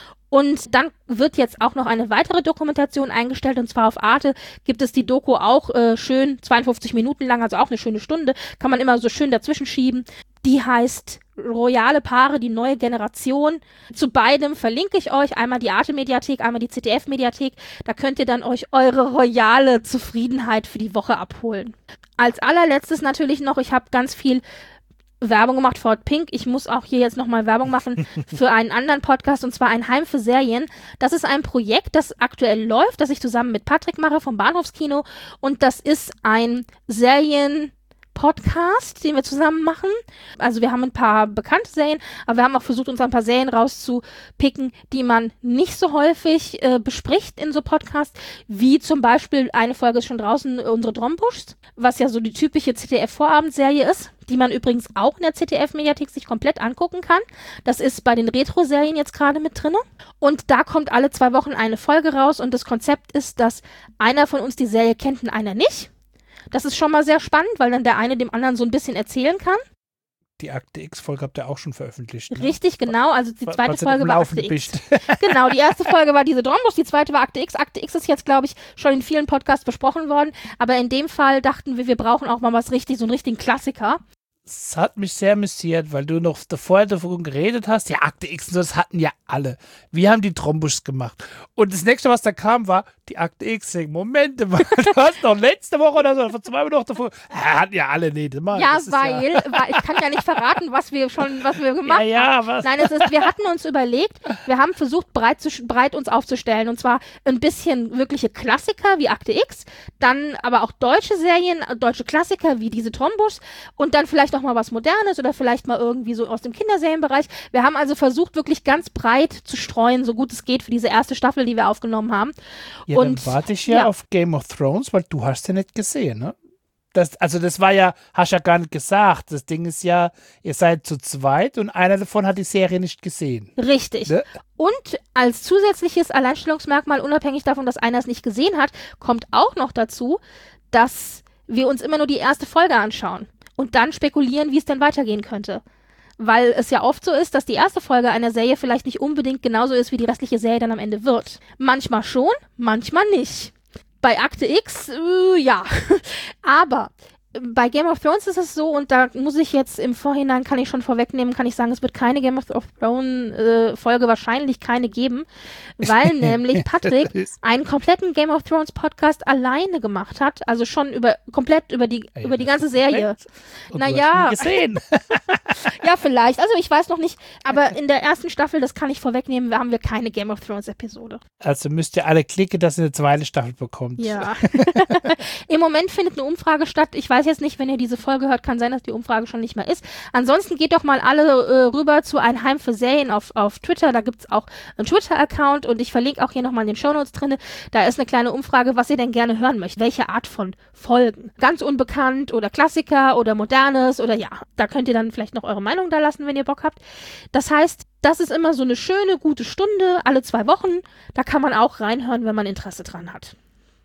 Und dann wird jetzt auch noch eine weitere Dokumentation eingestellt, und zwar auf Arte gibt es die Doku auch äh, schön zweiundfünfzig Minuten lang, also auch eine schöne Stunde, kann man immer so schön dazwischen schieben. Die heißt Royale Paare, die neue Generation. Zu beidem verlinke ich euch einmal die Arte-Mediathek, einmal die Z D F-Mediathek. Da könnt ihr dann euch eure royale Zufriedenheit für die Woche abholen. Als allerletztes natürlich noch, ich habe ganz viel Werbung gemacht für Hot Pink. Ich muss auch hier jetzt nochmal Werbung machen für einen anderen Podcast, und zwar ein Heim für Serien. Das ist ein Projekt, das aktuell läuft, das ich zusammen mit Patrick mache vom Bahnhofskino, und das ist ein Serien Podcast, den wir zusammen machen. Also wir haben ein paar bekannte Serien, aber wir haben auch versucht, uns ein paar Serien rauszupicken, die man nicht so häufig äh, bespricht in so Podcasts, wie zum Beispiel, eine Folge ist schon draußen, unsere Drombuschs, was ja so die typische Z D F-Vorabendserie ist, die man übrigens auch in der Z D F-Mediathek sich komplett angucken kann. Das ist bei den Retro-Serien jetzt gerade mit drinne. Und da kommt alle zwei Wochen eine Folge raus, und das Konzept ist, dass einer von uns die Serie kennt und einer nicht. Das ist schon mal sehr spannend, weil dann der eine dem anderen so ein bisschen erzählen kann. Die Akte X-Folge habt ihr auch schon veröffentlicht. Ne? Richtig, genau. Also die zweite Was Folge war Akte X. Genau, die erste Folge war diese Drombuschs, die zweite war Akte X. Akte X ist jetzt, glaube ich, schon in vielen Podcasts besprochen worden. Aber in dem Fall dachten wir, wir brauchen auch mal was richtig, so einen richtigen Klassiker. Es hat mich sehr amüsiert, weil du noch vorher davon geredet hast, ja, Akte X, das hatten ja alle. Wir haben die Drombuschs gemacht. Und das nächste, was da kam, war die Akte X. Moment, du hast noch letzte Woche oder so, vor zwei Wochen noch davor, ja, hatten ja alle nicht. Mann, ja, weil, ja weil, ich kann ja nicht verraten, was wir schon, was wir gemacht ja, ja, haben. Was? Nein, es ist, wir hatten uns überlegt, wir haben versucht, breit, zu, breit uns aufzustellen, und zwar ein bisschen wirkliche Klassiker wie Akte X, dann aber auch deutsche Serien, deutsche Klassiker wie diese Drombuschs, und dann vielleicht auch mal was Modernes oder vielleicht mal irgendwie so aus dem Kinderserienbereich. Wir haben also versucht, wirklich ganz breit zu streuen, so gut es geht, für diese erste Staffel, die wir aufgenommen haben. Ja, und dann warte ich ja, ja auf Game of Thrones, weil du hast ja nicht gesehen, ne? Das, also das war ja, hast ja gar nicht gesagt. Das Ding ist ja, ihr seid zu zweit und einer davon hat die Serie nicht gesehen. Richtig. Ne? Und als zusätzliches Alleinstellungsmerkmal, unabhängig davon, dass einer es nicht gesehen hat, kommt auch noch dazu, dass wir uns immer nur die erste Folge anschauen und dann spekulieren, wie es denn weitergehen könnte. Weil es ja oft so ist, dass die erste Folge einer Serie vielleicht nicht unbedingt genauso ist, wie die restliche Serie dann am Ende wird. Manchmal schon, manchmal nicht. Bei Akte X, äh, ja. Aber bei Game of Thrones ist es so, und da muss ich jetzt im Vorhinein, kann ich schon vorwegnehmen, kann ich sagen, es wird keine Game of Thrones äh, Folge wahrscheinlich keine geben, weil nämlich Patrick einen kompletten Game of Thrones Podcast alleine gemacht hat, also schon über komplett über die Ey, über die ganze Serie. Naja. gesehen. Ja, vielleicht. Also ich weiß noch nicht, aber in der ersten Staffel, das kann ich vorwegnehmen, haben wir keine Game of Thrones Episode. Also müsst ihr alle klicken, dass ihr eine zweite Staffel bekommt. Ja. Im Moment findet eine Umfrage statt. Ich weiß jetzt nicht, wenn ihr diese Folge hört, kann sein, dass die Umfrage schon nicht mehr ist. Ansonsten geht doch mal alle äh, rüber zu Ein Heim für Serien auf, auf Twitter. Da gibt es auch einen Twitter-Account und ich verlinke auch hier nochmal in den Shownotes drin. Da ist eine kleine Umfrage, was ihr denn gerne hören möchtet. Welche Art von Folgen? Ganz unbekannt oder Klassiker oder Modernes oder ja. Da könnt ihr dann vielleicht noch eure Meinung da lassen, wenn ihr Bock habt. Das heißt, das ist immer so eine schöne, gute Stunde, alle zwei Wochen. Da kann man auch reinhören, wenn man Interesse dran hat.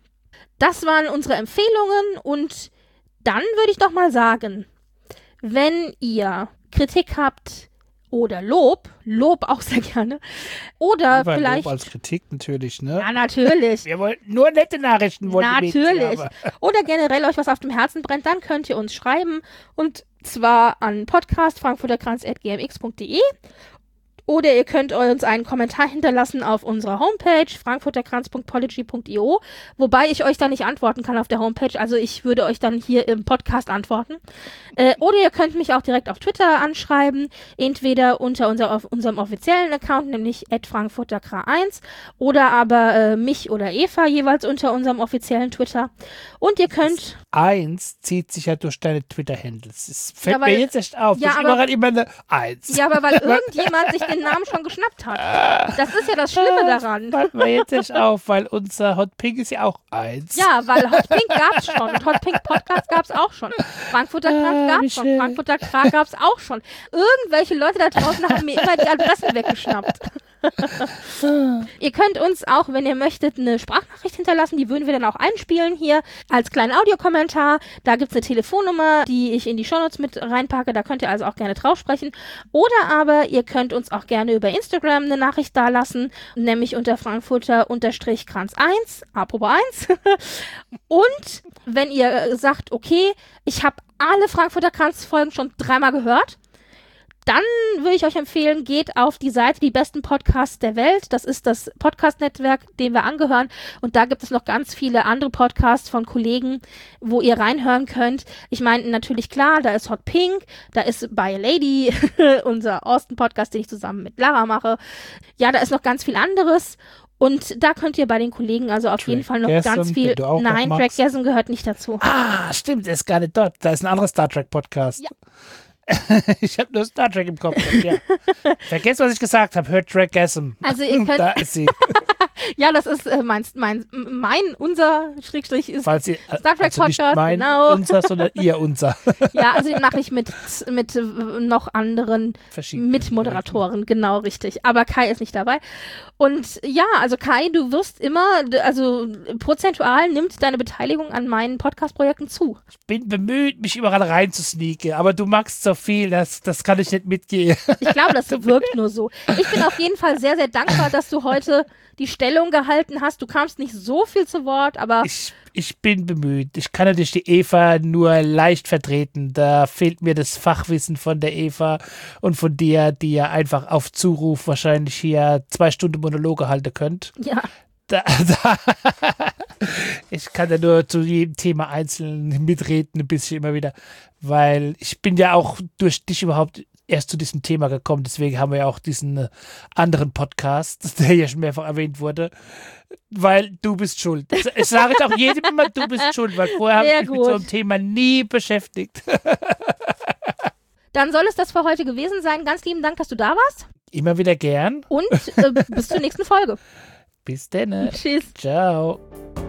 Das waren unsere Empfehlungen und dann würde ich doch mal sagen, wenn ihr Kritik habt oder Lob, Lob auch sehr gerne, oder Weil vielleicht... Lob als Kritik natürlich, ne? Ja, natürlich. Wir wollten nur nette Nachrichten. Natürlich. Oder generell euch was auf dem Herzen brennt, dann könnt ihr uns schreiben und zwar an podcast frankfurterkranz at g m x punkt d e. Oder ihr könnt uns einen Kommentar hinterlassen auf unserer Homepage frankfurterkranz punkt podigy punkt i o, wobei ich euch da nicht antworten kann auf der Homepage, also ich würde euch dann hier im Podcast antworten. Äh, oder ihr könnt mich auch direkt auf Twitter anschreiben, entweder unter unser, auf unserem offiziellen Account, nämlich at frankfurterkra eins, oder aber äh, mich oder Eva jeweils unter unserem offiziellen Twitter. Und ihr könnt... Eins zieht sich ja durch deine Twitter-Handles. Das fällt Ja, weil- mir jetzt echt auf. Ja, das ist aber- überall immer eine Eins. Ja, aber weil irgendjemand sich den Namen schon geschnappt hat. Das ist ja das Schlimme daran. Fällt mir jetzt echt auf, weil unser Hot Pink ist ja auch Eins. Ja, weil Hot Pink gab's schon und Hot Pink Podcast gab's auch schon. Frankfurter Ah, Kranz wie gab's schon. schön. Frankfurter Kra gab's auch schon. Irgendwelche Leute da draußen haben mir immer die Adressen weggeschnappt. Ihr könnt uns auch, wenn ihr möchtet, eine Sprachnachricht hinterlassen. Die würden wir dann auch einspielen hier als kleinen Audiokommentar. Da gibt's eine Telefonnummer, die ich in die Shownotes mit reinpacke. Da könnt ihr also auch gerne drauf sprechen. Oder aber ihr könnt uns auch gerne über Instagram eine Nachricht dalassen, nämlich unter Frankfurter-Kranz eins, apropos eins. Und wenn ihr sagt, okay, ich habe alle Frankfurter Kranz-Folgen schon dreimal gehört, dann würde ich euch empfehlen, geht auf die Seite Die besten Podcasts der Welt. Das ist das Podcast-Netzwerk, dem wir angehören. Und da gibt es noch ganz viele andere Podcasts von Kollegen, wo ihr reinhören könnt. Ich meine, natürlich klar, da ist Hot Pink, da ist By a Lady, unser Austin-Podcast, den ich zusammen mit Lara mache. Ja, da ist noch ganz viel anderes. Und da könnt ihr bei den Kollegen also auf jeden Fall noch Trackgasm, ganz viel... den du auch noch Nein, magst. Trackgasm gehört nicht dazu. Ah, stimmt, er ist gar nicht dort. Da ist ein anderer Star Trek-Podcast. Ja. Ich habe nur Star Trek im Kopf. Ja. Vergesst, was ich gesagt habe. Hört Trackgasm. Also ihr könnt... Da ist sie. Ja, das ist äh, mein, mein, mein, unser Schrägstrich ist Falls sie, Star Trek also nicht Podcast, mein genau. unser, sondern ihr unser. Ja, also den mache ich mit, mit äh, noch anderen Verschiedene Mitmoderatoren, genau richtig. Aber Kai ist nicht dabei. Und ja, also Kai, du wirst immer, d- also prozentual nimmt deine Beteiligung an meinen Podcast-Projekten zu. Ich bin bemüht, mich überall reinzusneaken, aber du magst so viel, das, das kann ich nicht mitgehen. Ich glaube, das wirkt nur so. Ich bin auf jeden Fall sehr, sehr dankbar, dass du heute die Stellung gehalten hast. Du kamst nicht so viel zu Wort, aber Ich, ich bin bemüht. Ich kann natürlich die Eva nur leicht vertreten. Da fehlt mir das Fachwissen von der Eva und von dir, die ihr einfach auf Zuruf wahrscheinlich hier zwei Stunden Monologe halten könnt. ja. Da, da, ich kann da nur zu jedem Thema einzeln mitreden, ein bisschen immer wieder, weil ich bin ja auch durch dich überhaupt erst zu diesem Thema gekommen, deswegen haben wir ja auch diesen äh, anderen Podcast, der ja schon mehrfach erwähnt wurde, weil du bist schuld. Ich sage es auch jedem immer, du bist schuld, weil vorher habe ich Sehr mich mit gut. so einem Thema nie beschäftigt. Dann soll es das für heute gewesen sein. Ganz lieben Dank, dass du da warst Immer wieder gern. und äh, bis zur nächsten Folge. Bis dann. Tschüss. Ciao.